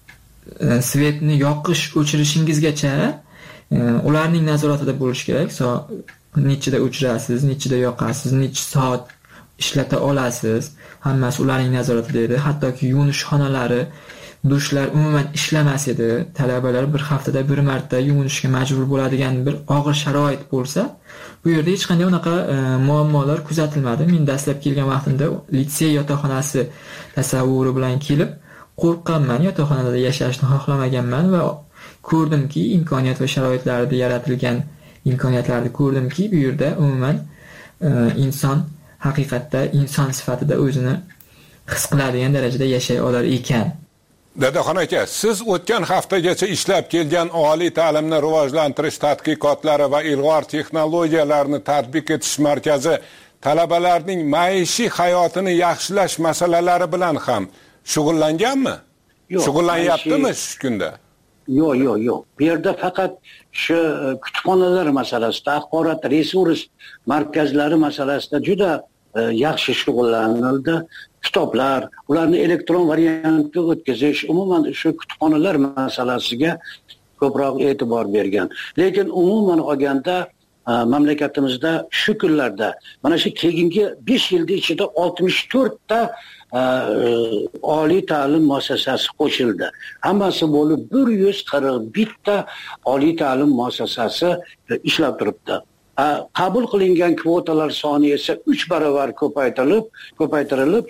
svetni yoqish o'chirishingizgacha ularning nazoratida bo'lish kerak. Nechida o'chirasiz, nechida yoqasiz, necha soat ishlata olasiz, hammasi ularning nazoratida edi. Hattoki yuvinish xonalari, dushlar umuman ishlamas edi. Talabalar bir haftada bir marta yuvinishga majbur bo'ladigan bir og'ir sharoit bo'lsa, bu yerda hech qanday unaqa muammolar kuzatilmadi. Men dastlab kelgan vaqtimda litsey yotoqxonasi tasavvuri bilan kelib qo'rqqanman, yotoqxonada yashashni xohlamaganman va ko'rdimki, imkoniyat va sharoitlarda yaratilgan imkoniyatlarni ko'rdimki, bu yerda umuman inson haqiqatda inson sifatida o'zini his qiladigan darajada yashay olar ekan. Dadaxon aka, siz o'tgan haftagacha ishlab kelgan oliy ta'limni rivojlantirish tadqiqotlari va ilg'or texnologiyalarni tatbiq etish markazi talabalarning maishiy hayotini yaxshilash masalalari bilan ham shug'ullanganmi? Shug'ullanyaptimi shu kunda? Yo'q. Bu yerda faqat shu kutubxonalar masalasida, axborot resurs markazlari masalasida juda yaxshi shug'ullanildi. Kitoblar, ularni elektron variantga o'tkazish, umuman shu kutubxonalar masalasiga ko'proq e'tibor bergan. Lekin umuman olganda mamlakatimizda shu kunlarda mana shu keyingi 5 yilda ichida 64 ta oliy ta'lim muassasasi qo'shildi. Hammasi bo'lib 141 ta oliy ta'lim muassasasi ishlab turibdi. Qabul qilingan kvotalar soni esa 3 barobar ko'paytirilib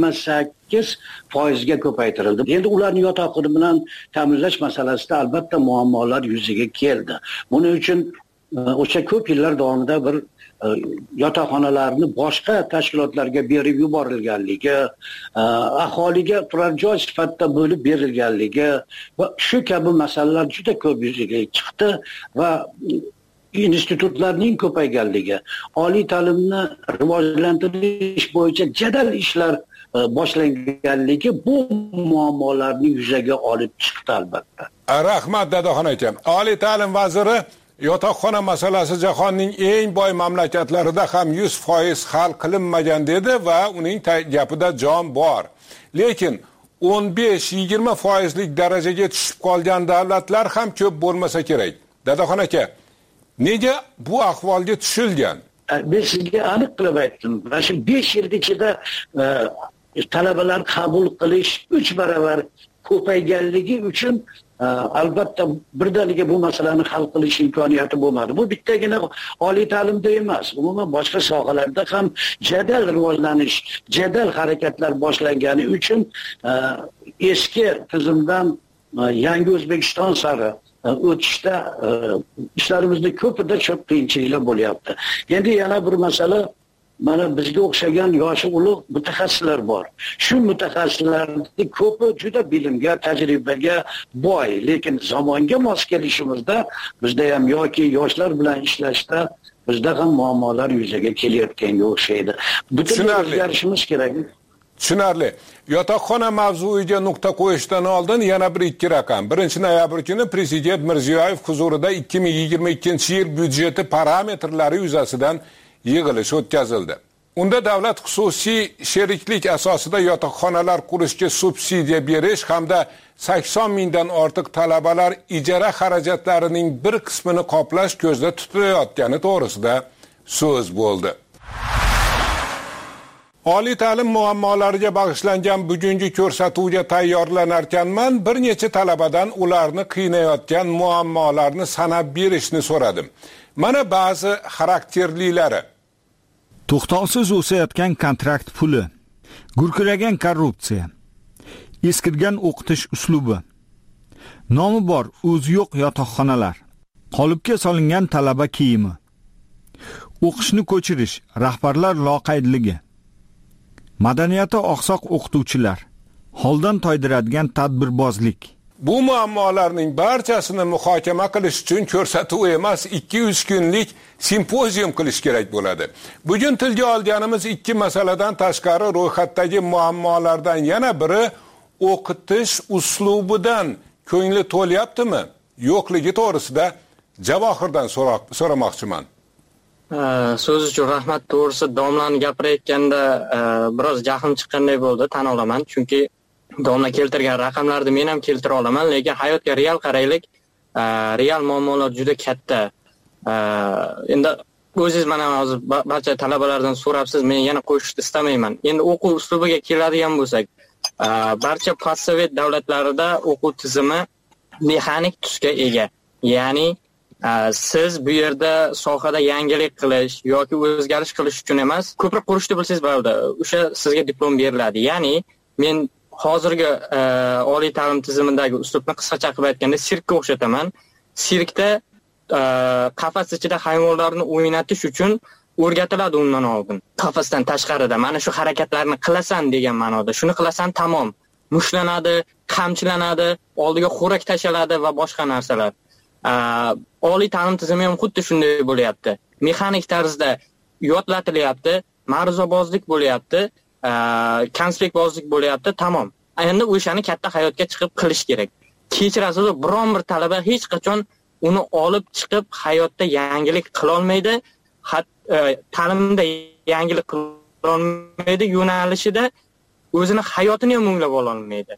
28% ga ko'paytirildi. Endi ularni yotoqxona bilan ta'minlash masalasida albatta muammolar yuzaga keldi. Buning uchun o'sha ko'p yillar davomida bir yotoqxonalarni boshqa tashkilotlarga berib yuborilganligi, aholiga turar joy sifatida bo'lib berilganligi va shu kabi masalalar juda ko'p yuzaga chiqdi va institutlarning ko'payganligi, oliy ta'limni rivojlantirish bo'yicha jadal ishlar boshlanganligi bu muammolarni yuzaga olib chiqdi albatta. Rahmat Dadaxon aka. Oliy ta'lim vaziri yotoqxona masalasi jahonning eng boy mamlakatlarida ham 100% hal qilinmagan dedi va uning gapida jon bor. Lekin 15-20% darajaga tushib qolgan davlatlar ham ko'p bo'lmasa kerak. Dadaxon aka, nega bu ahvolga tushilgan? Men sizga aniq qilib aytdim. Mana shu 5 yil ichida talabalar qabul qilish 3 barobar ko'payganligi uchun albatta birdaniga bu masalani hal qilish imkoniyati bo'lmadi. Bu bittagina oliy ta'limda emas, umuman boshqa sohalarda ham jadal rivojlanish, jadal harakatlar boshlangani uchun eski tizimdan yangi O'zbekiston sari o'tishda ishlarimizni ko'pida ko'p qiyinchiliklar bo'lyapti. Endi yana bir masala, mana bizga o'xshagan yoshi ulug' mutaxassislar bor. Shu mutaxassislarning ko'pi juda bilimga, tajribaga boy, lekin zamonga mos kelishimizda bizda ham yoki yoshlar bilan ishlashda bizda ham muammolar yuzaga kelayotganga o'xshaydi. Butunlay o'zgarishimiz kerak. Tushunarli. Yotoqxona mavzuiga nuqta qo'yishdan oldin yana bir ikki raqam. 1-noyabr kuni Prezident Mirziyoyev huzurida 2022-yil byudjeti parametrlari yuzasidan yig'ilish o'tkazildi. Unda davlat xususiy sheriklik asosida yotoqxonalar qurishga subsidiya berish hamda 80 mingdan ortiq talabalar ijara xarajatlarining bir qismini qoplash ko'zda tutilayotgani to'g'risida so'z bo'ldi. Oliy ta'lim muammolariga bag'ishlangan bugungi ko'rsatuvga tayyorlanarkanman bir necha talabadan ularni qiynayotgan muammolarni sanab berishni so'radim. Mana ba'zi xarakterlilari. To'xtovsiz o'sayotgan kontrakt puli, gurkiragan korrupsiya, eskirgan o'qitish uslubi, nomi bor o'zi yo'q yotoqxonalar, qolipga solingan talaba kiyimi, o'qishni ko'chirish, rahbarlar loqaydligi, madaniyati oqsoq o'qituvchilar, holdan toydiradigan tadbirbozlik. Bu muammolarning barchasini muhokama qilish uchun ko'rsatuv emas, 200 kunlik simpozium qilish kerak bo'ladi. Bugun tilga olganimiz ikki masaladan tashqari ro'yxatdagi muammolardan yana biri o'qitish uslubidan ko'ngli to'lyaptimi? Yo'qligi to'g'risida Javohirdan so'ramoqchiman. So'z uchun rahmat. To'g'risi domlani gapirayotganda biroz jahlim chiqqanday bo'ldi, tan olaman. Chunki domla keltirgan raqamlarni men ham keltira olaman, lekin hayotga real qaraylik. Real muammolar juda katta. Endi o'zingiz mana hozir barcha talabalardan so'rabsiz, men yana qo'shishni istamayman. Endi o'quv uslubiga keladigan bo'lsak, barcha postsovet davlatlarida o'quv tizimi mexanik tusga ega. Ya'ni siz bu yerda sohada yangilik qilish yoki o'zgarish qilish uchun emas, ko'prik qurishni bilsangiz bo'ladi. O'sha sizga diplom beriladi. Ya'ni men hozirgi oliy ta'lim tizimidagi uslubni qisqacha qilib aytganda sirkka o'xshataman. Sirkda qafas ichida hayvonlarni o'ynatish uchun o'rgatiladi undan oldin. Qafasdan tashqarida mana shu harakatlarni qilasan degan ma'noda. Shuni qilasan, tamom. Mushlanadi, qamchilanadi, oldiga xo'rak tashaladi va boshqa narsalar. Oliy ta'lim tizimi ham xuddi shunday bo'lyapti. Mexanik tarzda yodlatilyapti, ma'ruzabozlik bo'lyapti, konspektbozlik bo'lyapti, tamom. Endi o'shani katta hayotga chiqib qilish kerak. Kechirasiz, biron bir talaba hech qachon uni olib chiqib hayotda yangilik qila olmaydi, ta'limda yangilik qila olmaydi, yo'nalishida o'zini hayotini ham o'nglab ola olmaydi.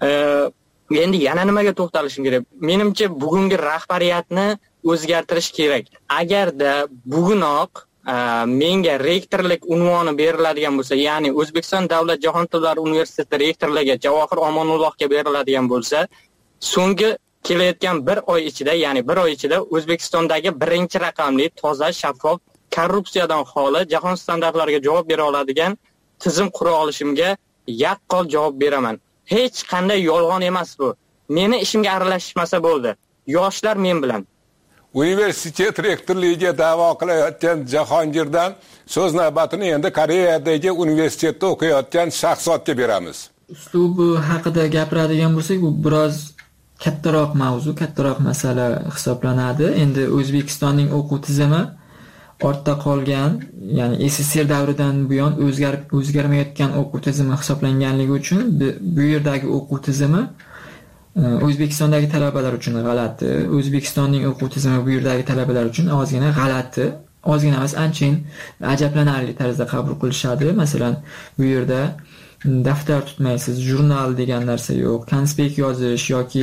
Endi yana nimaga to'xtalishim kerak? Menimcha bugungi rahbariyatni o'zgartirish kerak. Agarda bugunoq menga rektorlik unvoni beriladigan bo'lsa, ya'ni O'zbekiston Davlat jahon tillari universiteti rektorligi Javohir Omonullohga beriladigan bo'lsa, so'nggi kelayotgan bir oy ichida, ya'ni bir oy ichida O'zbekistondagi birinchi raqamli, toza, shaffof, korrupsiyadan xoli, jahon standartlariga javob bera oladigan tizim qura olishimga yaqqol javob beraman. Hech qanday yolg'on emas bu. Meni ishimga aralashmasa bo'ldi. Yoshlar men bilan. Universitet rektorligiga da'vo qilayotgan Jahongirdan so'z navbatini endi Koreyadagi universitetda o'qiyotgan shaxsotga beramiz. Uslubi haqida gapiradigan bo'lsak, bu biroz kattaroq mavzu, kattaroq masala hisoblanadi. Endi O'zbekistonning o'quv tizimi ortda qolgan, ya'ni SSR davridan buyon o'zgarmayotgan o'quv tizimi hisoblanganligi uchun bu yerdagi o'quv tizimi O'zbekistondagi talabalar uchun g'alati, O'zbekistonning o'quv tizimi bu yerdagi talabalar uchun ozgina g'alati, ozgina emas, anchayin ajablanarli tarzda qabul qilishadi. Masalan, bu yerda daftar tutmaysiz, jurnal degan narsa yo'q, konspekt yozish yoki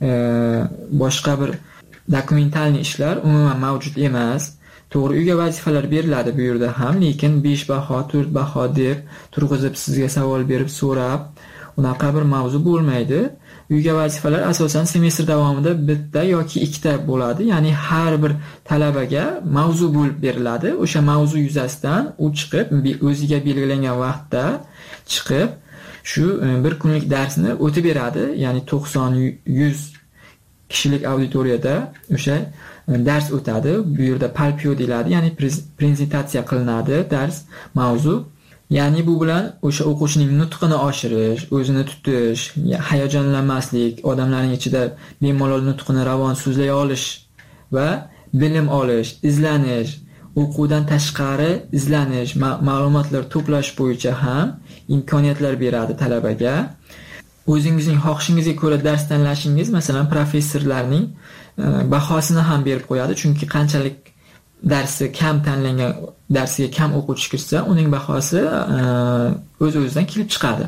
boshqa bir dokumentalniy ishlar umuman mavjud emas. To'g'ri, uyga vazifalar beriladi bu yerda ham, lekin 5 baho, 4 baho deb turg'izib sizga savol berib so'rab, unaqa bir mavzu bo'lmaydi. Uyga vazifalar asosan semestr davomida bitta yoki ikkita bo'ladi. Ya'ni har bir talabaga mavzu bo'lib beriladi. O'sha mavzu yuzasidan u chiqib, o'ziga belgilangan vaqtda chiqib, shu bir kunlik darsni o'tib beradi. Ya'ni 90-100 kishilik auditoriyada o'sha dars o'tadi. Bu yerda palpio deyiladi, ya'ni prezentatsiya qilinadi dars mavzu. Ya'ni bu bilan o'sha o'quvchining nutqini oshirish, o'zini tutish, hayajonlanmaslik, odamlarning ichida bemalol nutqini ravon so'zlay olish va bilim olish, izlanish, o'quvdan tashqari izlanish, ma'lumotlar to'plash bo'yicha ham imkoniyatlar beradi talabaga. O'zingizning xohishingizga ko'ra dars tanlashingiz, masalan, professorlarning bahosini ham berib qo'yadi, chunki qanchalik darsi kam tanlangan, darsiga kam o'quvchi kirsa, uning bahosi o'z-o'zidan kelib chiqadi.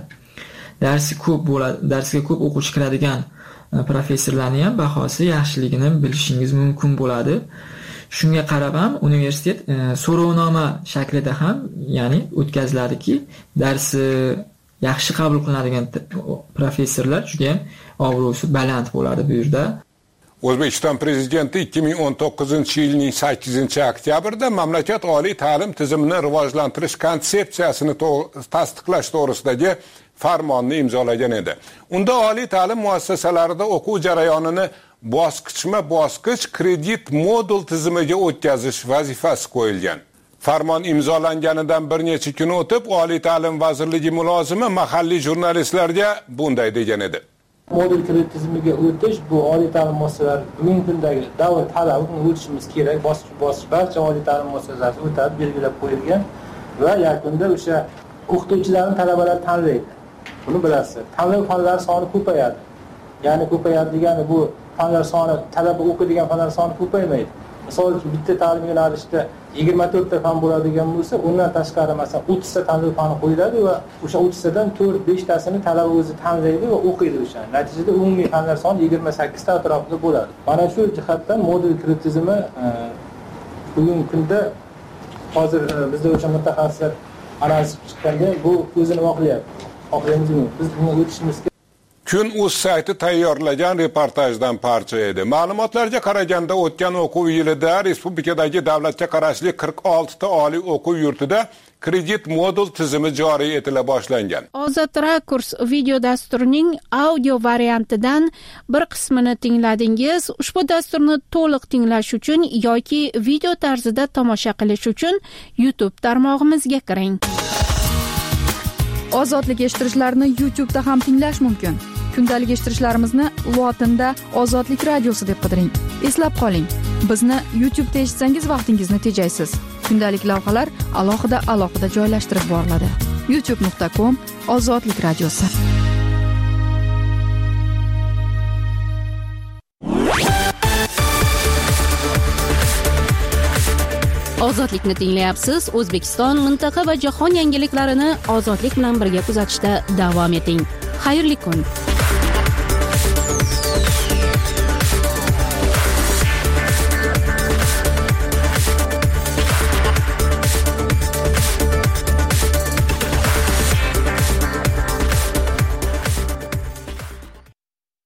Darsiga ko'p o'quvchi kiradigan professorlarning ham bahosi yaxshiligini bilishingiz mumkin bo'ladi. Shunga qarab ham universitet so'rovnoma shaklida ham, ya'ni o'tkaziladiki, darsi yaxshi qabul qilinadigan professorlar juda ham obro'si baland bo'ladi bu yerda. O'zbekiston prezidenti 2019-yilning 8-oktyabrda mamlakat oliy ta'lim tizimini rivojlantirish konsepsiyasini tasdiqlash to'g'risidagi farmonni imzolagan edi. Unda oliy ta'lim muassasalarida o'quv jarayonini bosqichma-bosqich kredit modul tizimiga o'tkazish vazifasi qo'yilgan. Farmon imzolanganidan bir necha kun o'tib, Oliy ta'lim vazirligi mulozimi mahalliy jurnalistlarga bunday degan edi. Modul kredit tizimiga o'tish bu oliy ta'lim muassasalari bugungi kundagi davr talabini o'tishimiz kerak. Bosqich-bosqich barcha oliy ta'lim muassasalari o'tadi, belgilab qo'yilgan va yakunda o'sha o'qituvchilarni talabalar tanlaydi. Buni bilasiz. Tanlov fanlari soni ko'payadi. Ya'ni ko'payadi degani bu fanlar soni, talaba o'qiydigan fanlar soni ko'paymaydi. Misol uchun bitta ta'lim yo'nalishida 24 ta fan bo'ladigan bo'lsa, undan tashqari masalan 30 ta tanlov fani qo'yiladi va o'sha 30 tadan 4-5 tasini talaba o'zi tanlaydi va o'qiydi o'sha. Natijada umumiy fanlar soni 28 ta atrofida bo'ladi. Mana shu jihatdan modul kredit tizimi bugungi kunda hozir bizda o'sha mutaxassislar analiz chiqqanda bu o'zini oqlayapti. Biz bunga o'tishimiz kerak. Kun.uz sayti tayyorlagan reportajdan parcha edi. Ma'lumotlarga qaraganda o'tgan o'quv yilida respublikadagi davlatga qarashli 46 ta oliy o'quv yurtida kredit modul tizimi joriy etila boshlangan. Ozod Rakurs video dasturining audio variantidan bir qismini tingladingiz. Ushbu dasturni to'liq tinglash uchun yoki video tarzida tomosha qilish uchun YouTube tarmog'imizga kiring. Ozodlik eshittirishlarni YouTube da ham tinglash mumkin. Kundalik eshittirishlarimizni lotinda Ozodlik radiosi deb qidiring. Eslab qoling, bizni YouTube da eshitsangiz vaqtingizni tejaysiz. Kundalik lavhalar alohida joylashtirib boriladi. youtube.com/Ozodlik radiosi. Ozodlikni tinglayapsiz. O'zbekiston, mintaqa va jahon yangiliklarini ozodlik bilan birga kuzatishda davom eting. Xayrli kun.